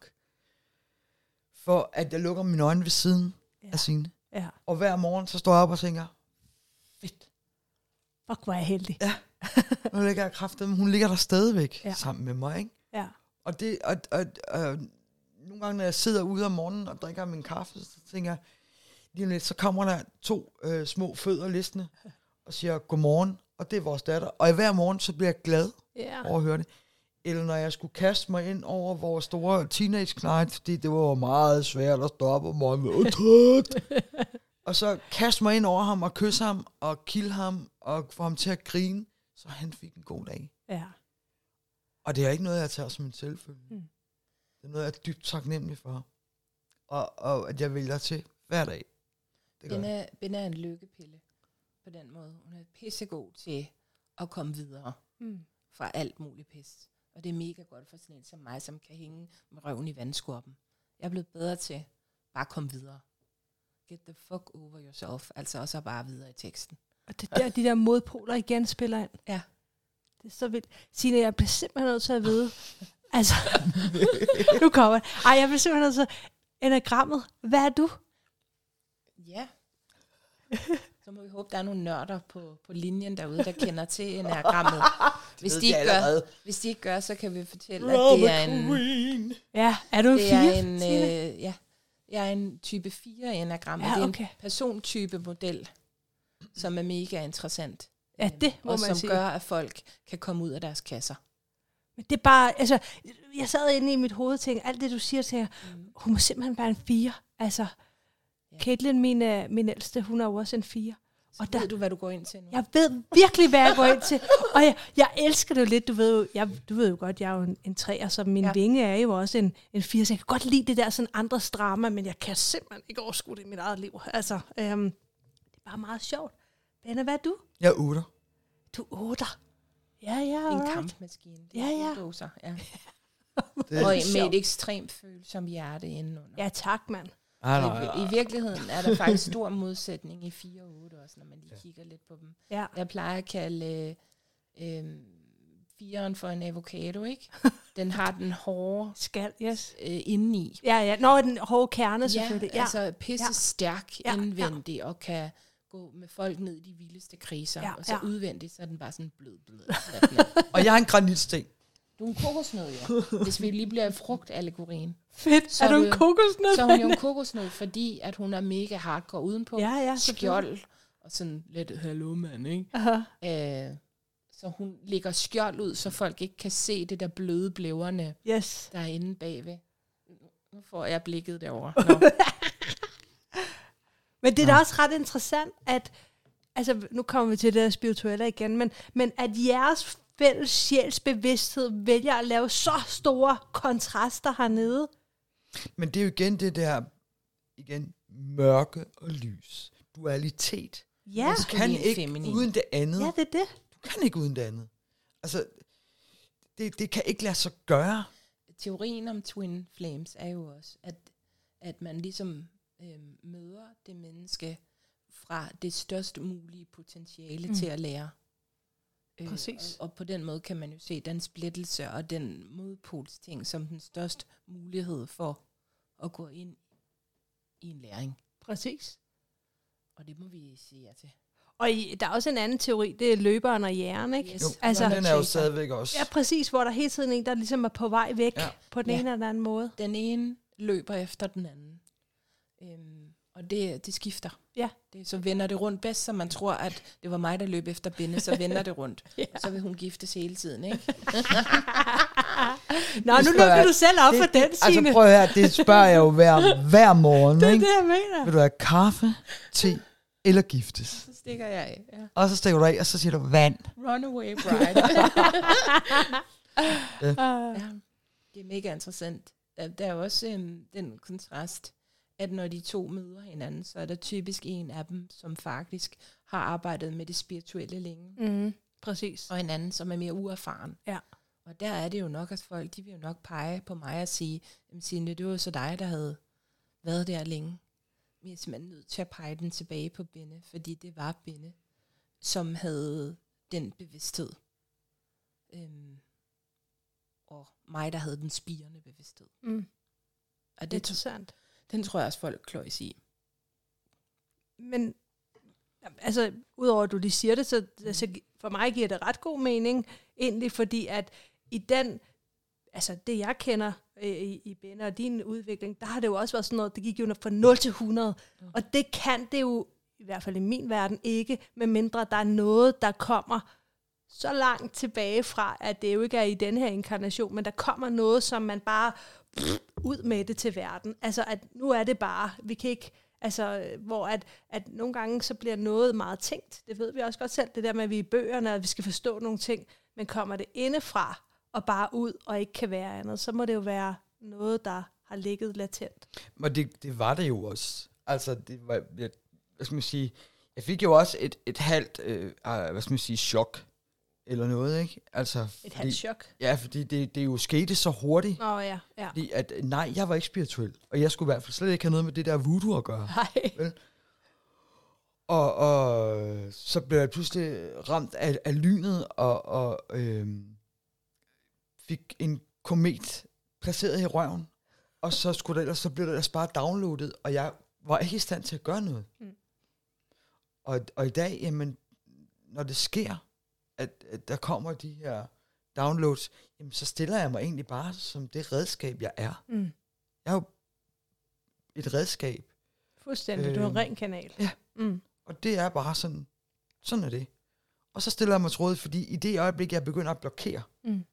for at jeg lukker mine øjne ved siden af Signe. Ja. Og hver morgen, så står jeg op og tænker, fedt. Fuck, hvor er jeg heldig. Ja, nu ligger jeg kraftigt, hun ligger der stadigvæk sammen med mig, ikke? Ja. Og nogle gange, når jeg sidder ude om morgenen og drikker min kaffe, så tænker jeg, lige lidt, så kommer der 2 små fødder listende og siger godmorgen, og det er vores datter. Og hver morgen, så bliver jeg glad over at høre det. Eller når jeg skulle kaste mig ind over vores store teenage-knægt, fordi det var meget svært at stoppe om morgenen. Og så kaste mig ind over ham og kysse ham og kilde ham og få ham til at grine, så han fik en god dag. Ja. Og det er ikke noget, jeg tager som en selvfølge. Det er noget, jeg er dybt taknemmelig for. Og at jeg vælger til hver dag. Ben er en lykkepille på den måde. Hun er pissegod til at komme videre fra alt muligt pis. Og det er mega godt for sådan en som mig, som kan hænge med røven i vandskorpen. Jeg er blevet bedre til bare at komme videre. Get the fuck over yourself. Altså også bare videre i teksten. Og det der, de der modpoler igen spiller ind. Ja. Det er så vildt. Signe, jeg bliver simpelthen nødt til at vide. Altså, nu kommer det. Ej, jeg bliver simpelthen nødt til enagrammet. Hvad er du? Ja. Så må vi håbe, der er nogle nørder på linjen derude, der kender til enagrammet. Hvis de ikke gør, så kan vi fortælle, at det er en... Ja, er du en 4? Ja, jeg er en type 4 enagrammet. Ja, okay. Det er en persontype model, som er mega interessant. Ja, det må man sige. Og som gør, at folk kan komme ud af deres kasser. Men det er bare, altså, jeg sad inde i mit hoved og tænkte, alt det du siger til jer, hun må simpelthen være en 4. Altså, Caitlin, min ældste, hun er jo også en 4. Og ved du, hvad du går ind til nu? Jeg ved virkelig, hvad jeg går ind til. Og jeg elsker det jo lidt. Du ved jo godt, jeg er jo en 3'er, så min vinge er jo også en 4. Så jeg kan godt lide det der sådan andres drama, men jeg kan simpelthen ikke overskue det i mit eget liv. Altså, det er bare meget sjovt. Benna, hvad er du? Jeg er 8. Du er 8. Ja, en kampmaskine. Ja. Doser, ja. Og med et ekstremt følsomt hjerte indenunder. Ja, tak, mand. I virkeligheden er der faktisk stor modsætning i 4 og 8 også, når man lige kigger lidt på dem. Ja. Jeg plejer at kalde 4'eren for en avocado, ikke? Den har den hårde skal, indeni. Ja. Nå, den hårde kerne selvfølgelig. Ja, altså pisse stærk indvendig og kan gå med folk ned i de vildeste kriser, Ja, og så ja. udvendigt, så er den bare sådan blød. Og jeg har en granitsten. Du er en kokosnød, ja. Hvis vi lige bliver i frugtallegorien. Fedt. Så er du er en du- kokosnød? Så er hun jo en kokosnød, fordi at hun er mega hardcore udenpå. Ja, skjold, og sådan lidt hallo mand, ikke? Aha. Så hun lægger skjold ud, så folk ikke kan se det der bløde blæverne, Yes. der er inde bagved. Nu får jeg blikket derovre. Nå. Men det er da også ret interessant, at, altså nu kommer vi til det der spirituelle igen, men at jeres fælles sjælsbevidsthed vælger at lave så store kontraster hernede. Men det er jo igen det der, mørke og lys. Dualitet. Ja, Du kan Maskulin, ikke feminin. uden det andet. ja, det er det. Du kan ikke uden det andet. Altså, det kan ikke lade sig gøre. Teorien om twin flames er jo også, at man ligesom møder det menneske fra det størst mulige potentiale til at lære. Præcis. Og på den måde kan man jo se den splittelse og den modpolsting som den største mulighed for at gå ind i en læring. Præcis. Og det må vi sige ja til. Og der er også en anden teori, det er løberen og jægeren, ikke? Yes. Jo, Altså- den er jo Chaser. stadigvæk også. Ja, præcis, hvor der hele tiden en, der ligesom er på vej væk på den Ja. ene eller anden måde. Den ene løber efter den anden. Og det skifter. Ja. Så vender det rundt bedst, så man tror, at det var mig, der løb efter Binde, så vender det rundt. Ja. Og så vil hun giftes hele tiden, ikke? Nå, nu spørger lukker jeg- du selv op for den, Signe. Altså prøv at høre, det spørger jeg jo hver morgen. Det er Ikke? det, jeg mener. Vil du have kaffe, te eller giftes? Så stikker jeg af. Ja. Og så stikker du af, og så siger du vand. Runaway bride. Ja, det er mega interessant. Der er også den kontrast, at når de to møder hinanden, så er der typisk en af dem, som faktisk har arbejdet med det spirituelle længe, Præcis. og en anden, som er mere uerfaren. Ja. Og der er det jo nok, at folk, de vil jo nok pege på mig og sige, jamen Signe, det var jo så dig, der havde været der længe. Men jeg er simpelthen nødt til at pege den tilbage på Binde, fordi det var Binde, som havde den bevidsthed. Og mig, der havde den spirende bevidsthed. Og Det er interessant. den tror jeg også, folk kløjs i. Men altså, udover at du lige siger det, så for mig giver det ret god mening, egentlig fordi at i den, altså det jeg kender i Binde og din udvikling, der har det jo også været sådan noget, det gik jo fra 0 til 100, og det kan det jo, i hvert fald i min verden, ikke, medmindre der er noget, der kommer så langt tilbage fra, at det jo ikke er i den her inkarnation, men der kommer noget, som man bare ud med det til verden. Altså, at nu er det bare, vi kan ikke, altså, hvor at nogle gange så bliver noget meget tænkt. Det ved vi også godt selv, det der med, at vi er i bøgerne, og vi skal forstå nogle ting, men kommer det indefra og bare ud og ikke kan være andet, så må det jo være noget, der har ligget latent. Og det var det jo også. Altså, det var, hvad skal man sige, jeg fik jo også et halvt, hvad skal man sige, chok, eller noget, ikke? Altså, Et halvt chok. Ja, fordi det jo skete så hurtigt. Nå ja. Fordi at, nej, jeg var ikke spirituel, og jeg skulle i hvert fald slet ikke have noget med det der voodoo at gøre. Nej. Vel? Og så blev jeg pludselig ramt af lynet, og fik en komet placeret i røven. Og så blev det ellers bare downloadet, og jeg var ikke i stand til at gøre noget. Og i dag, jamen, når det sker, at der kommer de her downloads, jamen, så stiller jeg mig egentlig bare som det redskab, jeg er. Jeg er jo et redskab. Fuldstændig, du er en ren kanal. Ja. Og det er bare sådan er det. Og så stiller jeg mig til råd, fordi i det øjeblik, jeg begynder at blokere,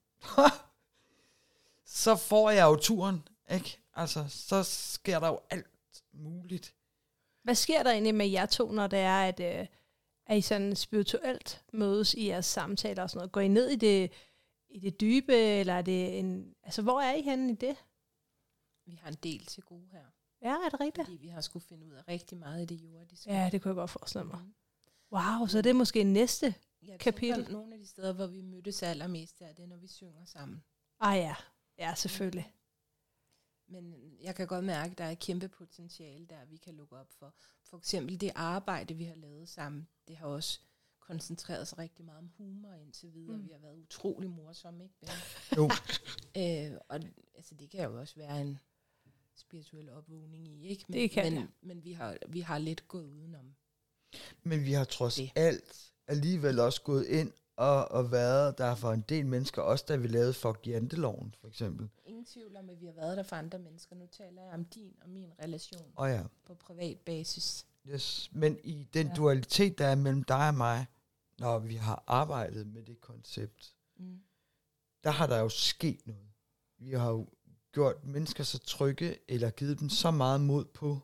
så får jeg jo turen, ikke? Altså, så sker der jo alt muligt. Hvad sker der egentlig med jer to, når det er, at I sådan spirituelt mødes i jeres samtaler og sådan noget? Går I ned i det dybe, eller er det altså, hvor er I henne i det? Vi har en del til gode her. Ja, er det rigtigt? Fordi vi har skulle finde ud af rigtig meget i det jordiske. Ja, det kunne jeg godt forestille mig. Wow, så det er måske næste kapitel. Tænker, nogle af de steder, hvor vi mødtes allermest, det er, når vi synger sammen. Ja. Ja, selvfølgelig. Men jeg kan godt mærke, at der er et kæmpe potentiale, der vi kan lukke op for. For eksempel det arbejde, vi har lavet sammen, det har også koncentreret sig rigtig meget om humor indtil videre. Vi har været utrolig morsomme, ikke? Jo. Og altså, det kan jo også være en spirituel opvågning i, ikke? Det kan det. Men vi har lidt gået udenom. Men vi har trods alt alligevel også gået ind og været der for en del mennesker, også da vi lavede Fuck Janteloven, for eksempel. Ingen tvivl om, at vi har været der for andre mennesker. Nu taler jeg om din og min relation Ja. på privat basis. Yes. Men i den dualitet, der er mellem dig og mig, når vi har arbejdet med det koncept, der har der jo sket noget. Vi har jo gjort mennesker så trygge, eller givet dem så meget mod på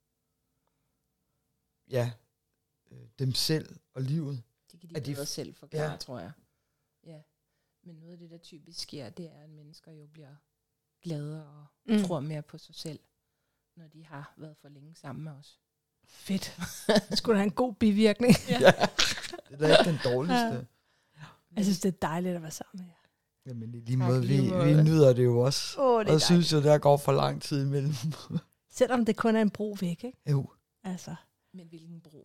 dem selv og livet. Det kan de bedre selv forklare, tror jeg. Ja. Men noget af det, der typisk sker, det er, at mennesker jo bliver glade og tror mere på sig selv, når de har været for længe sammen med os. Fedt. Det skulle da have en god bivirkning. Ja. Det er da ikke den dårligste. Ja. Jeg synes, det er dejligt at være sammen med jer. Jamen i lige måde, vi nyder det jo også. Og synes jo, der går for lang tid imellem. Selvom det kun er en bro væk, ikke? Jo. Altså. Men hvilken bro?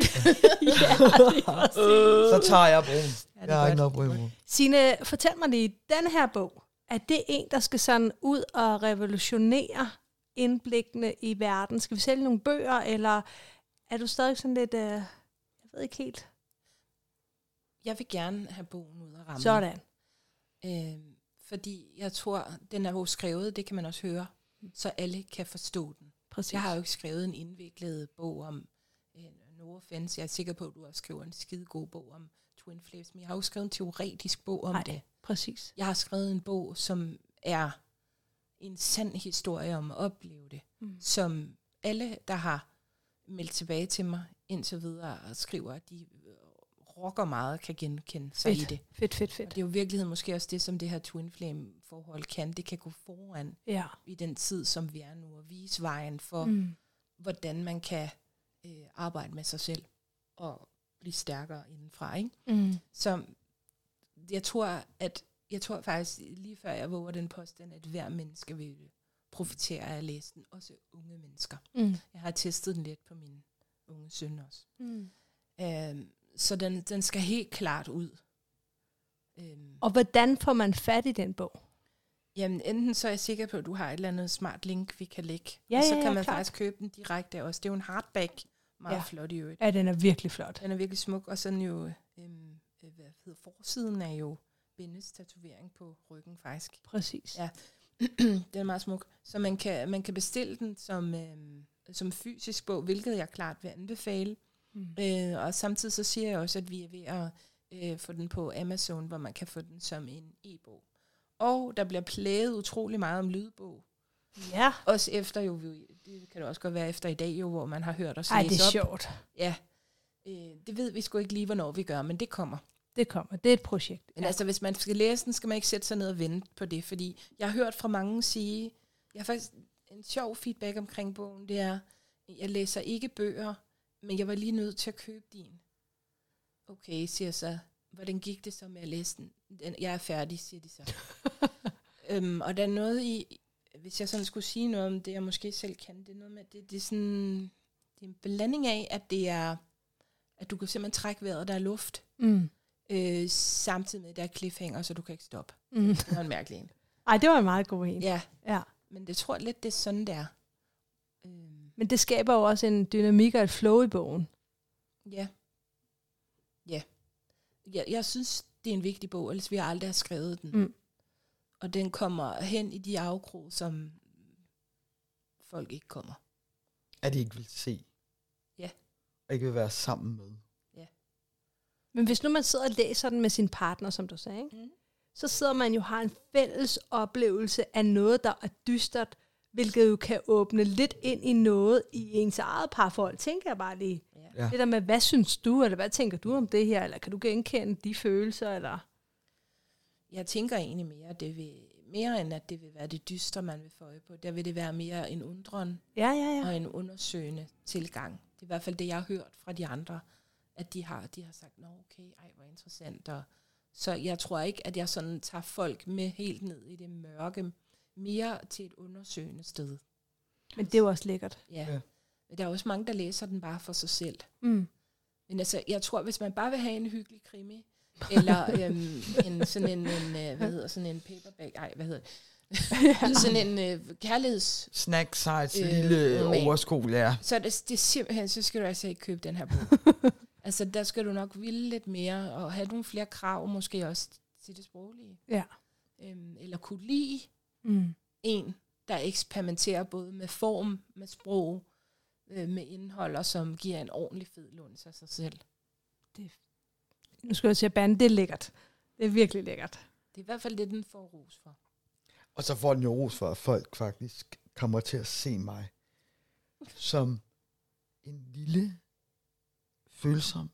Så tager jeg broen. Jeg har ikke noget bro. Signe, fortæl mig lige, den her bog, er det en, der skal sådan ud og revolutionere indblikkene i verden? Skal vi sælge nogle bøger, eller er du stadig sådan lidt, jeg ved ikke helt? Jeg vil gerne have bogen ud af rammen. Sådan. Fordi jeg tror, den er jo skrevet, det kan man også høre, så alle kan forstå den. Præcis. Jeg har jo ikke skrevet en indviklet bog om no offense. Jeg er sikker på, at du har skrevet en skide god bog om Twin Flames, men jeg har jo skrevet en teoretisk bog om det. Præcis. Jeg har skrevet en bog, som er en sand historie om at opleve det, som alle, der har meldt tilbage til mig indtil videre og skriver, at de rocker meget, kan genkende sig i det. Fedt. Og det er jo i virkeligheden måske også det, som det her Twin Flame forhold kan. Det kan gå foran i den tid, som vi er nu, og vise vejen for, hvordan man kan arbejde med sig selv og blive stærkere indenfra. Ikke? Så jeg tror faktisk, lige før jeg våger den påstand, at hver menneske vil profitere af at læse den, også unge mennesker. Jeg har testet den lidt på min unge søn også. Så den skal helt klart ud. Og hvordan får man fat i den bog? Jamen, enten så er jeg sikker på, at du har et eller andet smart link, vi kan lægge. Ja, og så kan man klart. faktisk købe den direkte af os. Det er jo en hardback. Meget flot i øvrigt. Ja, den er virkelig flot. Den er virkelig smuk. Og sådan jo, forsiden er jo Bennes tatovering på ryggen faktisk. Præcis. Ja, den er meget smuk. Så man kan bestille den som fysisk bog, hvilket jeg klart vil anbefale. Og samtidig så siger jeg også, at vi er ved at få den på Amazon, hvor man kan få den som en e-bog. Og der bliver plæget utrolig meget om lydbog. Ja. Også efter jo, det kan det også godt være efter i dag jo, hvor man har hørt os læse op. Ej, det er sjovt. Ja, det ved vi sgu ikke lige, hvornår vi gør, men det kommer. Det kommer, det er et projekt. Men altså, hvis man skal læse den, skal man ikke sætte sig ned og vente på det, fordi jeg har hørt fra mange sige, jeg har faktisk en sjov feedback omkring bogen, det er, jeg læser ikke bøger, men jeg var lige nødt til at købe din. Okay, siger så, hvordan gik det så med at læse den? Jeg er færdig, siger de så. Og der er noget i, hvis jeg sådan skulle sige noget om det, jeg måske selv kan, det er noget med, det er sådan, det er en blanding af, at det er, at du kan simpelthen trække vejret, der er luft, samtidig med, at der er cliffhanger, så du kan ikke stoppe. Det var en mærkelig en. Ej, det var en meget god en. Ja. Ja. Men det tror jeg lidt, det er sådan, det er. Men det skaber jo også en dynamik og et flow i bogen. Ja. Jeg synes, det er en vigtig bog, ellers vi har aldrig skrevet den. Og den kommer hen i de afkrog, som folk ikke kommer. At de ikke vil se. Ja. Og ikke vil være sammen med. Ja. Men hvis nu man sidder og læser den med sin partner, som du sagde, ikke? Så sidder man jo og har en fælles oplevelse af noget, der er dystert, hvilket jo kan åbne lidt ind i noget i ens eget parforhold. Tænker jeg bare lige. Ja. Det der med, hvad synes du, eller hvad tænker du om det her, eller kan du genkende de følelser, eller? Jeg tænker egentlig mere end at det vil være det dystre, man vil få øje på. Der vil det være mere en undren og en undersøgende tilgang. Det er i hvert fald det, jeg har hørt fra de andre, at de har sagt, nå okay, ej, hvor interessant. Og så jeg tror ikke, at jeg sådan tager folk med helt ned i det mørke, mere til et undersøgende sted. Men det er jo også lækkert. Ja. Men der er også mange, der læser den bare for sig selv. Men altså, jeg tror, hvis man bare vil have en hyggelig krimi, eller sådan en paperback, Sådan en kærligheds... Snack size, lille overskole, ja. Så det er simpelthen, så skal du altså ikke købe den her bog. Altså, der skal du nok ville lidt mere, og have nogle flere krav, måske også til det sproglige. Ja. Eller kunne lide en, der eksperimenterer både med form, med sprog, med indhold, og som giver en ordentlig fed lunds af sig selv. Nu skal jeg sige, bande, det er lækkert. Det er virkelig lækkert. Det er i hvert fald det, den får ros for. Og så får den jo ros for, at folk faktisk kommer til at se mig som en lille, følsom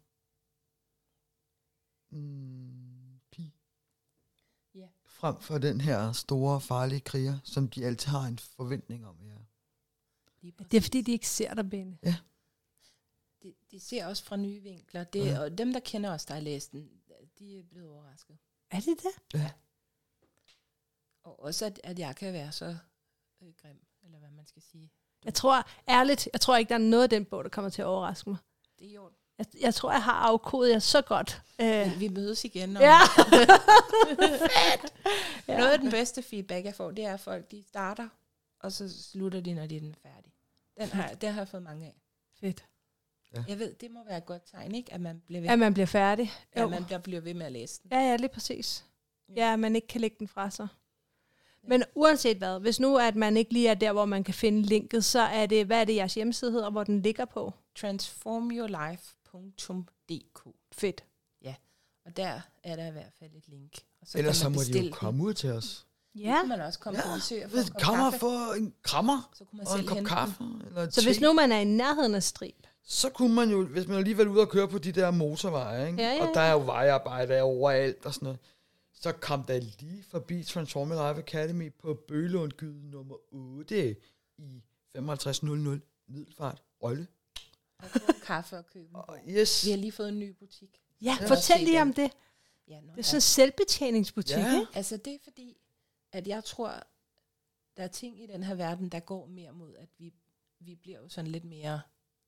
pige. Ja. Frem for den her store, farlige kriger, som de altid har en forventning om. Ja. Det er fordi, de ikke ser dig, Benne. Ja. De ser også fra nye vinkler. Og dem, der kender os, der har læst den, de er blevet overrasket. Er det det? Ja. Og også, at jeg kan være så grim, eller hvad man skal sige. Jeg tror ikke, der er noget af den bog, der kommer til at overraske mig. Det er jo. Jeg tror, jeg har afkodet jer så godt. Vi mødes igen. Ja. Fedt! Ja. Noget af den bedste feedback, jeg får, det er, at folk de starter, og så slutter de, når de er færdig. Den har jeg fået mange af. Fedt. Ja. Jeg ved, det må være et godt tegn, ikke? At man bliver ved. At man bliver færdig. At man bliver ved med at læse den. Ja, lige præcis. Ja, at man ikke kan lægge den fra sig. Men uanset hvad, hvis nu at man ikke lige er der, hvor man kan finde linket, så er det, hvad er det jeres hjemmeside hedder, hvor den ligger på? Transformyourlife.dk. Fedt. Ja, og der er der i hvert fald et link. Og så ellers så må de jo komme ud til os. Ja. Så kan man også komme på besøg og få en kop kaffe. For en krammer så kunne man og en kop kaffe. Eller så hvis nu man er i nærheden af Strib, så kunne man jo, hvis man alligevel er ude og køre på de der motorveje, ikke? Ja. Og der er jo vejarbejde overalt og sådan noget, så kom der lige forbi Transform Your Life Academy på Bøgelundgyde nummer 8 i 5500 Middelfart, Røgle. Og få kaffe og købe. Yes. Vi har lige fået en ny butik. Ja, fortæl lige om det. Ja, det er sådan en selvbetjeningsbutik, ikke? Altså det er fordi, at jeg tror, der er ting i den her verden, der går mere mod, at vi bliver jo sådan lidt mere,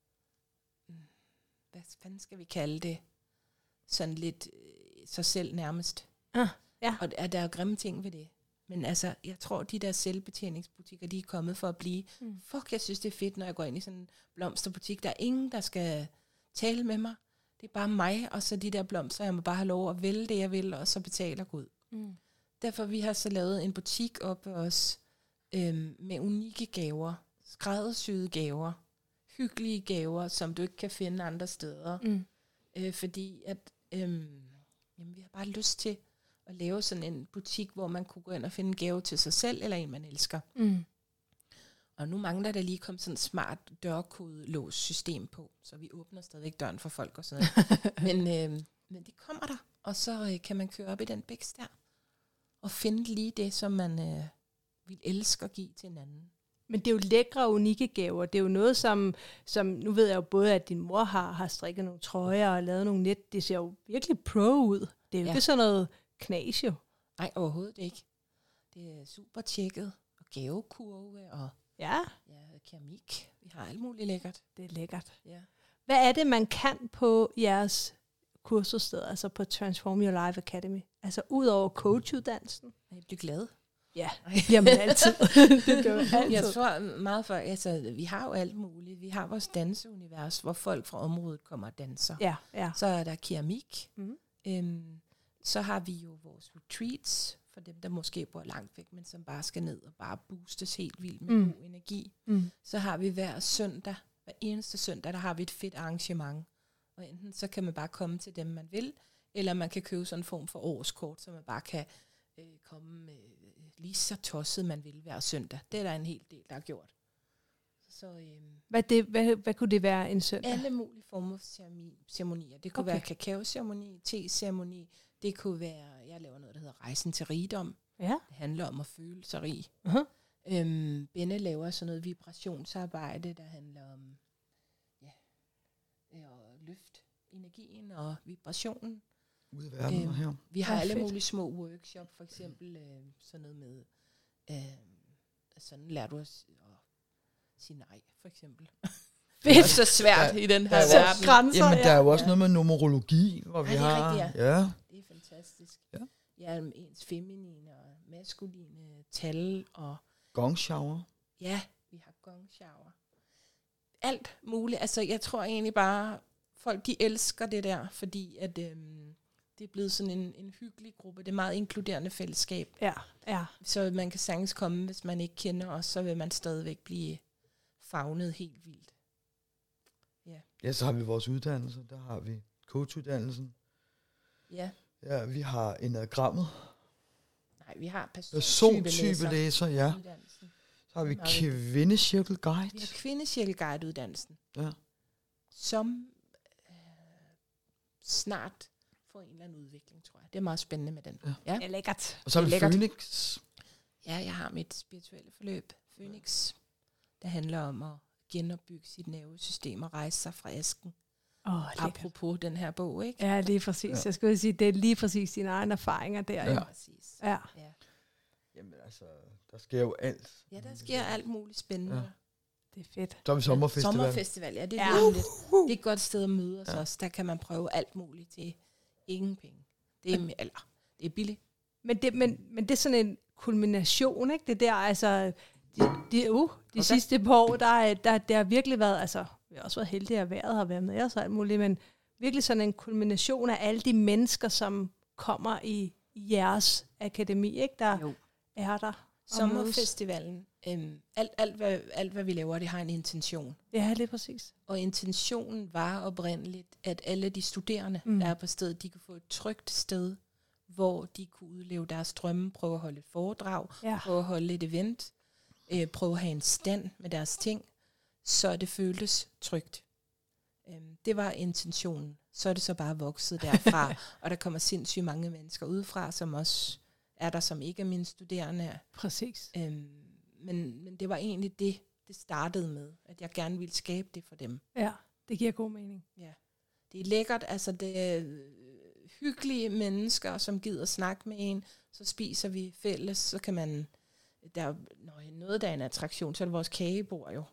hvad fanden skal vi kalde det, sådan lidt sig selv nærmest. Ja. Og der er jo grimme ting ved det. Men altså, jeg tror, de der selvbetjeningsbutikker, de er kommet for at blive. Fuck, jeg synes, det er fedt, når jeg går ind i sådan en blomsterbutik. Der er ingen, der skal tale med mig. Det er bare mig, og så de der blomster. Jeg må bare have lov at vælge det, jeg vil, og så betaler Gud. Derfor vi har så lavet en butik op på os med unikke gaver, skræddersyede gaver, hyggelige gaver, som du ikke kan finde andre steder. Fordi at vi har bare lyst til at lave sådan en butik, hvor man kunne gå ind og finde en gave til sig selv, eller en, man elsker. Og nu mangler der lige kommet sådan et smart dørkodelås-system på, så vi åbner stadigvæk døren for folk og sådan noget. Men det kommer der, og så kan man køre op i den bæks der, og finde lige det, som man vil elske at give til hinanden. Men det er jo lækre og unikke gaver. Det er jo noget, som nu ved jeg jo både, at din mor har strikket nogle trøjer og lavet nogle net. Det ser jo virkelig pro ud. Det er jo ikke sådan noget knas jo. Nej, overhovedet ikke. Det er super tjekket, og gavekurve, og keramik. Vi har alt muligt lækkert. Det er lækkert. Ja. Hvad er det, man kan på jeres kursussted, altså på Transform Your Life Academy? Altså ud over coachuddannelsen? Jeg bliver glad. Ja, bliver man altid. Det gør man altid. Jeg tror meget for, altså vi har jo alt muligt. Vi har vores danseunivers, hvor folk fra området kommer og danser. Ja. Så er der keramik. Så har vi jo vores retreats, for dem, der måske bor langt væk, men som bare skal ned og bare boostes helt vildt med god energi. Så har vi hver eneste søndag, der har vi et fedt arrangement. Og enten så kan man bare komme til dem, man vil, eller man kan købe sådan en form for årskort, så man bare kan komme lige så tosset, man vil hver søndag. Det er der en hel del, der har gjort. Så, hvad kunne det være en søndag? Alle mulige former for ceremonier. Det kunne være kakaoceremoni, te-ceremoni. Det kunne være, jeg laver noget, der hedder Rejsen til Rigdom. Ja. Det handler om at føle sig rig. Benne laver sådan noget vibrationsarbejde, der handler om at løfte energien og vibrationen. Ude i verden og her. Vi har alle mulige små workshop, for eksempel sådan noget med, sådan lærer du at sige nej, for eksempel. Det er så svært i den her verden. Jamen, der er jo også noget med numerologi, hvor vi har... Rigtigt, ja. Det er fantastisk. Ja. ens feminine og maskuline tal og Gongshower. ja, vi har gongshower. Alt muligt. Altså, jeg tror egentlig bare, folk de elsker det der, fordi at det er blevet sådan en hyggelig gruppe. Det er meget inkluderende fællesskab. Ja. Så man kan sagtens komme, hvis man ikke kender os, så vil man stadigvæk blive favnet helt vildt. Ja, så har vi vores uddannelse. Der har vi coachuddannelsen. Ja. Ja, vi har enagrammet. Nej, vi har Persontype læser, ja. uddannelsen. Så har vi kvindecirkelguide. Vi har kvindecirkelguide-uddannelsen, Ja. som snart får en eller anden udvikling, tror jeg. Det er meget spændende med den. Ja. Det er lækkert. Og så har vi Det er lækkert. Phoenix. Ja, jeg har mit spirituelle forløb, Phoenix, der handler om at genopbygge sit nervesystem og rejse sig fra asken. Lækkert. Apropos den her bog, ikke? Ja, lige præcis. Ja. Jeg skulle sige, det er lige præcis dine egne erfaringer der. Ja. Ja. Præcis. Ja. Ja. Jamen altså, der sker jo alt. Ja, der sker alt muligt spændende. Ja. Det er fedt. Så har vi sommerfestival. Sommerfestival, ja, det er Ja. virkelig. Det er et godt sted at møde os også. Der kan man prøve alt muligt til ingen penge. Det er billigt. Men det er sådan en kulmination, ikke? Det der, altså, de sidste par år, der har virkelig været, altså, vi har også været heldige, at vejret har været med os og alt muligt, men virkelig sådan en kulmination af alle de mennesker, som kommer i jeres akademi, ikke? Der Jo. er der. Sommerfestivalen, alt hvad vi laver, det har en intention. Ja, det er præcis. Og intentionen var oprindeligt, at alle de studerende, der er på stedet, de kunne få et trygt sted, hvor de kunne udleve deres drømme, prøve at holde et foredrag, prøve at holde et event, prøve at have en stand med deres ting, så det føltes trygt. Det var intentionen. Så er det så bare vokset derfra, og der kommer sindssygt mange mennesker udefra, som også er der, som ikke er mine studerende. Præcis. Men det var egentlig det startede med, at jeg gerne ville skabe det for dem. Ja, det giver god mening. Ja. Det er lækkert, altså det er hyggelige mennesker, som gider snakke med en, så spiser vi fælles, så kan man, noget der er en attraktion, så er det vores kagebord jo.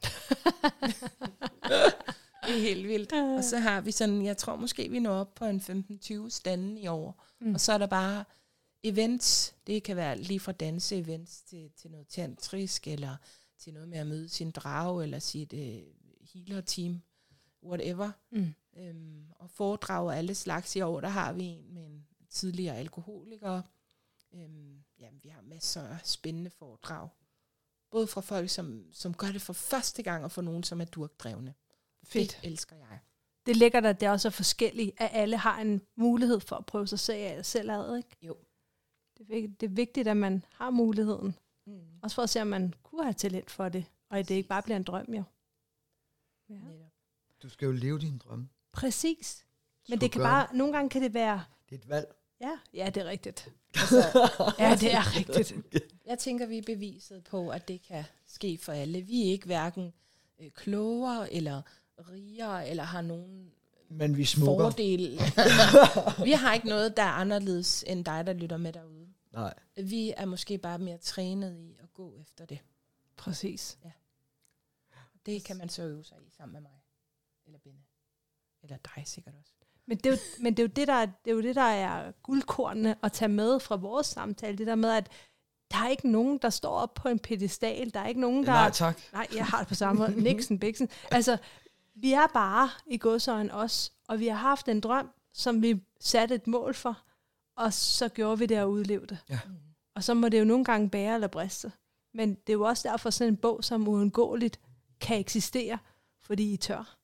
Det er helt vildt. Og så har vi sådan, jeg tror måske vi når op på en 15-20 stande i år, og så er der bare events, det kan være lige fra danse-events til noget tantrisk, eller til noget med at møde sin drage, eller sit healer-team, whatever. Og foredrag af alle slags. I år, der har vi en med en tidligere alkoholiker. Vi har masser af spændende foredrag. Både fra folk, som gør det for første gang, og for nogen, som er durkdrevne. Fedt. Det elsker jeg. Det er lækkert, at det også er forskelligt, at alle har en mulighed for at prøve sig selv ad, ikke? Jo. Det er vigtigt, at man har muligheden. Også for at se, om man kunne have talent for det, og at det ikke bare bliver en drøm, jo. Ja. Du skal jo leve din drømme. Præcis. Men det kan bare, nogle gange kan det være... Det er et valg. Ja, det er rigtigt. Altså, Ja, det er rigtigt. jeg tænker, vi er beviset på, at det kan ske for alle. Vi er ikke hverken klogere eller rigere, eller har nogen Men vi smukker. fordel. Vi har ikke noget, der er anderledes end dig, der lytter med derude. Nej. Vi er måske bare mere trænet i at gå efter det. Præcis. Det kan man så øve sig i sammen med mig. Eller Benne. Eller dig sikkert også. Men det er jo det, der er guldkornene at tage med fra vores samtale. Det der med, at der er ikke nogen, der står op på en pedestal. Der er ikke nogen, der... Nej, tak. Nej, jeg har det på samme måde. Nixon, Bixen. Altså, vi er bare i godsøjen os, og vi har haft en drøm, som vi satte et mål for, og så gjorde vi det og udlevede det. Ja. Og så må det jo nogle gange bære eller briste. Men det er jo også derfor sådan en bog, som uundgåeligt kan eksistere, fordi I tør.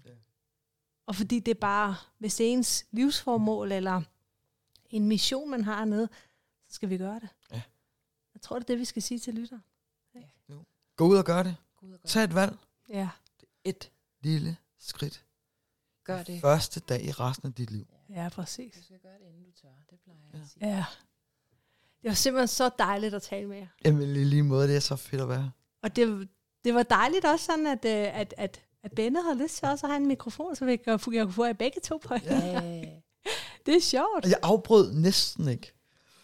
Og fordi det er bare, hvis det er ens livsformål, eller en mission, man har nede, så skal vi gøre det. Ja. Jeg tror, det er det, vi skal sige til lytter. Gå ud og gør det. Gå ud og gør Tag et valg. Ja. Et lille skridt. Gør det. Første dag i resten af dit liv. Ja, præcis. Du skal gøre det, inden du tør. Det plejer jeg at sige. Ja. Det var simpelthen så dejligt at tale med jer. Jamen i lige måde, det er så fedt at være. Og det var dejligt også sådan, at Benne havde lyst til også at have en mikrofon, så jeg kunne få jer begge to på. Ja. Det er sjovt. Og jeg afbrød næsten ikke.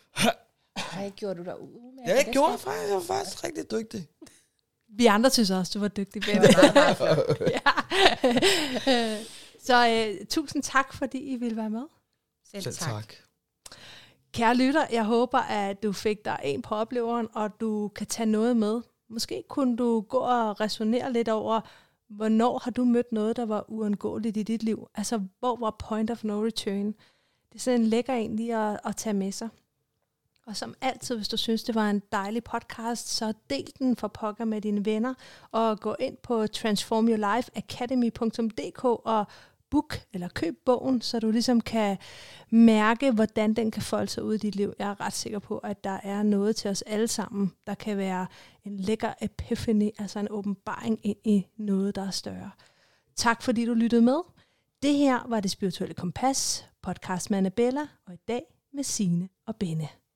Ej, gjorde du dig ud med? Ja, jeg gjorde det faktisk. Jeg var faktisk rigtig dygtig. Vi andre synes også, du var dygtig, Benne. Ja. Så tusind tak, fordi I ville være med. Selv tak. Kære lytter, jeg håber, at du fik dig en på opleveren, og du kan tage noget med. Måske kunne du gå og resonere lidt over, hvornår har du mødt noget, der var uundgåeligt i dit liv? Altså, hvor var point of no return? Det er sådan en lækker en lige at tage med sig. Og som altid, hvis du synes, det var en dejlig podcast, så del den for pokker med dine venner, og gå ind på transformyourlifeacademy.dk og book eller køb bogen, så du ligesom kan mærke, hvordan den kan folde sig ud i dit liv. Jeg er ret sikker på, at der er noget til os alle sammen, der kan være en lækker epiphany, altså en åbenbaring ind i noget, der er større. Tak fordi du lyttede med. Det her var Det Spirituelle Kompas, podcast med Annabella, og i dag med Signe og Benne.